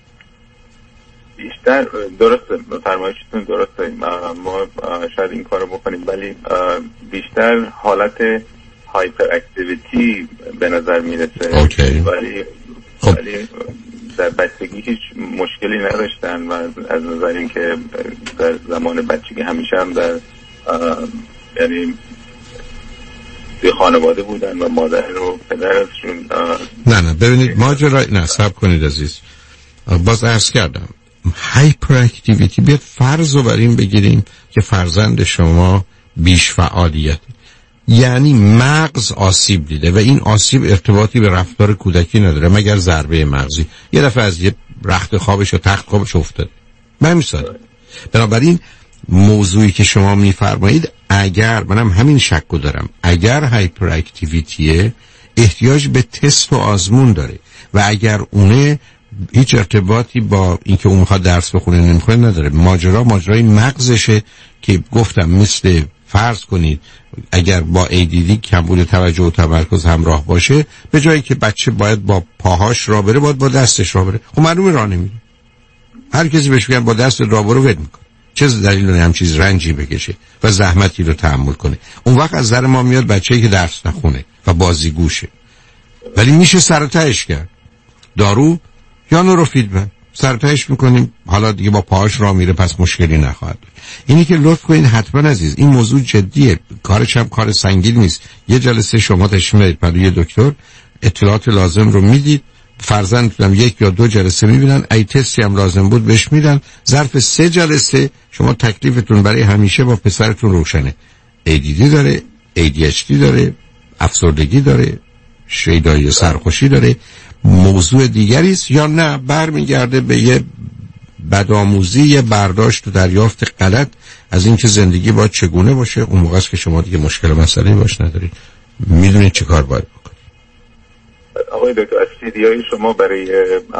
بیشتر درسته، فرمایشتون درسته، ما شاید این کارو بکنیم، ولی بیشتر حالت هایپر اکتیویتی به نظر میرسه. اوکی. ولی خب. ولی در بچگی هیچ مشکلی نداشتن و از نظر اینکه در زمان بچگی همیشه هم در یعنی به خانواده بودن و مادر و پدرشون. نه نه ببینید ماجرا نه صبر کنید عزیز، باز عرض کردم هایپر اکتیویتی، بیاد فرض رو بر این بگیریم که فرزند شما بیش فعالیت، یعنی مغز آسیب دیده و این آسیب ارتباطی به رفتار کودکی نداره مگر ضربه مغزی، یه دفعه از یه رخت خوابش و تخت خوابش افتاده. من میسادم. بنابراین موضوعی که شما میفرمایید، اگر منم همین شکو دارم، اگر هایپر اکتیویتیه احتیاج به تست و آزمون داره و اگر اونه هیچ ارتباطی با اینکه اون میخواد درس بخونه نمیخونه نداره. ماجرا ماجرای مغزشه که گفتم مثل فرض کنید اگر با ای دی دی کمبود توجه و تمرکز همراه باشه، به جایی که بچه باید با پاهاش راه بره باید با دستش راه بره. خب معلومه راه نمیره. هر کسی بهش بگن با دست راه برو ول میکنه. چه دلیلی داره هم چیز رنجی بکشه و زحمتی رو تحمل کنه؟ اون وقت از نظر ما میاد بچه‌ای که درس نخونه و بازیگوشه. ولی میشه سرتهش کرد. دارو یا نوروفیدبک سرتهش میکنیم، حالا دیگه با پاهاش راه میره، پس مشکلی نخواهد. اینی که لطف کنید حتما عزیز، این موضوع جدیه، کارش هم کار سنگین نیست. یه جلسه شما تشریف میارید پلوی دکتر، اطلاعات لازم رو میدید، فرزندتونم یک یا دو جلسه میبینن، ای تستی هم لازم بود بهش میدن، ظرف سه جلسه شما تکلیفتون برای همیشه با پسرتون روشنه. ای دی دی داره، ای دی اچ دی داره، افسردگی داره، شیدایی سرخوشی داره، موضوع دیگری است یا نه برمیگرده به یه بدآموزی، یه برداشت و دریافت غلط از اینکه زندگی باید چگونه باشه. اون موقع است که شما دیگه مشکل مسئله باش ندارید، میدونید چه کار باید بکنید. آقای دکتر از سیدیای شما برای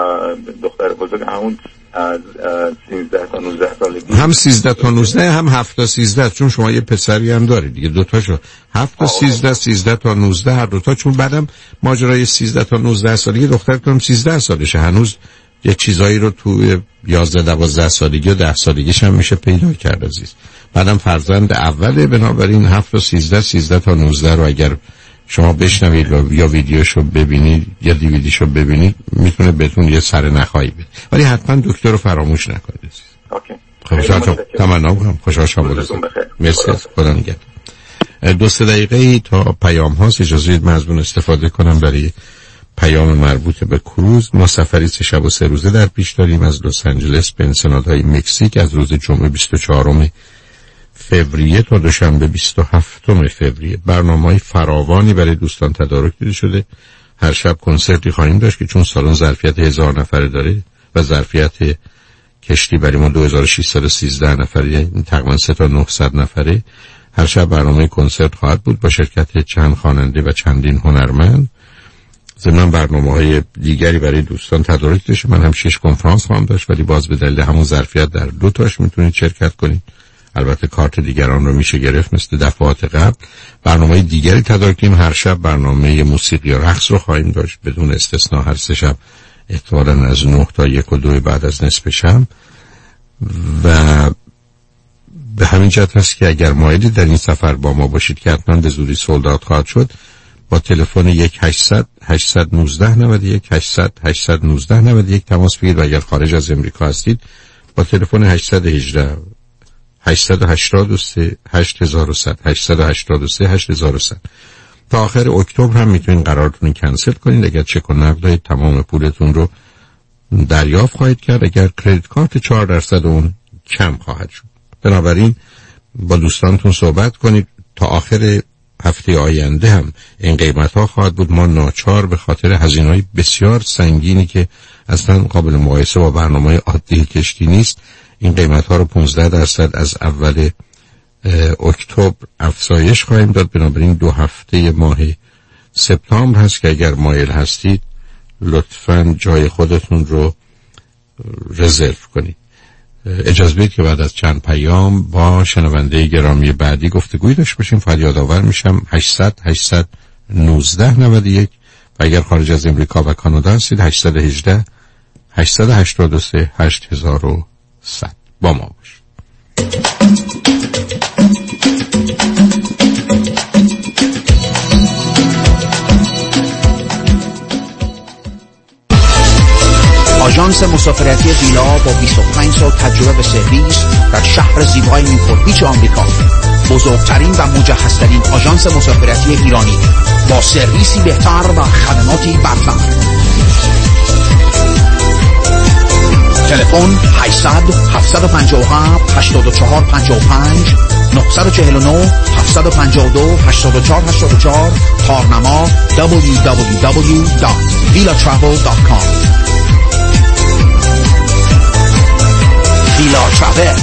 دختر بزرگ همون از سیزده تا نوزده سالگی، هم سیزده تا نوزده هم هفت تا سیزده، چون شما یه پسری هم دارید دیگه، دوتاشو هفت تا سیزده، سیزده تا نوزده هر دوتا، چون بعدم ماجرای سیزده تا نوزده سالگی دخترتون سیزده سالشه، هنوز یه چیزایی رو توی یازده دوازده سالگی و ده سالگیش هم میشه پیدا کرد عزیز. بعدم فرزند اوله، بنابراین هفت تا سیزده، سیزده تا نوزده رو اگر شما بشنوید یا ویدیوشو ببینید یا دیویدیشو ببینید میتونه بهتون یه سر نخایی بده، ولی حتما دکتر رو فراموش نکنید عزیز. اوکی. خوشحال تمنا می‌کنم. خوشحال شما باشید. مرسی. خدا نگهدار. دو سه دقیقه تا پیام هاست، اجازه بدید من از اون استفاده کنم برای پیام مربوط به کروز. ما سفری سه شب و سه روزه در پیش داریم از لس آنجلس به انسنادهای مکزیک از روز جمعه بیست و چهارم فوریه تا دوشنبه بیست و هفتم فوریه. برنامه‌های فراوانی برای دوستان تدارک دیده شده. هر شب کنسرتی خواهیم داشت که چون سالن ظرفیت هزار نفره داره و ظرفیت کشتی برای ما دو هزار و ششصد و سیزده نفره، یعنی تقریبا سه تا نهصد نفره. هر شب برنامه کنسرت خواهد بود با شرکت چند خواننده و چندین هنرمند. ضمن برنامه‌های دیگری برای دوستان تدارک داشته. من هم شش کنفرانس خواهم داشت، ولی باز به دلیل همون ظرفیت در دو تاش میتونید شرکت کنید. البته کارت دیگران رو میشه گرفت مثل دفعات قبل. برنامه دیگری تدارکیم، هر شب برنامه موسیقی و رقص رو خواهیم داشت بدون استثنا، هر سه شب احتمالاً از نه تا یک و دو بعد از نصف شب. و به همین جهت هست که اگر مایلی در این سفر با ما باشید که حتما به زودی سولدات خواهد شد، با تلفن یک هشتصد هشتصد و نوزده نود و یک هشتصد هشتصد و نوزده نود و یک تماس بگیرید و اگر خارج از امریکا هستید با تلفن هشتصد و هجده هشتصد و هشتاد و سه هشت هزار و صد هشتصد و هشتاد و سه هشت هزار و صد. تا آخر اکتبر هم میتونید قرارتون کنسل کنید. اگر چک و نقد دارید تمام پولتون رو دریافت خواهید کرد. اگر کریدیت کارت چهار درصد اون کم خواهد شد. بنابراین با دوستانتون صحبت کنید. تا آخر هفته آینده هم این قیمت ها خواهد بود. ما ناچار به خاطر هزینه‌های بسیار سنگینی که اصلا قابل مقایسه با برنامه عادی کشتی نیست، این قیمت ها رو پانزده درصد از اول اکتبر افزایش خواهیم داد. بنابراین دو هفته ماه سپتامبر هست که اگر مایل هستید لطفاً جای خودتون رو رزرو کنید. اجازه بدید که بعد از چند پیام با شنونده گرامی بعدی گفتگوی داشته باشیم. فقط یادآور میشم هشتصد هشتصد و نوزده نود و یک و اگر خارج از امریکا و کانادا هستید هشت یک هشت هشت هشت سه هشت صفر صفر با ما باشید. آژانس مسافرتی ویلا با بیست و پنج سال تجربه به سرویس در شهر زیبای نیوپورت بیچ آمریکا، بزرگترین و مجهزترین آژانس مسافرتی ایرانی با سرویسی بهتر و خدماتی برتر. تلفن هشتصد هفتصد و پنجاه و هفت هشتاد و چهار پنجاه و پنج نه چهار نه هفتصد و پنجاه و دو هشتاد و چهار هشتاد و چهار. کارنما دبلیو دبلیو دبلیو دات ویلا ترافل دات کام. ویلا ترافل.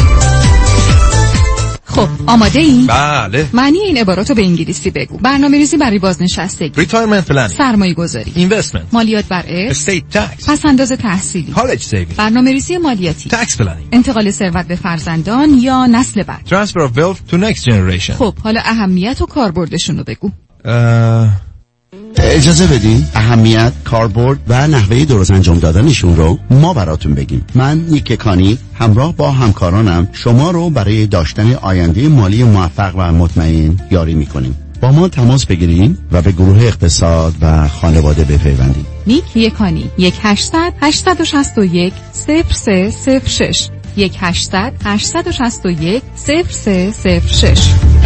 خب آماده ای؟ بله. معنی این عباراتو به انگلیسی بگو. برنامه‌ریزی برای بازنشستگی، Retirement planning، سرمایه گذاری، Investment، مالیات بر ارث، Estate tax، پس انداز تحصیلی، College saving، برنامه‌ریزی مالیاتی، Tax planning، انتقال ثروت به فرزندان یا نسل بعد، Transfer of wealth to next generation. خب حالا اهمیت و کاربردشون رو بگو. اه... اجازه بدین اهمیت، کاربرد و نحوه درست انجام دادنشون رو ما براتون بگیم. من نیک کانی همراه با همکارانم شما رو برای داشتن آینده مالی موفق و مطمئن یاری میکنیم. با ما تماس بگیرین و به گروه اقتصاد و خانواده بپیوندید. نیک یکانی یک هشتصد هشتصد و شصت و یک صفر سه صفر شش یک هشتصد هشتصد و شصت و یک صفر سه صفر شش.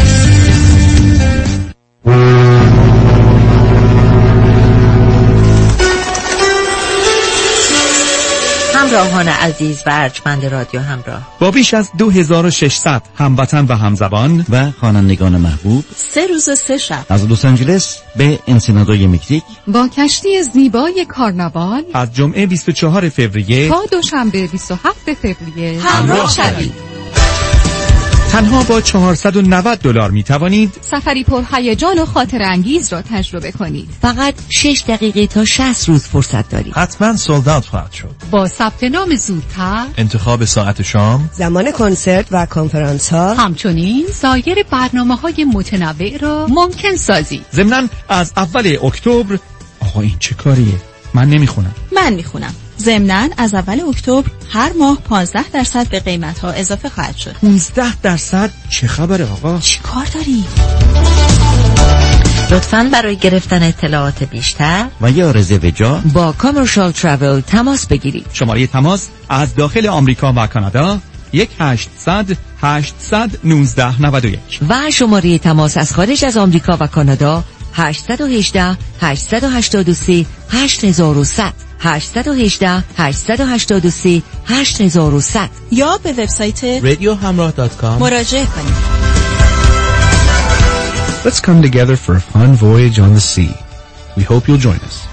همراهان عزیز و ارجمند رادیو همراه، با بیش از دو هزار و ششصد هموطن و همزبان و خوانندگان محبوب، سه روز سه شب از لس آنجلس به انسینادوی مکزیک، با کشتی زیبای کارناوال از جمعه بیست و چهارم فوریه تا دوشنبه بیست و هفتم فوریه همراه شوید. تنها با چهارصد و نود دلار می توانید سفری پر هیجان و خاطر انگیز را تجربه کنید. فقط شش دقیقه تا شصت روز فرصت دارید. حتما سولد اوت خواهد شد. با ثبت نام زودتر، انتخاب ساعت شام، زمان کنسرت و کنفرانس ها، همچنین سایر برنامه‌های متنوع را ممکن سازید. ضمناً از اول اکتبر، آقا این چه کاریه؟ من نمیخونم. من میخونم. ضمناً از اول اکتبر هر ماه پانزده درصد به قیمت‌ها اضافه خواهد شد. پانزده درصد؟ چه خبره آقا؟ چی کار داری؟ لطفاً برای گرفتن اطلاعات بیشتر و یا رزرو جا با کامرشال ترافل تماس بگیرید. شماره تماس از داخل آمریکا و کانادا یک هشتصد هشتصد نوزده نود و یک و شماره تماس از خارج از آمریکا و کانادا هشت یک هشت هشت هشت سه هشت صفر صفر هشت یک هشت هشت هشت سه هشت صفر صفر یا به وبسایت رادیو همراه دات کام مراجعه کنید. Let's come together for a fun voyage on the sea. We hope you'll join us.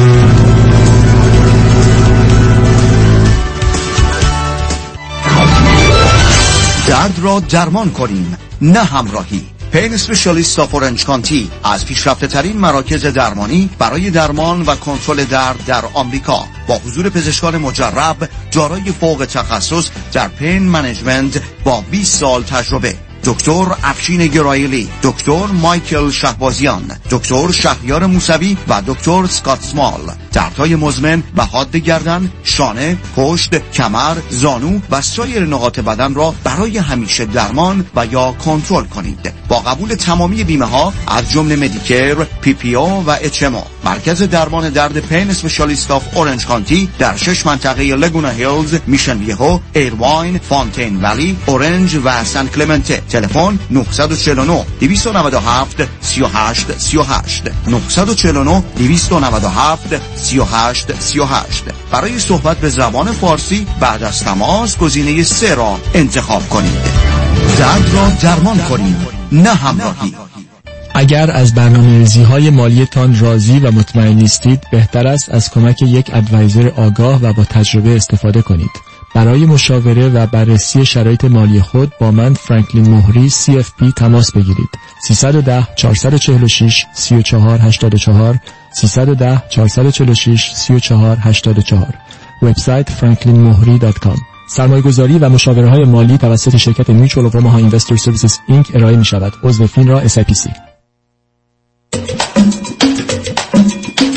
درد را درمان کنیم، نه همراهی. پین اسپشیالیست آف اورنج کانتی از پیشرفته ترین مراکز درمانی برای درمان و کنترل درد در آمریکا با حضور پزشکان مجرب دارای فوق تخصص در پین منیجمنت با بیست سال تجربه. دکتر افشین گرایلی، دکتر مایکل شهبازیان، دکتر شهریار موسوی و دکتر سکات سمال. دردهای مزمن و حاد گردن، شانه، پشت، کمر، زانو و سایر نقاط بدن را برای همیشه درمان و یا کنترل کنید. با قبول تمامی بیمه ها از جمله مدیکر، پی پی او و اچ ام او. مرکز درمان درد پین اسپشیالیست آف اورنج کانتی در شش منطقه لگونا هیلز، میشن ویهو، ایرواین، فونتین ولی، اورنج و سان کلمنته. تلفن نه چهار نه دویست و نود و هفت سی و هشت سی و هشت نه چهار نه دویست و نود و هفت سی و هشت سی و هشت. برای صحبت به زبان فارسی بعد از تماس گزینه سه را انتخاب کنید. درد را درمان کنید، نه همراهی. اگر از برنامه‌ریزی‌های مالیتان راضی و مطمئن نیستید، بهتر است از کمک یک ادوایزر آگاه و با تجربه استفاده کنید. برای مشاوره و بررسی شرایط مالی خود با من فرانکلین مهری سی اف پی تماس بگیرید. سیصد و ده چهارصد و چهل و شش سی و چهار هشتاد و چهار سیصد و ده چهارصد و چهل و شش سی و چهار هشتاد و چهار. وبسایت فرانکلین مهری دات کام. سرمایه‌گذاری و مشاوره های مالی توسط شرکت میچوال آف اوماها اینوستر سرویسز اینک ارائه می‌شود. عضو فینرا اس آی پی سی.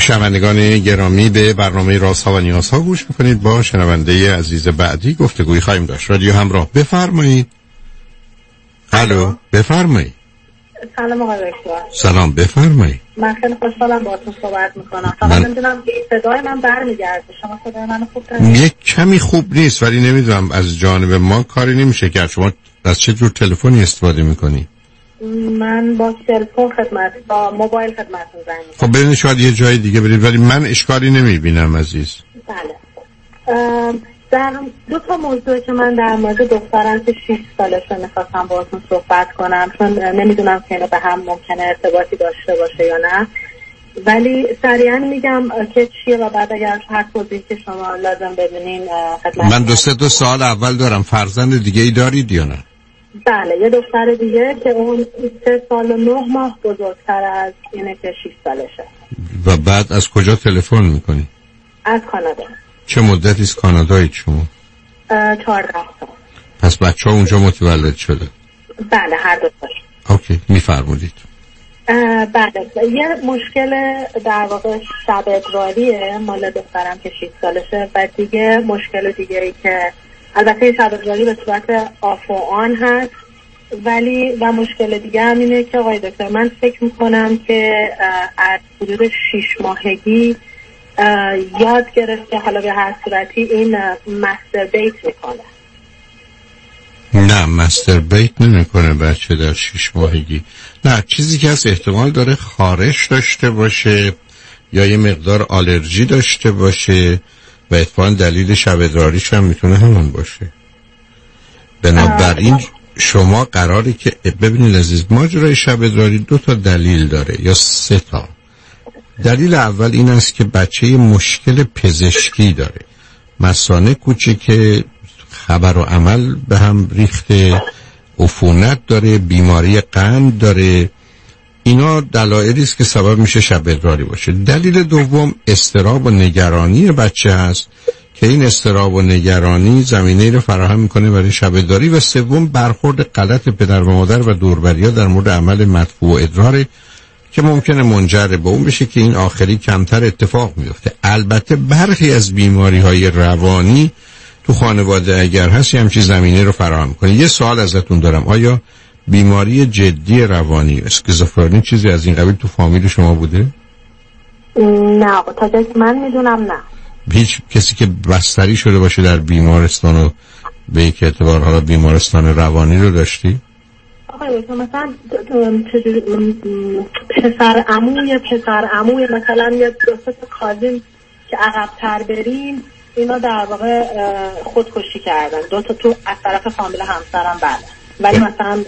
شنوندگان گرامی، به برنامه رازها و نیازها گوش میکنید. با شنونده عزیز بعدی گفتگوی خواهیم داشت. رادیو همراه، بفرمایید. الو، بفرمایید. سلام آقای دکتر. سلام، بفرمایید. من خیلی خوشحالم باهاتون صحبت میکنم. فقط من... نمیدونم صدای من برمیگرده. شما صدای منو خوب دارید؟ یک کمی خوب نیست، ولی نمیدونم از جانب ما کاری نمیشه کرد. شما از چه جور تلفنی استفاده میکنی؟ من با تلفن خدمت، با موبایل خدمتتون زنگ میزنم. خب برید شاید یه جای دیگه برید، ولی من اشکالی نمیبینم عزیز. بله. در دو تا موضوع که من در مورد دخترم که شش سالشه میخواستم باهاتون صحبت کنم، چون نمیدونم که اینا به هم ممکنه ارتباطی داشته باشه یا نه، ولی سریعا میگم که چیه و بعد اگر هر توضیحی که شما لازم بدونین خدمت. من دو سه دو سال اول دارم. فرزند دیگه ای دارید یا نه؟ بله، یه دختر دیگه که اون سه سال و نه ماه بزرگتر از اینه که شش سالشه. و بعد از کجا تلفن میکنی؟ از کانادا. چه مدتی از کانادایید شما؟ چهارده سال. پس بچه ها اونجا متولد شده؟ بله، هر دو تاش. اوکی، میفرمودید. بله، یه مشکل در واقع شب ادراریه مال دخترم که شش سالشه و دیگه مشکل دیگه ای که البته شب ادراری به صورت آف و آن هست، ولی و مشکل دیگه هم اینه که آقای دکتر من فکر میکنم که از حدود شش ماهگی یاد گرفت که حالا به هر صورتی این مستربیت میکنه. نه، مستربیت نمیکنه بچه در شش ماهگی. نه، چیزی که هست احتمال داره خارش داشته باشه یا یه مقدار آلرژی داشته باشه و اتفاقا دلیل شب ادراریش هم میتونه همون باشه. بنابراین شما قراره که ببینید عزیز، ماجرای شب ادراری دو تا دلیل داره یا سه تا. دلیل اول این است که بچه مشکل پزشکی داره، مثانه کوچیکه، خبر و عمل به هم ریخته، عفونت داره، بیماری قند داره. اینا دلایلی است که سبب میشه شب ادراری باشه. دلیل دوم اضطراب و نگرانی بچه هست که این اضطراب و نگرانی زمینه رو فراهم میکنه برای شب ادراری. و سوم برخورد غلط پدر و مادر و دوربریا در مورد عمل مدفوع و ادرار که ممکنه منجر به اون بشه که این آخری کمتر اتفاق میفته. البته برخی از بیماری های روانی تو خانواده اگر هست همچین زمینه رو فراهم کنه. یه سوال ازتون دارم، آیا بیماری جدی روانی اسکیزوفرنی چیزی از این قبیل تو فامیل شما بوده؟ نه، تا جایی که من میدونم نه. هیچ کسی که بستری شده باشه در بیمارستان و به یک اعتبار حالا بیمارستان روانی رو داشتی؟ آقای دکتر مثلا پسر عموی پسر عموی مثلا یه دوست کازین که عقب‌تر بریم اینا در واقع خودکشی کردن، دو تا تو از طرف فامیل همسرم. بله، ولی مثلا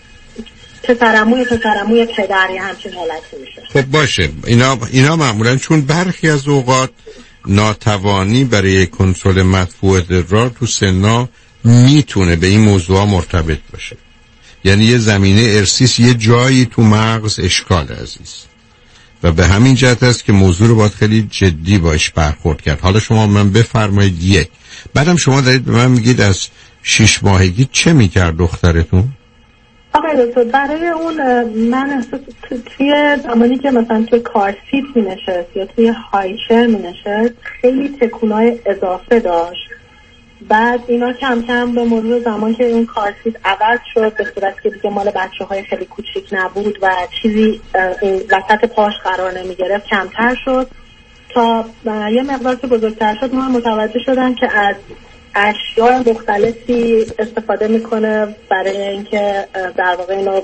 پسرعموی پسرعموی پدری همچین حالتی میشه. خب باشه، اینا اینا معمولا چون برخی از اوقات ناتوانی برای کنترل مدفوع ادرار تو سنا میتونه به این موضوع مرتبط باشه. یعنی یه زمینه ارسیس، یه جایی تو مغز اشکال عزیز، و به همین جهت است که موضوع رو باید خیلی جدی باش برخورد کرد. حالا شما من بفرمایید یک، بعدم شما دارید به من میگید از شش ماهگی چه میکرد دخترتون؟ آقای دکتر برای اون من احساس توی زمانی که مثلا توی کارسیت می نشست یا توی هایچر می نشست خیلی تکونای اضافه داشت. بعد اینا کم کم به مرور زمان که اون کارسیت عوض شد به صورت که دیگه مال بچه های خیلی کوچیک نبود و چیزی وسط پاش قرار نمی گرفت کمتر شد تا یه مقدار که بزرگتر شد من متوجه شدم که از اشیاء مختلفی استفاده میکنه برای اینکه در واقع اینو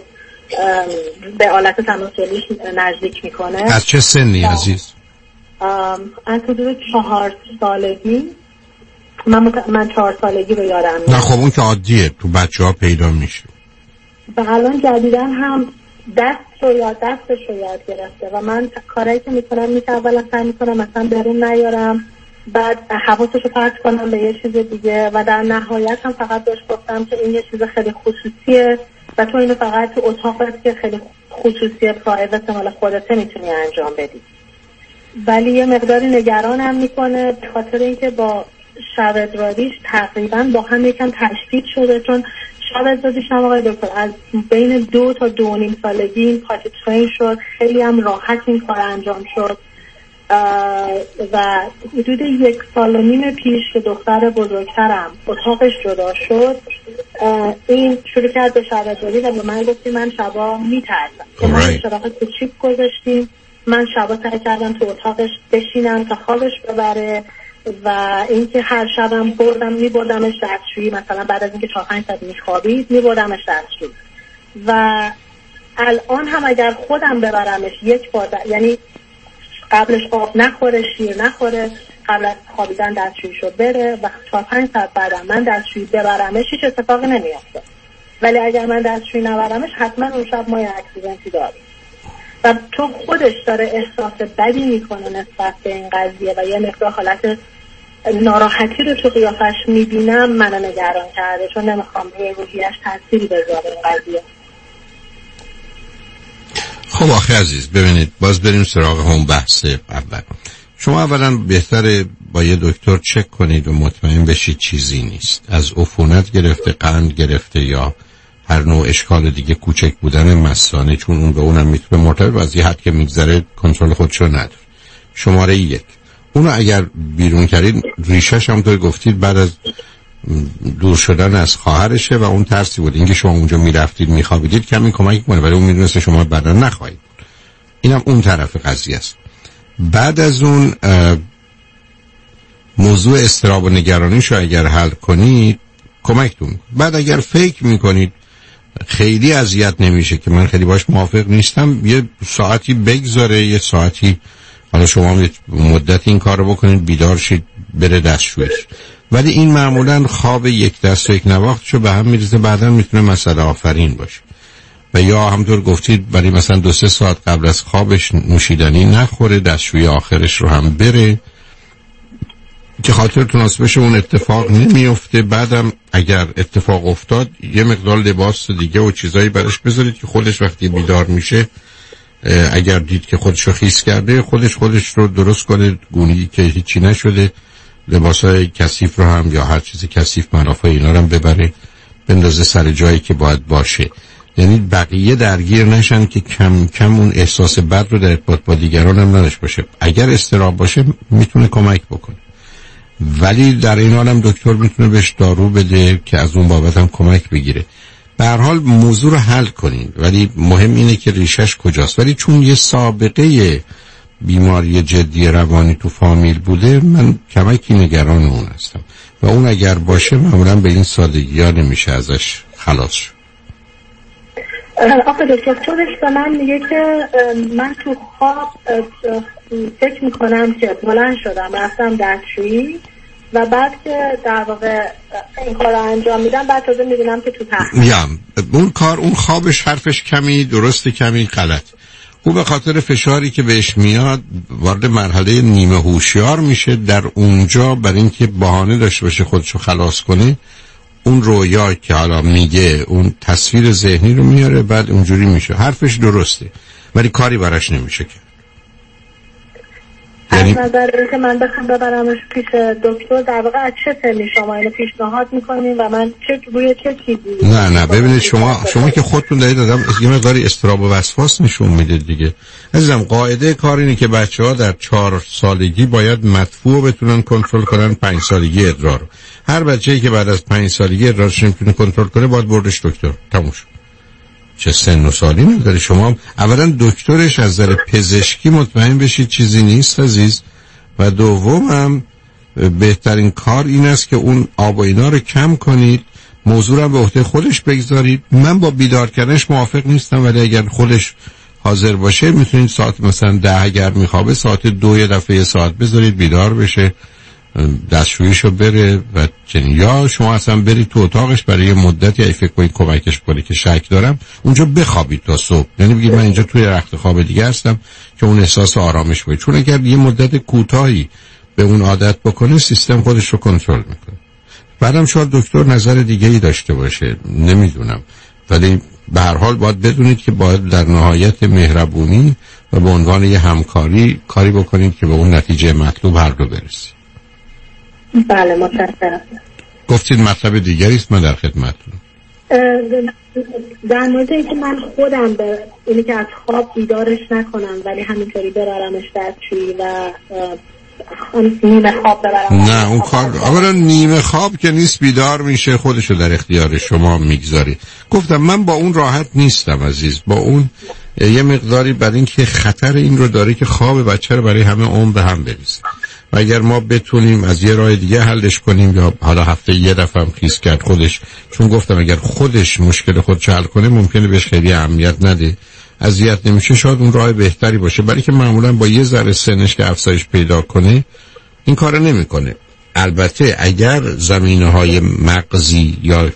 به آلت تناسلیش نزدیک میکنه. از چه سنی عزیز؟ از حدود چهار سالگی. من, مت... من چهار سالگی رو یادم. نه خب اون که عادیه تو بچه ها پیدا میشه. و الان جدیدن هم دست رو یاد دستش رو یاد گرفته و من کارایی که میکنم میشه اولا سعی میکنم مثلا برون نیارم، بعد حواسش رو پرت کنم به یه چیز دیگه و در نهایت هم فقط بهش گفتم که این یه چیز خیلی خصوصیه و تو اینو فقط تو اتاقت که خیلی خصوصیه پرایوت مال خودته میتونی انجام بدی. ولی یه مقداری نگرانم میکنه به خاطر اینکه با شب ادراریش تقریبا با هم یکم تشدید شده، چون شب ادراریش هم آقای دکتر از بین دو تا دو نیم سالگی این پاتی ترین شد، خیلی هم راحت این کار انجام شد و حدود یک سال و نیم پیش که دختر بزرگترم اتاقش جدا شد، این شروع کرد به شبداری و به من گفتی من شبا میترسم که ما اشتراک تو چیپ گذاشتیم. من شبا سعی کردم تو اتاقش بشینم تا خوابش ببره و اینکه هر شبم بردم میبردمش دستشویی، مثلا بعد از اینکه چهار پنج ساعت میخوابید میبردمش دستشویی و الان هم اگر خودم ببرمش یک بار د... یعنی قبلش آب نخوره، شیر نخوره، قبل از خوابیدن دستشوییشو بره و چهار پنج ساعت بعدم من دستشویی ببرمش هیچ اتفاقی نمیافته. ولی اگر من دستشویی نبرمش حتما اون شب ما یه اکسیدنتی داریم و چون خودش داره احساس بدی میکنه نسبت به این قضیه و یه مقدار حالت ناراحتی رو تو قیافش میبینم منو نگران کرده، چون نمیخوام روی روحیش تأثیری بذاره این قضیه. خب آخه عزیز ببینید، باز بریم سراغ هم بحث اول. شما اولا بهتره با یه دکتر چک کنید و مطمئن بشید چیزی نیست، از عفونت گرفته، قند گرفته یا هر نوع اشکال دیگه، کوچک بودن مثانه، چون اون به اونم میتونه مرتبط و از یه حد که میگذره کنترل خودشو نداره. شماره یک، اونو اگر بیرون کردید، ریشش هم توی گفتید بعد از دور شدن از خواهرشه و اون ترسی بود اینکه شما اونجا میرفتید میخوابیدید کمی کمک کنه، ولی اون میدونسته شما بعدا نخواهید. اینم اون طرف قضیه است. بعد از اون موضوع اضطراب و نگرانیشو اگر حل کنید کمکتون. بعد اگر فکر میکنید خیلی اذیت نمیشه که من خیلی باش موافق نیستم، یه ساعتی بگذاره، یه ساعتی حالا شما مدت این کار رو بکنید، بیدار شید بره دستشویش. ولی این معمولا خواب یک دست و یک نواختشو به هم میریزه، بعدا میتونه مسئله آفرین باشه. و یا همطور گفتید برای مثلا دو سه ساعت قبل از خوابش نوشیدنی نخوره، دستشویی آخرش رو هم بره که خاطرتون هست بشه اون اتفاق نمیفته. بعدم اگر اتفاق افتاد یه مقدار لباس دیگه و چیزایی برش بذارید که خودش وقتی بیدار میشه اگر دید که خودش رو خیس کرده خودش خودش رو درست کنه، گونی که هیچی نشده، لباسای کثیف رو هم یا هر چیز کثیف منافع اینا رو هم ببره بندازه سر جایی که باید باشه. یعنی بقیه درگیر نشن که کم کم اون احساس بد رو در ارتباط با دیگران هم نداشته باشه. اگر اضطراب باشه میتونه کمک بکنه، ولی در این حال هم دکتر میتونه بهش دارو بده که از اون بابت هم کمک بگیره. به هر حال موضوع رو حل کنین، ولی مهم اینه که ریشش کجاست. ولی چون یه سابقه بیماری جدی روانی تو فامیل بوده من کمکی نگران اون هستم و اون اگر باشه معمولا به این سادگی ها نمیشه ازش خلاص شد. آقا دکترش به من میگه که من تو خواب فکر میکنم که بلند شدم رفتم دستشویی و بعد که در واقع این کار رو انجام میدم بعد تازه میبینم که تو تخت میام. اون کار اون خوابش حرفش کمی درسته کمی غلط. او به خاطر فشاری که بهش میاد وارد مرحله نیمه هوشیار میشه، در اونجا برای اینکه بهانه داشته باشه خودشو خلاص کنه اون رویا که حالا میگه اون تصویر ذهنی رو میاره بعد اونجوری میشه. حرفش درسته ولی کاری براش نمیشه که یعنی از نظر اینکه من بخوام ببرمش پیش دکتر در واقع از چه سنی شما اینو پیشنهاد میکنین و من چه روی چه چیزی؟ نه نه ببینید شما شما که خودتون دارید آدم یه مقداری اضطراب و وسواس نشون میدید دیگه. عزیزم قاعده کار اینه که بچه‌ها در چهار سالگی باید مدفوع بتونن کنترل کنن، پنج سالگی ادرار. هر بچه‌ای که بعد از پنج سالگی ادرارش نمیتونه کنترل کنه باید بردش دکتر. تموم شد. چه سن و سالی نداره. شما اولا دکترش از نظر پزشکی مطمئن بشید چیزی نیست عزیز، و دوم هم بهترین کار این است که اون آب و اینا رو کم کنید، موضوع رو به عهده خودش بگذارید. من با بیدار کردنش موافق نیستم، ولی اگر خودش حاضر باشه میتونید ساعت مثلا ده اگر میخوابه ساعت دو یه دفعه یه ساعت بذارید بیدار بشه دستشوییشو بره و چنین، یا شما اصلا برید تو اتاقش برای یه مدتی اگه فکر کنید کمکش کنه که شک دارم اونجا بخوابید تا صبح. یعنی بگید من اینجا توی رخت خواب دیگه هستم که اون احساس آرامش باشه، چون اگر یه مدت کوتاهی به اون عادت بکنه سیستم خودش رو کنترل میکنه. بعدم شاید دکتر نظر دیگه ای داشته باشه نمیدونم، ولی به هر حال باید بدونید که باید در نهایت مهربونی و به عنوان یه همکاری کاری بکنید که به اون نتیجه مطلوب هر دو برسید. بله متشکرم. گفتید مطلب دیگری است، من در خدمتتونم. در مورد اینکه من خودم به اینی که از خواب بیدارش نکنم ولی همینطوری ببرمش دستشویی و نیمه خواب ببرم. نه اون کار اولا نیمه خواب که نیست، بیدار میشه خودشو در اختیار شما میگذاری. گفتم من با اون راحت نیستم عزیز، با اون یه مقداری برای اینکه خطر این رو داره که خواب بچه رو برای همه عمر به هم بریزه و اگر ما بتونیم از یه راه دیگه حلش کنیم یا حالا هفته یه دفعه هم خیس کرد خودش، چون گفتم اگر خودش مشکل خودش حل کنه ممکنه بهش خیلی اهمیت نده، اذیت نمیشه، شاید اون راه بهتری باشه، برای که معمولا با یه ذره سنش که افزایش پیدا کنه این کارو نمیکنه. البته اگر زمینه‌های مغزی یا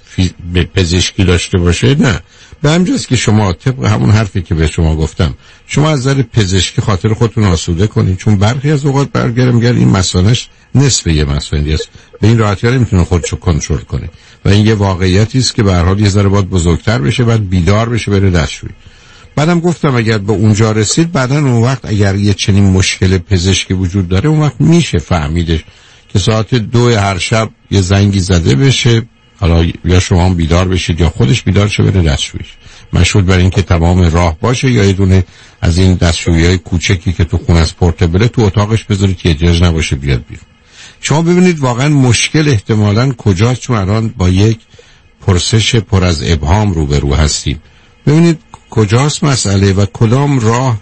پزشکی داشته باشه نه، به همجاست که شما طبق همون حرفی که به شما گفتم شما از نظر پزشکی خاطر خودتون آسوده کنید، چون برخی از اوقات برگرم میگن این مسئلهش نصف یه مسئله است، به این راحتی ها نمیتونه خودشو کنترل کنه و این یه واقعیتی است که به هر حال یه ذره باید بزرگتر بشه، بعد بیدار بشه بره دستشویی. بعدم گفتم اگر به اونجا رسید بعدن اون وقت اگر یه چنین مشکل پزشکی وجود داره اون وقت میشه فهمیدش که ساعت دو هر شب یه زنگی زده بشه، حالا یا شما هم بیدار بشید یا خودش بیدار شه بره دستشویی، مشروط بر این که تمام راه باشه یا یه دونه از این دستشویی‌های کوچکی که تو خونه از پورتبل تو اتاقش بذارید که احتیاج نباشه بیاد بیرون. شما ببینید واقعا مشکل احتمالاً کجاست، چون الان با یک پرسش پر از ابهام روبرو هستیم. ببینید کجاست مسئله و کدام راه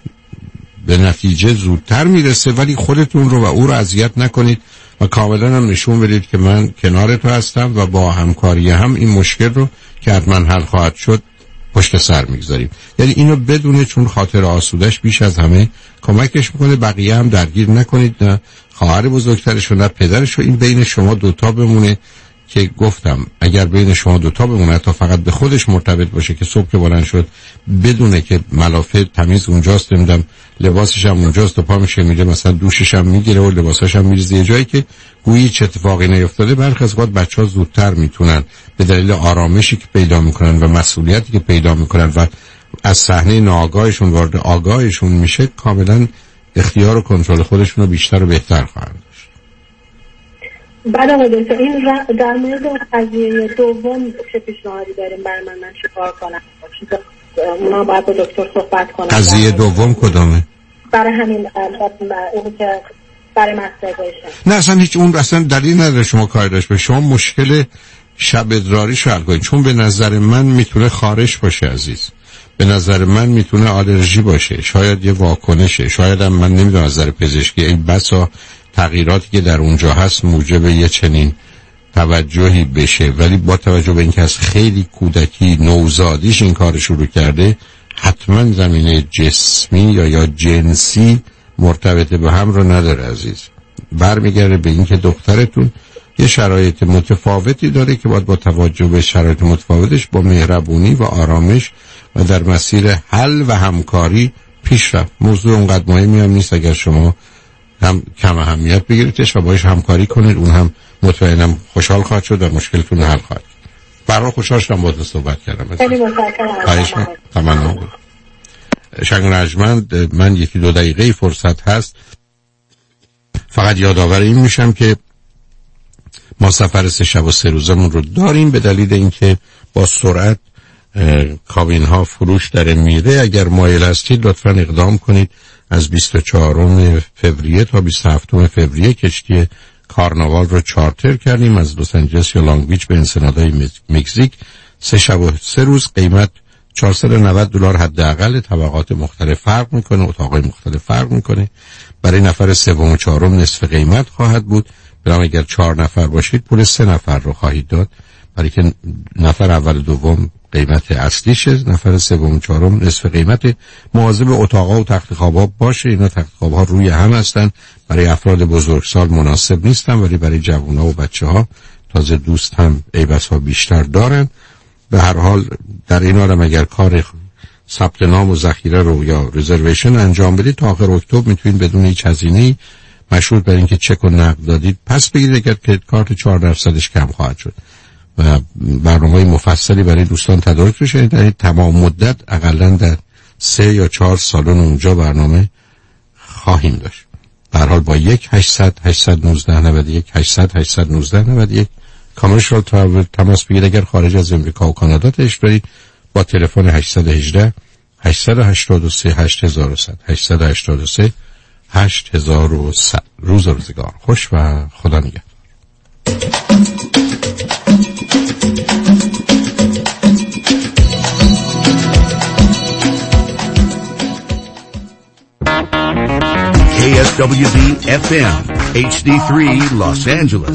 به نتیجه زودتر میرسه، ولی خودتون رو و او رو اذیت نکنید و کاملا هم نشون بدید که من کنار تو هستم و با همکاری هم این مشکل رو که حتما حل خواهد شد پشت سر میگذاریم. یعنی اینو بدونه، چون خاطر آسودش بیش از همه کمکش میکنه، بقیه هم درگیر نکنید، نه خواهر بزرگترش و نه پدرش، و این بین شما دوتا بمونه که گفتم اگر بین شما دوتا بمونه تا فقط به خودش مرتبط باشه که صبح که بلند شد بدونه که ملافه تمیز اونجاست، نمیدم لباسش هم اونجاست و پا میشه میره مثلا دوشش هم میگیره و لباسش هم میریزه یه جایی که گویی چه اتفاقی نیفتاده. برخی از اوقات بچه‌ها زودتر میتونن به دلیل آرامشی که پیدا میکنن و مسئولیتی که پیدا میکنن و از صحنه ناآگاهشون وارد آگاهشون میشه کاملا اختیار و کنترل خودشون رو بیشتر و بهتر خواهند داشت. بعد آقا دکتر این ر... در مورد قضیه دوم چه پیشنهادی داریم برای من من چیکار کنم؟ اونا باید با دکتر صحبت کنم. قضیه دوم کدامه؟ برای همین اون که برای مستربیشن. نه اصلا هیچ اون اصلا دلیل نداره شما کار داشت به شما مشکل شب ادراریش رو حل کنید، چون به نظر من میتونه خارش باشه عزیز، به نظر من میتونه آلرژی باشه، شاید یه واکنشه، شاید هم من نمیدونم از نظر پزشکی این بسا تغییراتی که در اونجا هست موجب یه چنین توجهی بشه، ولی با توجه به اینکه از خیلی کودکی نوزادیش این کار شروع کرده حتما زمینه جسمی یا یا جنسی مرتبط به هم رو نداره عزیز. برمیگرده به اینکه دخترتون یه شرایط متفاوتی داره که باید با توجه به شرایط متفاوتش با مهربونی و آرامش و در مسیر حل و همکاری پیش رفت. موضوع اونقدر مهمی هم نیست اگر شما هم کم اهمیت بگیریدش و باش همکاری کنید، اون هم مطمئنم خوشحال خواهد شد و مشکلتون حل خواهد. برای خوشحال شدم با تو صحبت کردم. خیلی متشکرم. تمام. شنگ رجمند من یکی دو دقیقه فرصت هست فقط یادآور این میشم که ما سفر سه شب و سه روزمون رو داریم به دلیل اینکه با سرعت کابین ها فروش در میره. اگر مایل هستید لطفا اقدام کنید. از بیست و چهارم فوریه تا بیست و هفتم فوریه کشتی کارناوال رو چارتر کردیم از لس آنجلس یا لانگ بیچ به انسنادای مکزیک. سه شب و سه روز قیمت چهارصد و نود دلار حداقل، طبقات مختلف فرق میکنه، اتاقای مختلف فرق میکنه. برای نفر سوم و چهارم نصف قیمت خواهد بود. برای اگر چهار نفر باشید پول سه نفر رو خواهید داد، برای که نفر اول و دوم قیمت اصلیشه، نفر سوم و چهارم نصف قیمت. مواظب اتاقا و تخت خوابا باشه، اینا تخت خوابا روی هم هستن، برای افراد بزرگسال مناسب نیستن ولی برای جوونا و بچه‌ها تازه دوست هم ایبس‌ها بیشتر دارن. به هر حال در این حال اگر کار ثبت نام و ذخیره رو یا رزرویشن انجام بدید تا آخر اکتبر میتونید بدون هیچ هزینه‌ای مشروط بر اینکه چک و نقد دادید پس بگیرید، اگر که کارت چهار درصدش کم خواهد شد. و برنامه مفصلی برای دوستان تدارک بشه در تمام مدت اقلا در سه یا چهار سالن اونجا برنامه خواهیم داشت. به هر حال با یک هشتصد هشتصد و نوزده نود و یک هشتصد هشتصد و نوزده نود و یک کامرشال تراول تماس بگیرید. اگر خارج از امریکا و کانادا تشریف دارید با تلفن هشت یک هشت هشت هشت سه هشت صفر صفر هشت هشت سه هشت صفر صفر. روز و روزگار خوش و خدا نگهدار. K S W D F M H D three Los Angeles.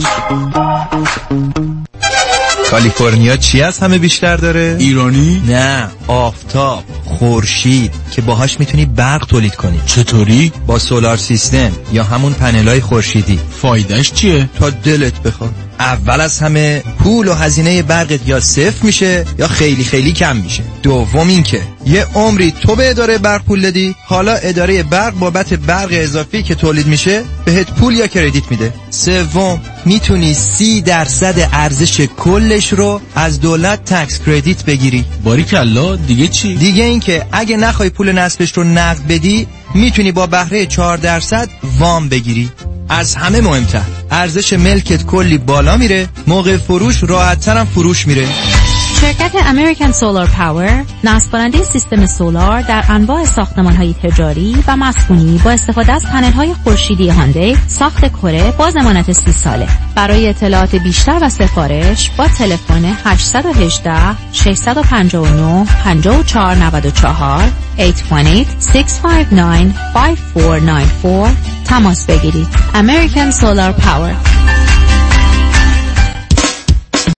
کالیفرنیا چی از همه بیشتر داره؟ ایرانی؟ نه، آفتاب، خورشید که باهاش میتونی برق تولید کنی. چطوری؟ با سولار سیستم یا همون پنلای خورشیدی. فایدهش چیه؟ تا دلت بخواد. اول از همه پول و هزینه برقت یا صفر میشه یا خیلی خیلی کم میشه. دوم این که یه عمری تو به اداره برق پول دادی، حالا اداره برق بابت برق اضافی که تولید میشه بهت پول یا کردیت میده. سوم میتونی سی درصد ارزش کلش رو از دولت تکس کردیت بگیری. باریکلا. دیگه چی؟ دیگه این که اگه نخوای پول نصبش رو نقد بدی میتونی با بهره چهار درصد وام بگیری. از همه مهمتر ارزش ملکت کلی بالا میره، موقع فروش راحت‌تر هم فروش میره. شرکت امریکن سولار پاور نصب کننده سیستم سولار در انواع ساختمان‌های تجاری و مسکونی با استفاده از پنل‌های خورشیدی هاندی ساخت کره با ضمانت سی ساله. برای اطلاعات بیشتر و سفارش با تلفن هشت یک هشت شش پنج نه پنج چهار نه چهار هشت یک هشت شش پنج نه پنج چهار نه چهار تماس بگیرید. American Solar Power.